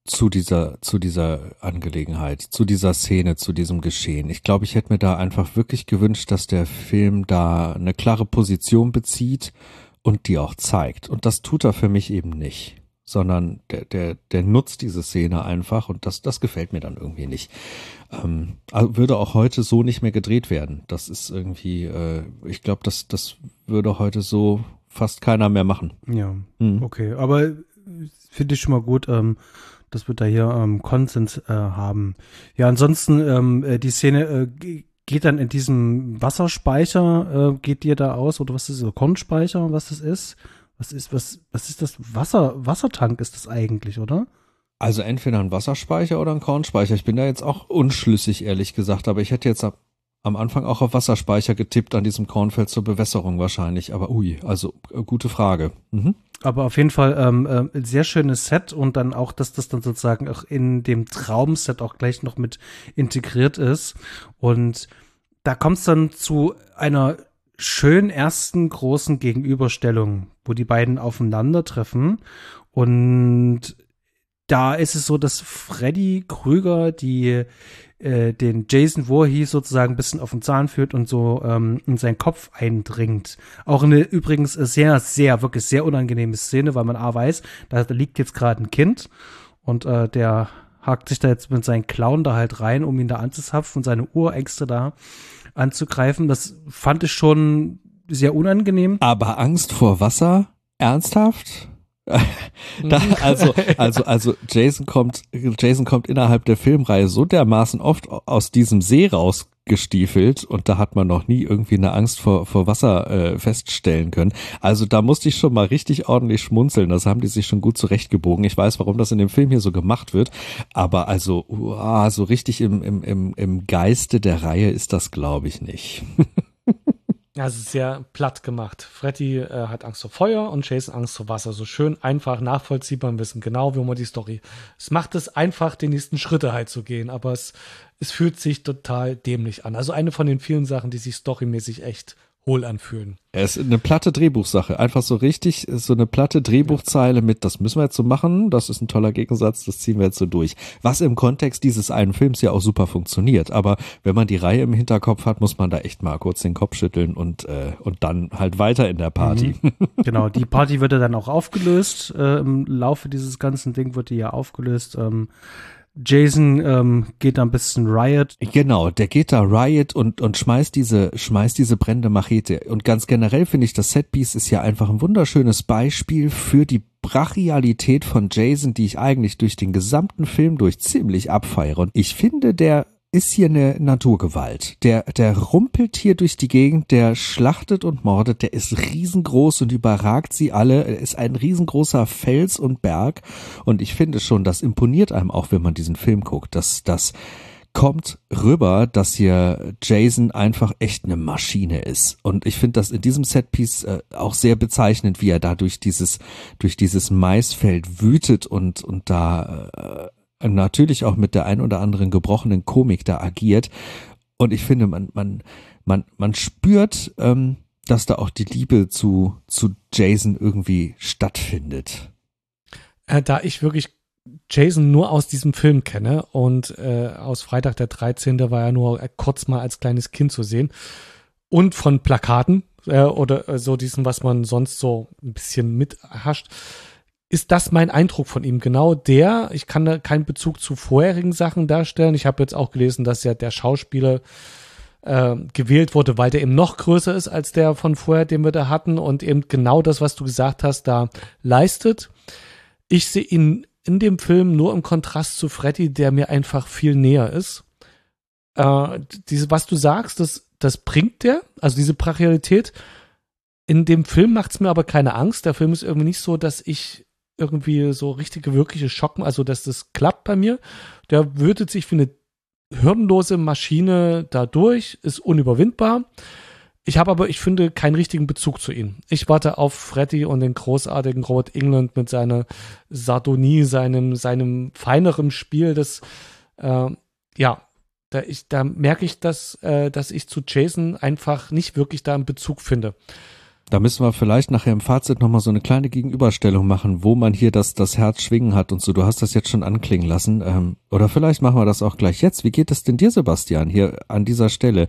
zu dieser, zu dieser Angelegenheit, zu dieser Szene, zu diesem Geschehen. Ich glaube, ich hätte mir da einfach wirklich gewünscht, dass der Film da eine klare Position bezieht und die auch zeigt. Und das tut er für mich eben nicht, sondern der, der, der nutzt diese Szene einfach und das, das gefällt mir dann irgendwie nicht. Ähm, also würde auch heute so nicht mehr gedreht werden. Das ist irgendwie, äh, ich glaube, das, das würde heute so fast keiner mehr machen. Ja, Mhm. okay. Aber finde ich schon mal gut, ähm, dass wir da hier ähm, Konsens äh, haben. Ja, ansonsten, ähm, äh, die Szene äh, g- geht dann in diesem Wasserspeicher, äh, geht dir da aus, oder was ist das, Kornspeicher, was das ist? Was ist, was, was ist das? Wasser, Wassertank ist das eigentlich, oder? Also entweder ein Wasserspeicher oder ein Kornspeicher. Ich bin da jetzt auch unschlüssig, ehrlich gesagt, aber ich hätte jetzt ab, am Anfang auch auf Wasserspeicher getippt an diesem Kornfeld zur Bewässerung wahrscheinlich. Aber ui, also äh, gute Frage. Mhm. Aber auf jeden Fall ähm, ähm, ein sehr schönes Set und dann auch, dass das dann sozusagen auch in dem Traumset auch gleich noch mit integriert ist. Und da kommt es dann zu einer schönen ersten großen Gegenüberstellung, wo die beiden aufeinandertreffen. Und da ist es so, dass Freddy Krüger die äh, den Jason Voorhees sozusagen ein bisschen auf den Zahn führt und so ähm, in seinen Kopf eindringt. Auch eine übrigens sehr, sehr, wirklich sehr unangenehme Szene, weil man A weiß, da, da liegt jetzt gerade ein Kind und äh, der hakt sich da jetzt mit seinen Klauen da halt rein, um ihn da anzuzapfen und seine Urängste da anzugreifen. Das fand ich schon sehr unangenehm. Aber Angst vor Wasser? Ernsthaft? Da, also, also, also Jason kommt, Jason kommt innerhalb der Filmreihe so dermaßen oft aus diesem See rausgestiefelt und da hat man noch nie irgendwie eine Angst vor, vor Wasser äh, feststellen können. Also da musste ich schon mal richtig ordentlich schmunzeln. Das haben die sich schon gut zurechtgebogen. Ich weiß, warum das in dem Film hier so gemacht wird, aber also uah, so richtig im, im, im, im Geiste der Reihe ist das, glaube ich, nicht. Ja, es ist sehr platt gemacht. Freddy äh, hat Angst vor Feuer und Jason Angst vor Wasser. So schön einfach nachvollziehbar und wissen genau, wie man die Story. Es macht es einfach, die nächsten Schritte halt zu gehen, aber es, es fühlt sich total dämlich an. Also eine von den vielen Sachen, die sich storymäßig echt hohl anfühlen. Es ist eine platte Drehbuchsache. Einfach so richtig, so eine platte Drehbuchzeile mit, das müssen wir jetzt so machen, das ist ein toller Gegensatz, das ziehen wir jetzt so durch. Was im Kontext dieses einen Films ja auch super funktioniert. Aber wenn man die Reihe im Hinterkopf hat, muss man da echt mal kurz den Kopf schütteln und, äh, und dann halt weiter in der Party. Mhm. Genau, die Party wird ja dann auch aufgelöst. Äh, im Laufe dieses ganzen Ding wird die ja aufgelöst. Ähm, Jason ähm, geht da ein bisschen Riot. Genau, der geht da Riot und und schmeißt diese schmeißt diese brennende Machete. Und ganz generell finde ich, das Setpiece ist ja einfach ein wunderschönes Beispiel für die Brachialität von Jason, die ich eigentlich durch den gesamten Film durch ziemlich abfeiere. Und ich finde, der ist hier eine Naturgewalt. Der, der rumpelt hier durch die Gegend, der schlachtet und mordet, der ist riesengroß und überragt sie alle. Er ist ein riesengroßer Fels und Berg. Und ich finde schon, das imponiert einem auch, wenn man diesen Film guckt. Das, das kommt rüber, dass hier Jason einfach echt eine Maschine ist. Und ich finde das in diesem Setpiece äh, auch sehr bezeichnend, wie er da durch dieses, durch dieses Maisfeld wütet und, und da, äh, natürlich auch mit der ein oder anderen gebrochenen Komik da agiert. Und ich finde, man, man, man, man spürt, ähm, dass da auch die Liebe zu, zu Jason irgendwie stattfindet. Äh, da ich wirklich Jason nur aus diesem Film kenne und äh, aus Freitag der dreizehnte war er nur äh, kurz mal als kleines Kind zu sehen und von Plakaten äh, oder äh, so diesen, was man sonst so ein bisschen mithascht, ist das mein Eindruck von ihm. Genau der, ich kann da keinen Bezug zu vorherigen Sachen darstellen. Ich habe jetzt auch gelesen, dass ja der Schauspieler äh, gewählt wurde, weil der eben noch größer ist als der von vorher, den wir da hatten und eben genau das, was du gesagt hast, da leistet. Ich sehe ihn in dem Film nur im Kontrast zu Freddy, der mir einfach viel näher ist. Äh, diese, was du sagst, das, das bringt der, also diese Brachialität. In dem Film macht es mir aber keine Angst. Der Film ist irgendwie nicht so, dass ich irgendwie so richtige, wirkliche Schocken, also dass das klappt bei mir. Der wütet sich wie eine hirnlose Maschine da durch, ist unüberwindbar. Ich habe aber, ich finde, keinen richtigen Bezug zu ihm. Ich warte auf Freddy und den großartigen Robert Englund mit seiner Sardonie, seinem, seinem feineren Spiel. Das, äh, ja, da, ich, da merke ich, dass, äh, dass ich zu Jason einfach nicht wirklich da einen Bezug finde. Da müssen wir vielleicht nachher im Fazit nochmal so eine kleine Gegenüberstellung machen, wo man hier das, das Herz schwingen hat und so. Du hast das jetzt schon anklingen lassen. Ähm, oder vielleicht machen wir das auch gleich jetzt. Wie geht es denn dir, Sebastian, hier an dieser Stelle?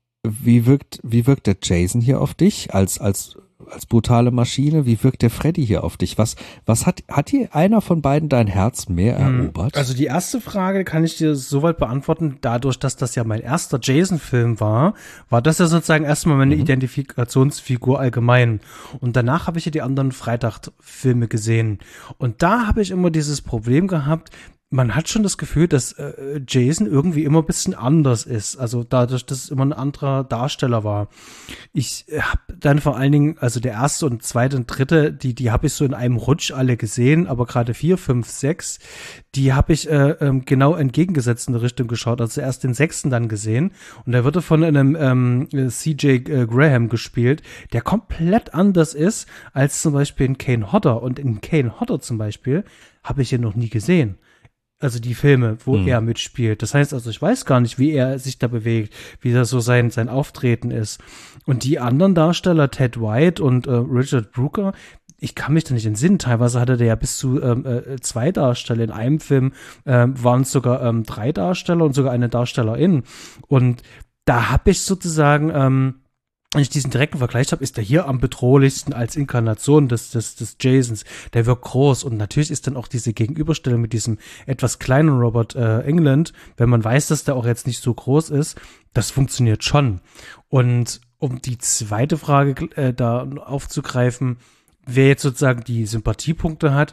Wie wirkt, wie wirkt der Jason hier auf dich als, als, als brutale Maschine? Wie wirkt der Freddy hier auf dich? Was, was hat, hat hier einer von beiden dein Herz mehr erobert? Also die erste Frage kann ich dir soweit beantworten, dadurch, dass das ja mein erster Jason-Film war, war das ja sozusagen erstmal meine mhm. Identifikationsfigur allgemein. Und danach habe ich ja die anderen Freitag-Filme gesehen. Und da habe ich immer dieses Problem gehabt, man hat schon das Gefühl, dass äh, Jason irgendwie immer ein bisschen anders ist. Also dadurch, dass es immer ein anderer Darsteller war. Ich habe dann vor allen Dingen, also der erste und zweite und dritte, die die habe ich so in einem Rutsch alle gesehen, aber gerade vier, fünf, sechs, die habe ich äh, ähm, genau entgegengesetzt in die Richtung geschaut. Also erst den sechsten dann gesehen. Und der wurde von einem ähm, C J äh, Graham gespielt, der komplett anders ist als zum Beispiel in Kane Hodder. Und in Kane Hodder zum Beispiel habe ich ihn noch nie gesehen. Also die Filme, wo mhm. er mitspielt. Das heißt also, ich weiß gar nicht, wie er sich da bewegt, wie das so sein sein Auftreten ist. Und die anderen Darsteller, Ted White und äh, Richard Brooker, ich kann mich da nicht entsinnen. Teilweise hatte der ja bis zu ähm, äh, zwei Darsteller. In einem Film ähm, waren es sogar ähm, drei Darsteller und sogar eine Darstellerin. Und da habe ich sozusagen ähm, wenn ich diesen direkten Vergleich habe, ist der hier am bedrohlichsten als Inkarnation des, des, des Jasons. Der wirkt groß und natürlich ist dann auch diese Gegenüberstellung mit diesem etwas kleinen Robert äh, Englund, wenn man weiß, dass der auch jetzt nicht so groß ist, das funktioniert schon. Und um die zweite Frage äh, da aufzugreifen, wer jetzt sozusagen die Sympathiepunkte hat,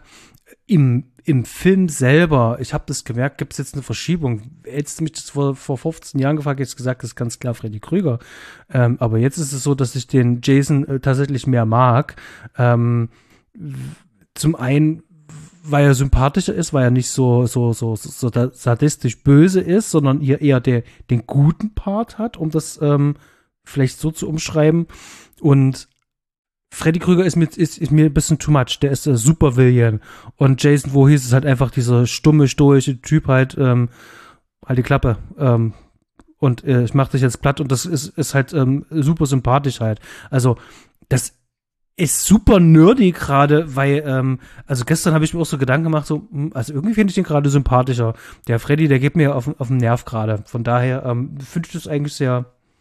im Im Film selber, ich habe das gemerkt, gibt es jetzt eine Verschiebung. Hättest du mich das vor, vor fünfzehn Jahren gefragt, hätte ich gesagt, das ist ganz klar Freddy Krüger. Ähm, aber jetzt ist es so, dass ich den Jason äh, tatsächlich mehr mag. Ähm, zum einen, weil er sympathischer ist, weil er nicht so so so so sadistisch böse ist, sondern eher, eher der, den guten Part hat, um das ähm, vielleicht so zu umschreiben. Und Freddy Krüger ist mir, ist, ist mir ein bisschen too much. Der ist äh, Supervillain. Und Jason Voorhees ist halt einfach dieser stumme, stoische Typ halt, ähm, halt die Klappe. Ähm, und äh, ich mach dich jetzt platt. Und das ist, ist halt ähm, super sympathisch halt. Also, das ist super nerdy gerade, weil, ähm, also gestern habe ich mir auch so Gedanken gemacht, so, also irgendwie finde ich den gerade sympathischer. Der Freddy, der geht mir auf, auf den Nerv gerade. Von daher ähm, finde ich das eigentlich sehr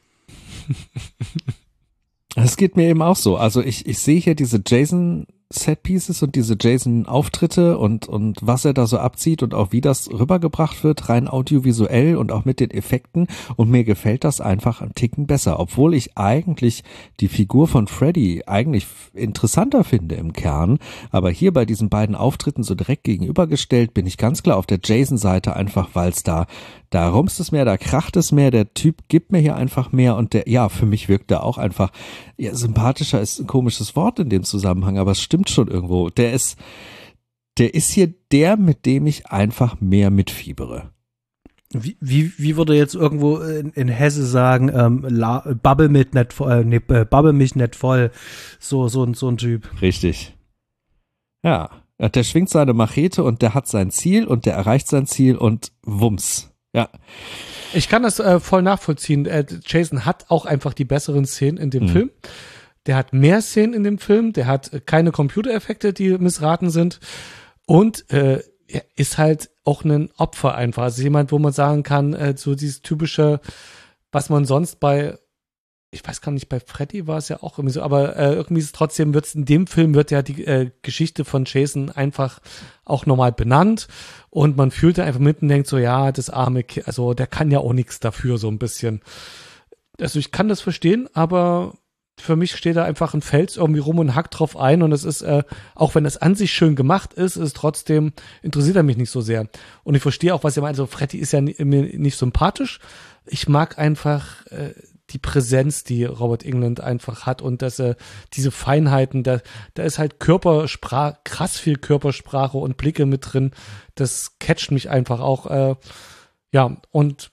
Es geht mir eben auch so. Also ich, ich sehe hier diese Jason Setpieces und diese Jason-Auftritte und, und was er da so abzieht und auch wie das rübergebracht wird, rein audiovisuell und auch mit den Effekten. Und mir gefällt das einfach einen Ticken besser, obwohl ich eigentlich die Figur von Freddy eigentlich interessanter finde im Kern. Aber hier bei diesen beiden Auftritten so direkt gegenübergestellt bin ich ganz klar auf der Jason-Seite, einfach weil es da, da rumst es mehr, da kracht es mehr, der Typ gibt mir hier einfach mehr und der, ja, für mich wirkt er auch einfach, ja, sympathischer ist ein komisches Wort in dem Zusammenhang, aber es stimmt schon irgendwo. Der ist, der ist hier der, mit dem ich einfach mehr mitfiebere. Wie, wie, wie würde jetzt irgendwo in, in Hesse sagen, ähm, la, Bubble mit nicht voll, äh, nee, Bubble mich nicht voll, so, so, so ein Typ. Richtig. Ja, der schwingt seine Machete und der hat sein Ziel und der erreicht sein Ziel und wumms. Ja. Ich kann das äh, voll nachvollziehen. Äh, Jason hat auch einfach die besseren Szenen in dem mhm. Film. Der hat mehr Szenen in dem Film, der hat keine Computereffekte, die missraten sind und äh, er ist halt auch ein Opfer einfach. Also jemand, wo man sagen kann, äh, so dieses typische, was man sonst bei, ich weiß gar nicht, bei Freddy war es ja auch irgendwie so, aber äh, irgendwie ist es trotzdem, wird's in dem Film wird ja die äh, Geschichte von Jason einfach auch nochmal benannt und man fühlt da einfach mit und denkt so, ja, das arme Kind, also der kann ja auch nichts dafür, so ein bisschen. Also ich kann das verstehen, aber für mich steht da einfach ein Fels irgendwie rum und hackt drauf ein und es ist, äh, auch wenn es an sich schön gemacht ist, ist trotzdem, interessiert er mich nicht so sehr. Und ich verstehe auch, was ihr meint, also Freddy ist ja mir nicht sympathisch. Ich mag einfach äh, die Präsenz, die Robert Englund einfach hat und dass äh, diese Feinheiten, da, da ist halt Körpersprache, krass viel Körpersprache und Blicke mit drin. Das catcht mich einfach auch. Äh, ja, und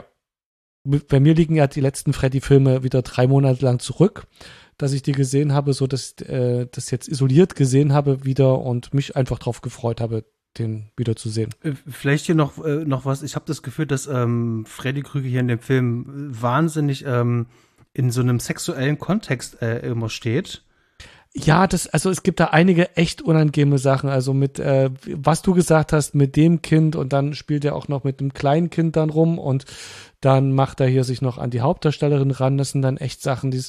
bei mir liegen ja die letzten Freddy-Filme wieder drei Monate lang zurück, dass ich die gesehen habe, so dass ich äh, das jetzt isoliert gesehen habe wieder und mich einfach drauf gefreut habe, den wieder zu sehen. Vielleicht hier noch äh, noch was. Ich habe das Gefühl, dass ähm, Freddy Krüger hier in dem Film wahnsinnig ähm, in so einem sexuellen Kontext äh, immer steht. Ja, das, also es gibt da einige echt unangenehme Sachen. Also mit, äh, was du gesagt hast, mit dem Kind und dann spielt er auch noch mit dem kleinen Kind dann rum und dann macht er hier sich noch an die Hauptdarstellerin ran. Das sind dann echt Sachen, die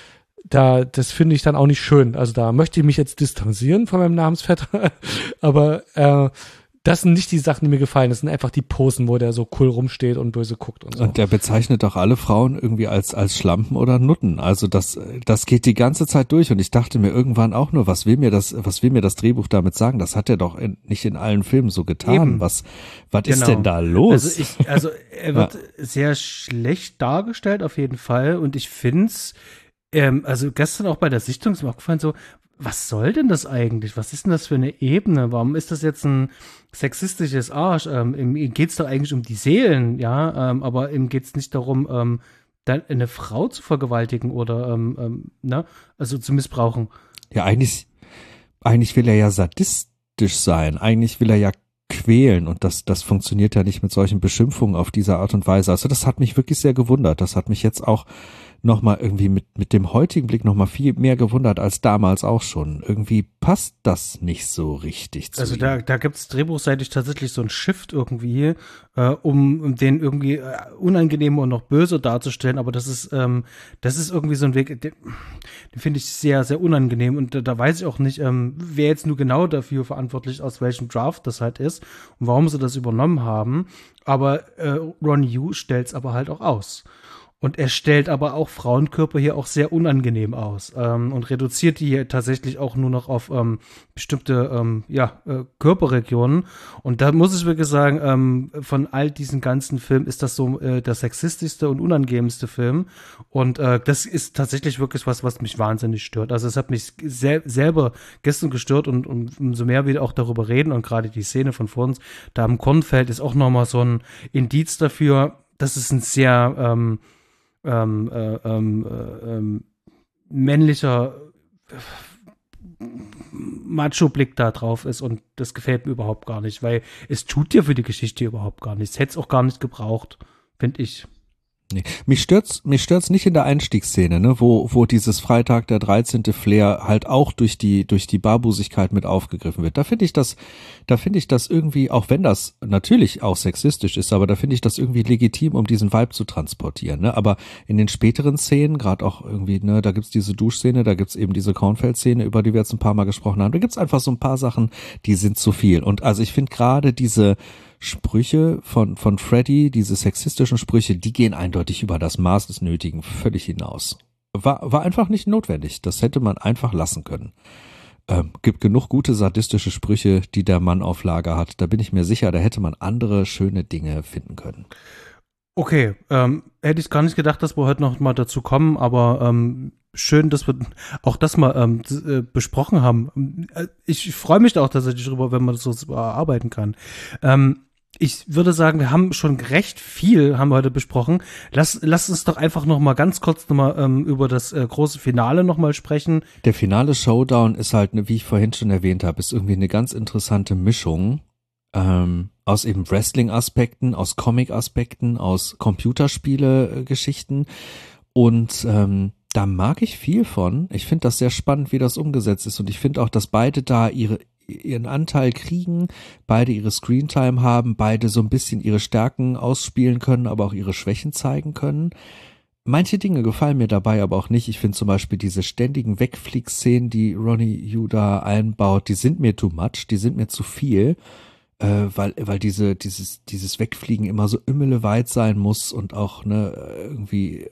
da, das finde ich dann auch nicht schön. Also da möchte ich mich jetzt distanzieren von meinem Namensvetter, aber äh, das sind nicht die Sachen, die mir gefallen. Das sind einfach die Posen, wo der so cool rumsteht und böse guckt und so. Und der bezeichnet doch alle Frauen irgendwie als als Schlampen oder Nutten. Also das das geht die ganze Zeit durch und ich dachte mir irgendwann auch nur, was will mir das was will mir das Drehbuch damit sagen? Das hat er doch in, nicht in allen Filmen so getan. Eben. Was was Genau. ist denn da los? Also ich, also er wird Ja. sehr schlecht dargestellt auf jeden Fall und ich find's, ähm, also gestern auch bei der Sichtung ist mir aufgefallen so, was soll denn das eigentlich? Was ist denn das für eine Ebene? Warum ist das jetzt ein sexistisches Arsch? Ähm, ihm geht's doch eigentlich um die Seelen, ja, ähm, aber ihm geht's nicht darum, ähm, dann eine Frau zu vergewaltigen oder, ähm, ähm, ne, also zu missbrauchen. Ja, eigentlich eigentlich will er ja sadistisch sein. Eigentlich will er ja quälen und das das funktioniert ja nicht mit solchen Beschimpfungen auf diese Art und Weise. Also das hat mich wirklich sehr gewundert. Das hat mich jetzt auch nochmal irgendwie mit, mit dem heutigen Blick nochmal viel mehr gewundert als damals auch schon. Irgendwie passt das nicht so richtig zu Also ihm. da, da gibt's drehbuchseitig tatsächlich so ein Shift irgendwie, äh, um, um den irgendwie äh, unangenehm und noch böse darzustellen, aber das ist, ähm, das ist irgendwie so ein Weg, den, den finde ich sehr, sehr unangenehm und da, da weiß ich auch nicht, ähm, wer jetzt nur genau dafür verantwortlich, aus welchem Draft das halt ist und warum sie das übernommen haben, aber äh, Ron Yu stellt's aber halt auch aus. Und er stellt aber auch Frauenkörper hier auch sehr unangenehm aus ähm, und reduziert die hier tatsächlich auch nur noch auf ähm, bestimmte ähm, ja, äh, Körperregionen. Und da muss ich wirklich sagen, ähm, von all diesen ganzen Filmen ist das so äh, der sexistischste und unangenehmste Film. Und äh, das ist tatsächlich wirklich was, was mich wahnsinnig stört. Also es hat mich sel- selber gestern gestört und, und umso mehr wir auch darüber reden und gerade die Szene von vor uns, da im Kornfeld ist auch nochmal so ein Indiz dafür, dass es ein sehr ähm, Ähm, äh, ähm, äh, ähm, männlicher Macho-Blick da drauf ist und das gefällt mir überhaupt gar nicht, weil es tut dir für die Geschichte überhaupt gar nichts. Hätte es auch gar nicht gebraucht, finde ich. Nee. Mich stört's, mich stört's nicht in der Einstiegsszene, ne, wo, wo dieses Freitag der dreizehnte Flair halt auch durch die, durch die Barbusigkeit mit aufgegriffen wird. Da finde ich das, da finde ich das irgendwie, auch wenn das natürlich auch sexistisch ist, aber da finde ich das irgendwie legitim, um diesen Vibe zu transportieren, ne, aber in den späteren Szenen, gerade auch irgendwie, ne, da gibt's diese Duschszene, da gibt's eben diese Kornfeld-Szene, über die wir jetzt ein paar Mal gesprochen haben, da gibt's einfach so ein paar Sachen, die sind zu viel und also ich finde gerade diese Sprüche von, von Freddy, diese sexistischen Sprüche, die gehen eindeutig über das Maß des Nötigen völlig hinaus. War, war einfach nicht notwendig. Das hätte man einfach lassen können. Ähm, gibt genug gute sadistische Sprüche, die der Mann auf Lager hat. Da bin ich mir sicher, da hätte man andere schöne Dinge finden können. Okay, ähm, hätte ich gar nicht gedacht, dass wir heute noch mal dazu kommen, aber ähm, schön, dass wir auch das mal ähm, äh, besprochen haben. Ich freue mich da auch tatsächlich drüber, wenn man das so bearbeiten kann. Ähm, ich würde sagen, wir haben schon recht viel, haben wir heute besprochen. Lass, lass uns doch einfach noch mal ganz kurz noch mal ähm, über das äh, große Finale noch mal sprechen. Der finale Showdown ist halt, ne, wie ich vorhin schon erwähnt habe, ist irgendwie eine ganz interessante Mischung ähm, aus eben Wrestling-Aspekten, aus Comic-Aspekten, aus Computerspiele-Geschichten und ähm, da mag ich viel von. Ich finde das sehr spannend, wie das umgesetzt ist und ich finde auch, dass beide da ihre ihren Anteil kriegen, beide ihre Screentime haben, beide so ein bisschen ihre Stärken ausspielen können, aber auch ihre Schwächen zeigen können. Manche Dinge gefallen mir dabei aber auch nicht. Ich finde zum Beispiel diese ständigen Wegfliegszenen, die Ronnie Yu da einbaut, die sind mir too much, die sind mir zu viel, äh, weil weil diese dieses dieses Wegfliegen immer so immeleweit sein muss und auch ne irgendwie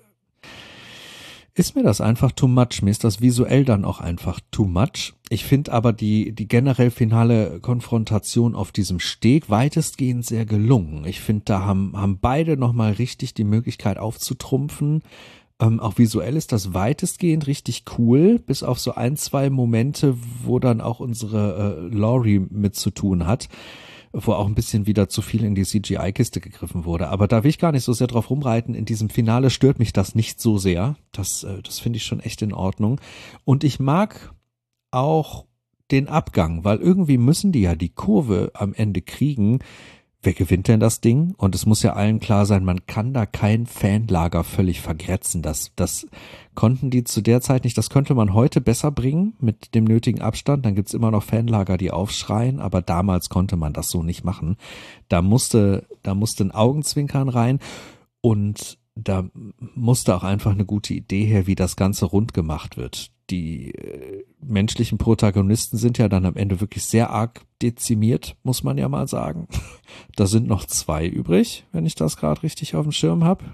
ist mir das einfach too much. Mir ist das visuell dann auch einfach too much. Ich finde aber die die generell finale Konfrontation auf diesem Steg weitestgehend sehr gelungen. Ich finde, da haben haben beide nochmal richtig die Möglichkeit aufzutrumpfen. Ähm, auch visuell ist das weitestgehend richtig cool, bis auf so ein, zwei Momente, wo dann auch unsere äh, Laurie mit zu tun hat, wo auch ein bisschen wieder zu viel in die C G I-Kiste gegriffen wurde. Aber da will ich gar nicht so sehr drauf rumreiten. In diesem Finale stört mich das nicht so sehr. Das, äh, das finde ich schon echt in Ordnung. Und ich mag auch den Abgang, weil irgendwie müssen die ja die Kurve am Ende kriegen, wer gewinnt denn das Ding? Und es muss ja allen klar sein, man kann da kein Fanlager völlig vergrätzen. Das, das konnten die zu der Zeit nicht. Das könnte man heute besser bringen mit dem nötigen Abstand. Dann gibt's immer noch Fanlager, die aufschreien, aber damals konnte man das so nicht machen. Da musste, da musste ein Augenzwinkern rein und da musste auch einfach eine gute Idee her, wie das Ganze rund gemacht wird. Die äh, menschlichen Protagonisten sind ja dann am Ende wirklich sehr arg dezimiert, muss man ja mal sagen. Da sind noch zwei übrig, wenn ich das gerade richtig auf dem Schirm habe.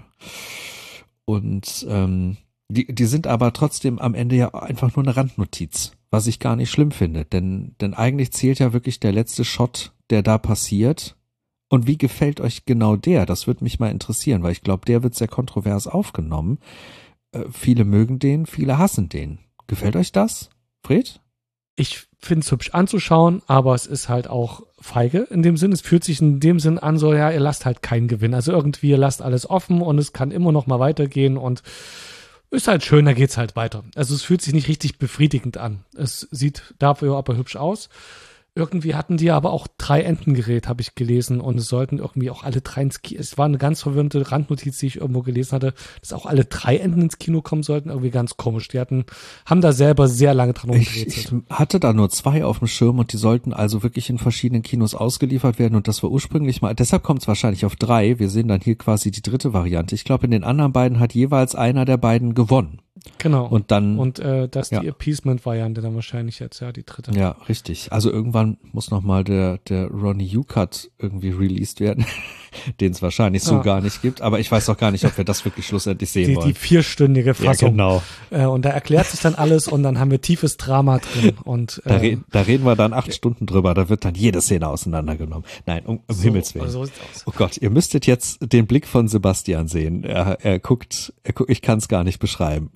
Und ähm, die, die sind aber trotzdem am Ende ja einfach nur eine Randnotiz, was ich gar nicht schlimm finde. Denn, denn eigentlich zählt ja wirklich der letzte Shot, der da passiert. Und wie gefällt euch genau der? Das würde mich mal interessieren, weil ich glaube, der wird sehr kontrovers aufgenommen. Äh, viele mögen den, viele hassen den. Gefällt euch das, Fred? Ich finde es hübsch anzuschauen, aber es ist halt auch feige in dem Sinn. Es fühlt sich in dem Sinn an, so ja, ihr lasst halt keinen Gewinn. Also irgendwie, ihr lasst alles offen und es kann immer noch mal weitergehen und ist halt schön, da geht's halt weiter. Also es fühlt sich nicht richtig befriedigend an. Es sieht dafür aber hübsch aus. Irgendwie hatten die aber auch drei Endengerät, habe ich gelesen, und es sollten irgendwie auch alle drei ins Kino, es war eine ganz verwirrende Randnotiz, die ich irgendwo gelesen hatte, dass auch alle drei Enden ins Kino kommen sollten, irgendwie ganz komisch. Die hatten, haben da selber sehr lange dran rumgerätselt. Ich, ich hatte da nur zwei auf dem Schirm und die sollten also wirklich in verschiedenen Kinos ausgeliefert werden und das war ursprünglich mal, deshalb kommt es wahrscheinlich auf drei, wir sehen dann hier quasi die dritte Variante. Ich glaube, in den anderen beiden hat jeweils einer der beiden gewonnen. Genau. Und dann. Und äh, das ist ja. die Appeasement-Variante dann wahrscheinlich jetzt, ja, die dritte. Ja, richtig. Also irgendwann muss nochmal der, der Ronnie U-Cut irgendwie released werden, den es wahrscheinlich so ja. gar nicht gibt. Aber ich weiß auch gar nicht, ob wir das wirklich schlussendlich sehen die, wollen. Die vierstündige Fassung. Ja, genau. Äh, und da erklärt sich dann alles und dann haben wir tiefes Drama drin. Und, äh, da, re- da reden wir dann acht Stunden drüber. Da wird dann jede Szene auseinandergenommen. Nein, um, um so, Himmels Willen. So sieht's aus. Oh Gott, ihr müsstet jetzt den Blick von Sebastian sehen. Er, er guckt, er guckt, ich kann es gar nicht beschreiben.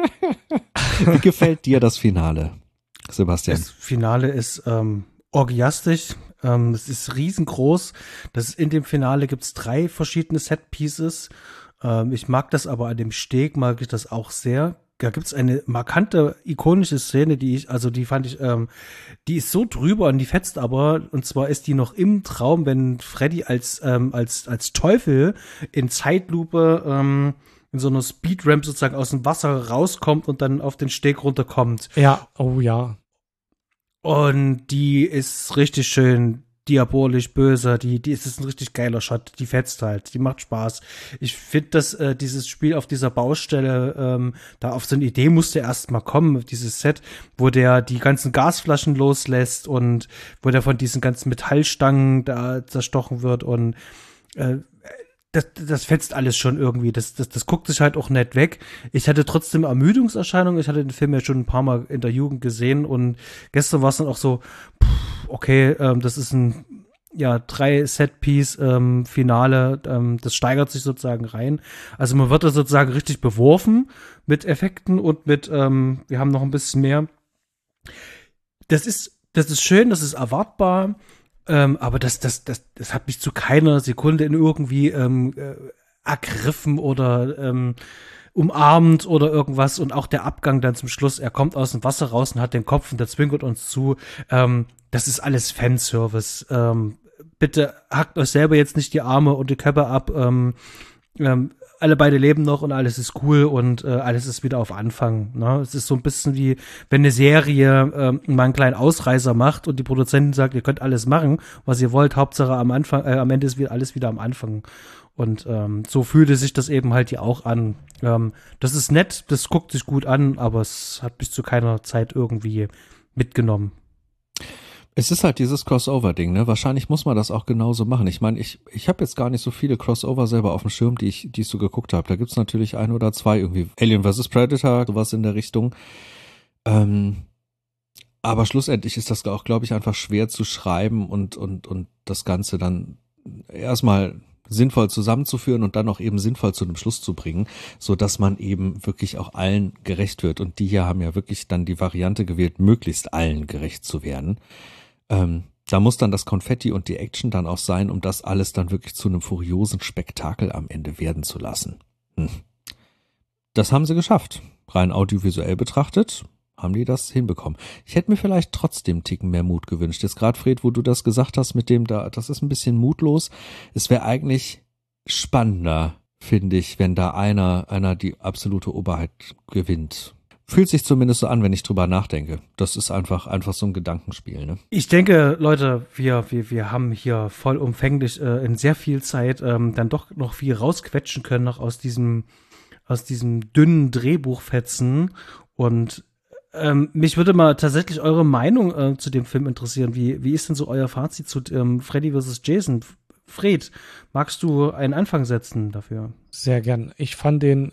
Wie gefällt dir das Finale, Sebastian? Das Finale ist ähm, orgiastisch. Ähm, es ist riesengroß. Das ist, in dem Finale gibt es drei verschiedene Set-Pieces. Ähm, ich mag das aber an dem Steg, mag ich das auch sehr. Da gibt es eine markante, ikonische Szene, die ich, also die fand ich, ähm, die ist so drüber und die fetzt aber, und zwar ist die noch im Traum, wenn Freddy als, ähm, als, als Teufel in Zeitlupe ähm, in so einer Speedramp sozusagen aus dem Wasser rauskommt und dann auf den Steg runterkommt. Ja, oh ja. Und die ist richtig schön diabolisch böse. Die, die ist, ist ein richtig geiler Shot. Die fetzt halt. Die macht Spaß. Ich finde, dass äh, dieses Spiel auf dieser Baustelle, ähm, da auf so eine Idee musste erst mal kommen, dieses Set, wo der die ganzen Gasflaschen loslässt und wo der von diesen ganzen Metallstangen da zerstochen wird und äh, Das, das fetzt alles schon irgendwie. Das, das, das guckt sich halt auch nett weg. Ich hatte trotzdem Ermüdungserscheinungen. Ich hatte den Film ja schon ein paar Mal in der Jugend gesehen und gestern war es dann auch so, pff, okay, ähm, das ist ein, ja, drei Set-Piece-Finale. Ähm, ähm, das steigert sich sozusagen rein. Also man wird da sozusagen richtig beworfen mit Effekten und mit, ähm, wir haben noch ein bisschen mehr. Das ist, das ist schön, das ist erwartbar. Ähm, aber das, das, das, das hat mich zu keiner Sekunde in irgendwie ähm, äh, ergriffen oder ähm, umarmt oder irgendwas. Und auch der Abgang dann zum Schluss, er kommt aus dem Wasser raus und hat den Kopf und der zwinkert uns zu. Ähm, das ist alles Fanservice. Ähm, bitte hackt euch selber jetzt nicht die Arme und die Köpfe ab. Ähm, ähm, alle beide leben noch und alles ist cool und äh, alles ist wieder auf Anfang. Ne? Es ist so ein bisschen wie, wenn eine Serie ähm, mal einen kleinen Ausreißer macht und die Produzentin sagt, ihr könnt alles machen, was ihr wollt, Hauptsache am Anfang, äh, am Ende ist wieder alles wieder am Anfang. Und ähm, so fühlte sich das eben halt hier auch an. Ähm, das ist nett, das guckt sich gut an, aber es hat mich zu keiner Zeit irgendwie mitgenommen. Es ist halt dieses Crossover-Ding, ne? Wahrscheinlich muss man das auch genauso machen. Ich meine, ich ich habe jetzt gar nicht so viele Crossover selber auf dem Schirm, die ich die ich so geguckt habe. Da gibt's natürlich ein oder zwei irgendwie. Alien versus. Predator, sowas in der Richtung. Ähm, aber schlussendlich ist das auch, glaube ich, einfach schwer zu schreiben und und und das Ganze dann erstmal sinnvoll zusammenzuführen und dann auch eben sinnvoll zu einem Schluss zu bringen, so dass man eben wirklich auch allen gerecht wird. Und die hier haben ja wirklich dann die Variante gewählt, möglichst allen gerecht zu werden. Ähm, da muss dann das Konfetti und die Action dann auch sein, um das alles dann wirklich zu einem furiosen Spektakel am Ende werden zu lassen. Hm. Das haben sie geschafft. Rein audiovisuell betrachtet haben die das hinbekommen. Ich hätte mir vielleicht trotzdem einen Ticken mehr Mut gewünscht. Jetzt gerade, Fred, wo du das gesagt hast mit dem da, das ist ein bisschen mutlos. Es wäre eigentlich spannender, finde ich, wenn da einer, einer die absolute Oberheit gewinnt. Fühlt sich zumindest so an, wenn ich drüber nachdenke. Das ist einfach, einfach so ein Gedankenspiel, ne? Ich denke, Leute, wir, wir, wir haben hier vollumfänglich äh, in sehr viel Zeit ähm, dann doch noch viel rausquetschen können, noch aus diesem, aus diesem dünnen Drehbuchfetzen. Und ähm, mich würde mal tatsächlich eure Meinung äh, zu dem Film interessieren. Wie, wie ist denn so euer Fazit zu ähm, Freddy versus. Jason? Fred, magst du einen Anfang setzen dafür? Sehr gern. Ich fand den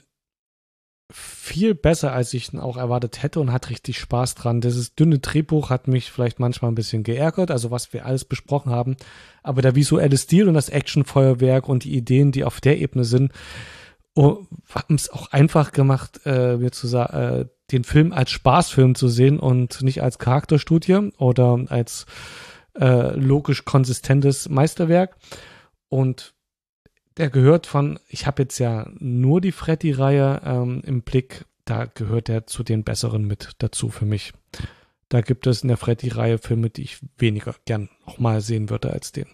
viel besser, als ich ihn auch erwartet hätte und hat richtig Spaß dran. Dieses dünne Drehbuch hat mich vielleicht manchmal ein bisschen geärgert, also was wir alles besprochen haben. Aber der visuelle Stil und das Actionfeuerwerk und die Ideen, die auf der Ebene sind, oh, haben es auch einfach gemacht, äh, mir zu sagen, äh, den Film als Spaßfilm zu sehen und nicht als Charakterstudie oder als äh, logisch konsistentes Meisterwerk. Und der gehört von, ich habe jetzt ja nur die Freddy-Reihe ähm, im Blick, da gehört er zu den besseren mit dazu für mich. Da gibt es in der Freddy-Reihe Filme, die ich weniger gern nochmal sehen würde als den.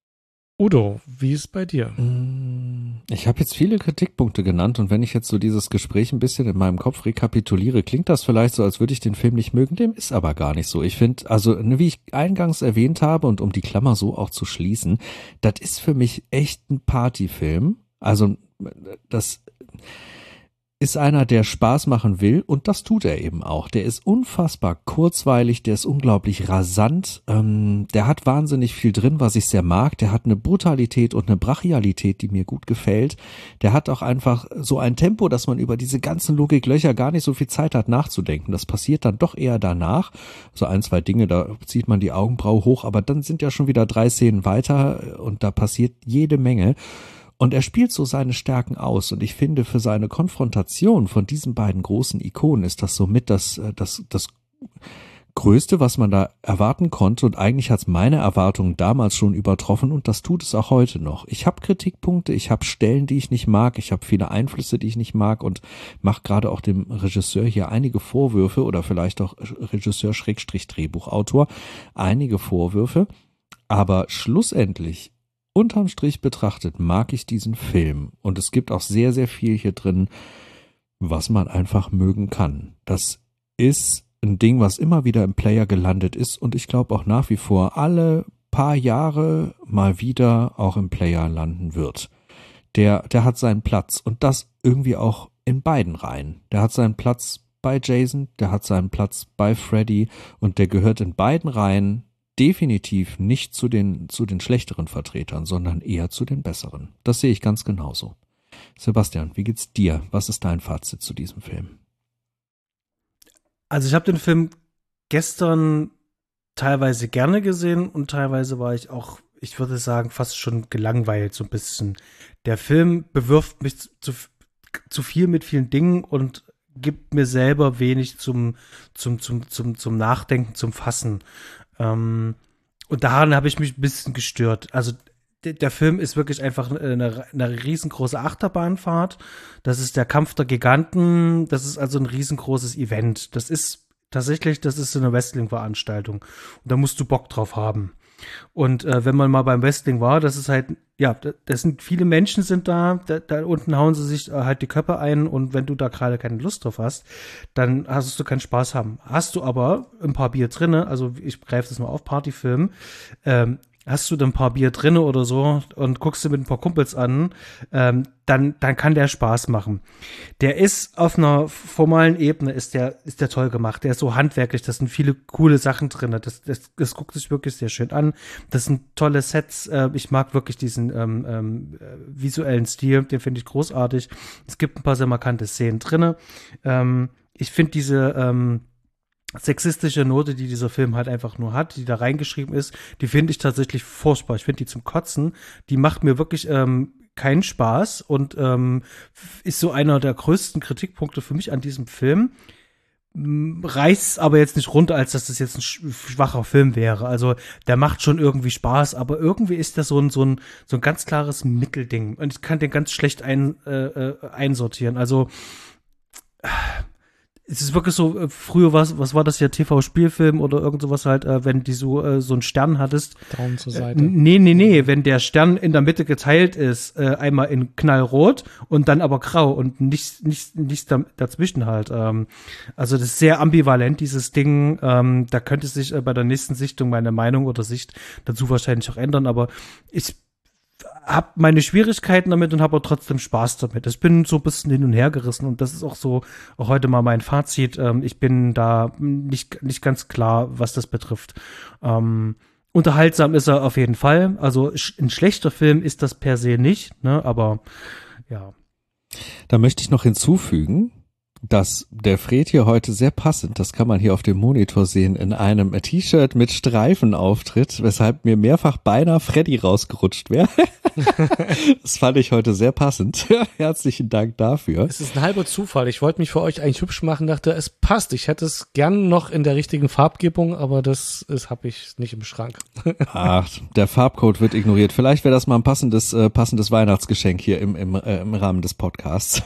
Udo, wie ist es bei dir? Ich habe jetzt viele Kritikpunkte genannt und wenn ich jetzt so dieses Gespräch ein bisschen in meinem Kopf rekapituliere, klingt das vielleicht so, als würde ich den Film nicht mögen, dem ist aber gar nicht so. Ich finde, also wie ich eingangs erwähnt habe und um die Klammer so auch zu schließen, das ist für mich echt ein Partyfilm. Also das ist einer, der Spaß machen will und das tut er eben auch. Der ist unfassbar kurzweilig, der ist unglaublich rasant, ähm, der hat wahnsinnig viel drin, was ich sehr mag. Der hat eine Brutalität und eine Brachialität, die mir gut gefällt. Der hat auch einfach so ein Tempo, dass man über diese ganzen Logiklöcher gar nicht so viel Zeit hat nachzudenken. Das passiert dann doch eher danach. So ein, zwei Dinge, da zieht man die Augenbraue hoch, aber dann sind ja schon wieder drei Szenen weiter und da passiert jede Menge. Und er spielt so seine Stärken aus und ich finde, für seine Konfrontation von diesen beiden großen Ikonen ist das somit das, das, das Größte, was man da erwarten konnte und eigentlich hat es meine Erwartungen damals schon übertroffen und das tut es auch heute noch. Ich habe Kritikpunkte, ich habe Stellen, die ich nicht mag, ich habe viele Einflüsse, die ich nicht mag und mache gerade auch dem Regisseur hier einige Vorwürfe oder vielleicht auch Regisseur-Drehbuchautor einige Vorwürfe, aber schlussendlich unterm Strich betrachtet mag ich diesen Film und es gibt auch sehr, sehr viel hier drin, was man einfach mögen kann. Das ist ein Ding, was immer wieder im Player gelandet ist und ich glaube auch nach wie vor alle paar Jahre mal wieder auch im Player landen wird. Der, der hat seinen Platz und das irgendwie auch in beiden Reihen. Der hat seinen Platz bei Jason, der hat seinen Platz bei Freddy und der gehört in beiden Reihen definitiv nicht zu den, zu den schlechteren Vertretern, sondern eher zu den besseren. Das sehe ich ganz genauso. Sebastian, wie geht's dir? Was ist dein Fazit zu diesem Film? Also ich habe den Film gestern teilweise gerne gesehen und teilweise war ich auch, ich würde sagen, fast schon gelangweilt so ein bisschen. Der Film bewirft mich zu, zu viel mit vielen Dingen und gibt mir selber wenig zum, zum, zum, zum, zum Nachdenken, zum Fassen. Ähm, und daran habe ich mich ein bisschen gestört. Also der, der Film ist wirklich einfach eine, eine riesengroße Achterbahnfahrt. Das ist der Kampf der Giganten. Das ist also ein riesengroßes Event. Das ist tatsächlich, das ist so eine Wrestling-Veranstaltung. Und da musst du Bock drauf haben. Und äh, wenn man mal beim Wrestling war, das ist halt, ja, das sind viele Menschen sind da, da, da unten hauen sie sich äh, halt die Köpfe ein und wenn du da gerade keine Lust drauf hast, dann hast du keinen Spaß haben. Hast du aber ein paar Bier drinne, also ich greife das mal auf, Partyfilm, ähm, hast du da ein paar Bier drinne oder so und guckst du mit ein paar Kumpels an, ähm, dann, dann kann der Spaß machen. Der ist auf einer formalen Ebene, ist der, ist der toll gemacht. Der ist so handwerklich, da sind viele coole Sachen drinne. Das, das, das guckt sich wirklich sehr schön an. Das sind tolle Sets. Äh, ich mag wirklich diesen ähm, ähm, visuellen Stil, den finde ich großartig. Es gibt ein paar sehr markante Szenen drinne. Ähm, ich finde diese, ähm, sexistische Note, die dieser Film halt einfach nur hat, die da reingeschrieben ist, die finde ich tatsächlich furchtbar. Ich finde die zum Kotzen. Die macht mir wirklich ähm, keinen Spaß und ähm, ist so einer der größten Kritikpunkte für mich an diesem Film. Reißt aber jetzt nicht runter, als dass das jetzt ein schwacher Film wäre. Also der macht schon irgendwie Spaß, aber irgendwie ist das so ein so ein so ein ganz klares Mittelding und ich kann den ganz schlecht ein, äh, einsortieren. Also es ist wirklich so, äh, früher was, was war das ja, T V-Spielfilm oder irgend sowas halt, äh, wenn die so, äh, so einen Stern hattest. Daumen zur Seite. Äh, nee, nee, nee, wenn der Stern in der Mitte geteilt ist, äh, einmal in knallrot und dann aber grau und nichts, nichts, nichts da, dazwischen halt. Ähm, also das ist sehr ambivalent, dieses Ding. Ähm, da könnte sich äh, bei der nächsten Sichtung meine Meinung oder Sicht dazu wahrscheinlich auch ändern, aber ich habe meine Schwierigkeiten damit und habe aber trotzdem Spaß damit. Ich bin so ein bisschen hin und her gerissen und das ist auch so auch heute mal mein Fazit. Ähm, ich bin da nicht nicht ganz klar, was das betrifft. Ähm, unterhaltsam ist er auf jeden Fall. Also ein schlechter Film ist das per se nicht, ne? Aber ja. Da möchte ich noch hinzufügen, dass der Fred hier heute sehr passend, das kann man hier auf dem Monitor sehen, in einem T-Shirt mit Streifen auftritt, weshalb mir mehrfach beinahe Freddy rausgerutscht wäre. Das fand ich heute sehr passend. Herzlichen Dank dafür. Es ist ein halber Zufall. Ich wollte mich für euch eigentlich hübsch machen, dachte, es passt. Ich hätte es gern noch in der richtigen Farbgebung, aber das, das habe ich nicht im Schrank. Ach, der Farbcode wird ignoriert. Vielleicht wäre das mal ein passendes, äh, passendes Weihnachtsgeschenk hier im, im, äh, im Rahmen des Podcasts.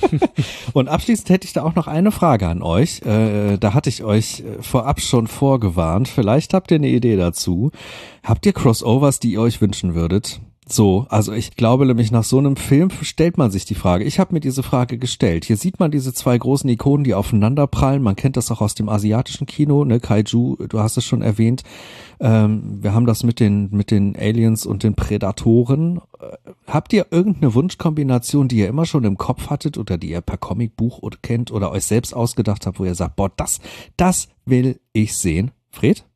Und abschließend hätte ich da auch noch eine Frage an euch. Äh, da hatte ich euch vorab schon vorgewarnt. Vielleicht habt ihr eine Idee dazu. Habt ihr Crossovers, die ihr euch wünschen würdet? So, also ich glaube nämlich, nach so einem Film stellt man sich die Frage. Ich habe mir diese Frage gestellt. Hier sieht man diese zwei großen Ikonen, die aufeinander prallen. Man kennt das auch aus dem asiatischen Kino, ne? Kaiju, du hast es schon erwähnt. Ähm, wir haben das mit den mit den Aliens und den Prädatoren. Äh, habt ihr irgendeine Wunschkombination, die ihr immer schon im Kopf hattet oder die ihr per Comicbuch oder kennt oder euch selbst ausgedacht habt, wo ihr sagt, boah, das, das will ich sehen? Fred?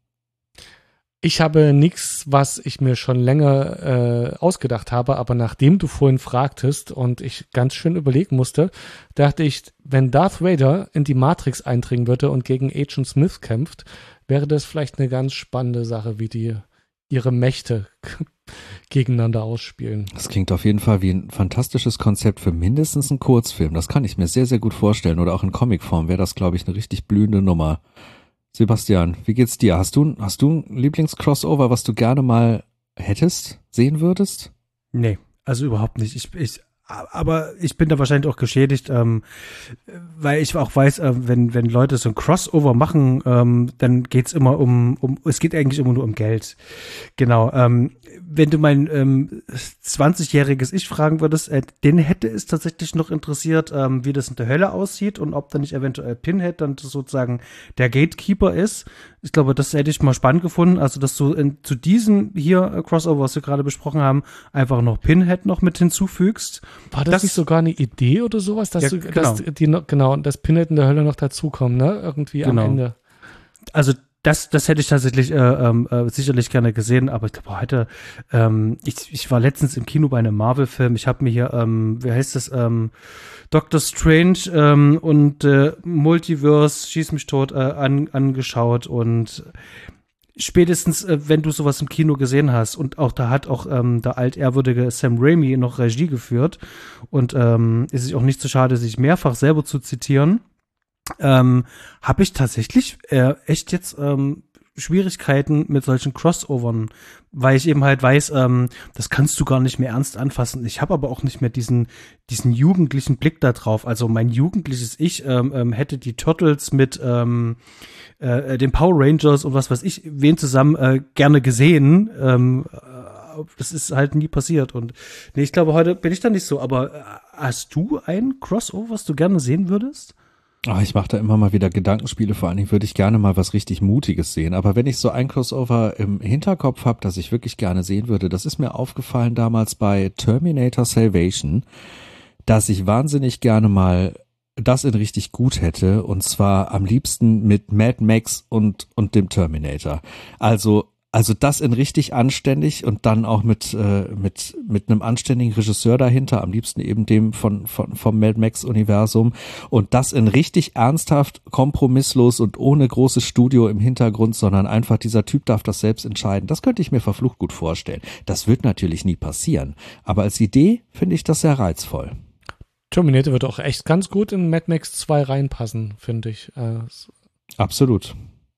Ich habe nichts, was ich mir schon länger äh, ausgedacht habe, aber nachdem du vorhin fragtest und ich ganz schön überlegen musste, dachte ich, wenn Darth Vader in die Matrix eindringen würde und gegen Agent Smith kämpft, wäre das vielleicht eine ganz spannende Sache, wie die ihre Mächte gegeneinander ausspielen. Das klingt auf jeden Fall wie ein fantastisches Konzept für mindestens einen Kurzfilm. Das kann ich mir sehr, sehr gut vorstellen. Oder auch in Comicform wäre das, glaube ich, eine richtig blühende Nummer. Sebastian, wie geht's dir? Hast du, hast du ein Lieblings-Crossover, was du gerne mal hättest, sehen würdest? Nee, also überhaupt nicht. Ich, ich, aber ich bin da wahrscheinlich auch geschädigt, ähm, weil ich auch weiß, äh, wenn, wenn Leute so ein Crossover machen, ähm, dann geht's immer um, um, es geht eigentlich immer nur um Geld. Genau, ähm, wenn du mein ähm, zwanzigjähriges Ich fragen würdest, äh, den hätte es tatsächlich noch interessiert, ähm, wie das in der Hölle aussieht und ob da nicht eventuell Pinhead dann sozusagen der Gatekeeper ist. Ich glaube, das hätte ich mal spannend gefunden, also dass du in, zu diesem hier äh, Crossover, was wir gerade besprochen haben, einfach noch Pinhead noch mit hinzufügst. War das, das nicht sogar eine Idee oder sowas, dass ja, du, genau. dass die noch, genau, dass Pinhead in der Hölle noch dazukommt, ne? Irgendwie genau. am Ende. Also Das, das hätte ich tatsächlich äh, äh, sicherlich gerne gesehen, aber ich glaube heute, ähm, ich, ich war letztens im Kino bei einem Marvel-Film, ich habe mir hier, ähm, wie heißt das, ähm, Doctor Strange ähm, und äh, Multiverse, schieß mich tot, äh, an, angeschaut und spätestens, äh, wenn du sowas im Kino gesehen hast und auch da hat auch ähm, der altehrwürdige Sam Raimi noch Regie geführt und ähm, ist sich auch nicht so schade, sich mehrfach selber zu zitieren, Ähm, habe ich tatsächlich äh, echt jetzt ähm, Schwierigkeiten mit solchen Crossovern, weil ich eben halt weiß, ähm, das kannst du gar nicht mehr ernst anfassen. Ich habe aber auch nicht mehr diesen diesen jugendlichen Blick da drauf. Also mein jugendliches Ich ähm, ähm, hätte die Turtles mit ähm, äh, den Power Rangers und was weiß ich, wen zusammen äh, gerne gesehen. Ähm, äh, das ist halt nie passiert. Und nee, ich glaube, heute bin ich da nicht so. Aber äh, hast du ein Crossover, was du gerne sehen würdest? Oh, ich mache da immer mal wieder Gedankenspiele, vor allen Dingen würde ich gerne mal was richtig Mutiges sehen, aber wenn ich so ein Crossover im Hinterkopf habe, das ich wirklich gerne sehen würde, das ist mir aufgefallen damals bei Terminator Salvation, dass ich wahnsinnig gerne mal das in richtig gut hätte und zwar am liebsten mit Mad Max und und dem Terminator. Also Also das in richtig anständig und dann auch mit äh, mit mit einem anständigen Regisseur dahinter, am liebsten eben dem von von vom Mad Max Universum und das in richtig ernsthaft, kompromisslos und ohne großes Studio im Hintergrund, sondern einfach dieser Typ darf das selbst entscheiden. Das könnte ich mir verflucht gut vorstellen. Das wird natürlich nie passieren, aber als Idee finde ich das sehr reizvoll. Terminator wird auch echt ganz gut in Mad Max zwei reinpassen, finde ich. Äh, Absolut.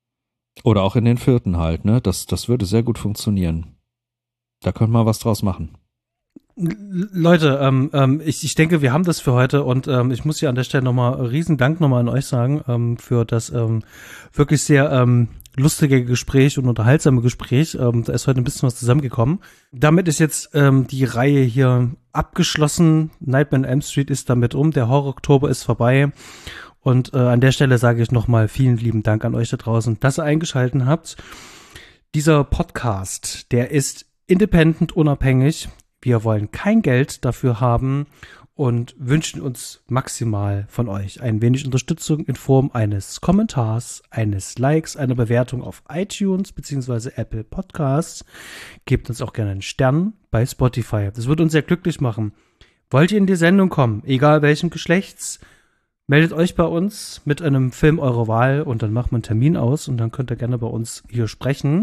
Oder auch in den vierten halt, ne? Das, das würde sehr gut funktionieren. Da könnte man was draus machen. Leute, ähm, ähm, ich, ich denke, wir haben das für heute und ähm, ich muss hier an der Stelle nochmal riesen Dank nochmal an euch sagen ähm, für das ähm, wirklich sehr ähm, lustige Gespräch und unterhaltsame Gespräch. Ähm, da ist heute ein bisschen was zusammengekommen. Damit ist jetzt ähm, die Reihe hier abgeschlossen. Nightmare on Elm Street ist damit um. Der Horror-Oktober ist vorbei. Und äh, an der Stelle sage ich nochmal vielen lieben Dank an euch da draußen, dass ihr eingeschaltet habt. Dieser Podcast, der ist independent, unabhängig. Wir wollen kein Geld dafür haben und wünschen uns maximal von euch ein wenig Unterstützung in Form eines Kommentars, eines Likes, einer Bewertung auf iTunes bzw. Apple Podcasts. Gebt uns auch gerne einen Stern bei Spotify. Das würde uns sehr glücklich machen. Wollt ihr in die Sendung kommen, egal welchen Geschlechts, meldet euch bei uns mit einem Film eurer Wahl und dann macht man einen Termin aus und dann könnt ihr gerne bei uns hier sprechen.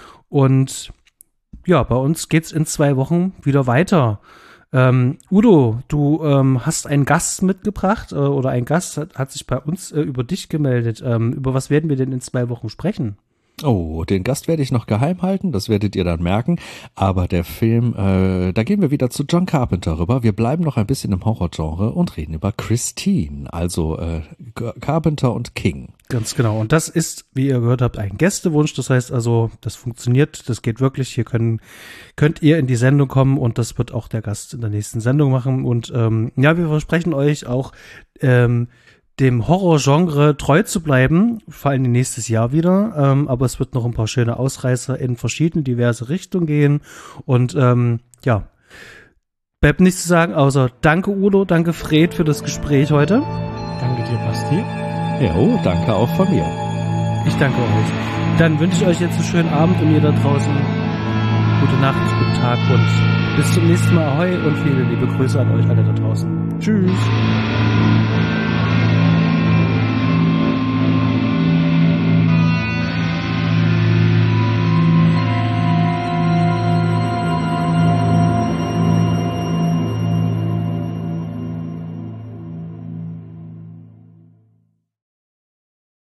Und ja, bei uns geht's in zwei Wochen wieder weiter. Ähm, Udo, du ähm, hast einen Gast mitgebracht äh, oder ein Gast hat, hat sich bei uns äh, über dich gemeldet. Ähm, über was werden wir denn in zwei Wochen sprechen? Oh, den Gast werde ich noch geheim halten, das werdet ihr dann merken. Aber der Film, äh, da gehen wir wieder zu John Carpenter rüber. Wir bleiben noch ein bisschen im Horrorgenre und reden über Christine, also äh, Carpenter und King. Ganz genau. Und das ist, wie ihr gehört habt, ein Gästewunsch. Das heißt also, das funktioniert, das geht wirklich. Hier können, könnt ihr in die Sendung kommen und das wird auch der Gast in der nächsten Sendung machen. Und ähm, ja, wir versprechen euch auch, ähm, dem Horrorgenre treu zu bleiben, vor allem nächstes Jahr wieder. Ähm, aber es wird noch ein paar schöne Ausreißer in verschiedene diverse Richtungen gehen. Und ähm, ja, bleibt nichts zu sagen, außer danke Udo, danke Fred für das Gespräch heute. Danke dir, Basti. Ja, oh, danke auch von mir. Ich danke euch. Dann wünsche ich euch jetzt einen schönen Abend und ihr da draußen gute Nacht, guten Tag und bis zum nächsten Mal. Ahoi und viele liebe Grüße an euch alle da draußen. Tschüss.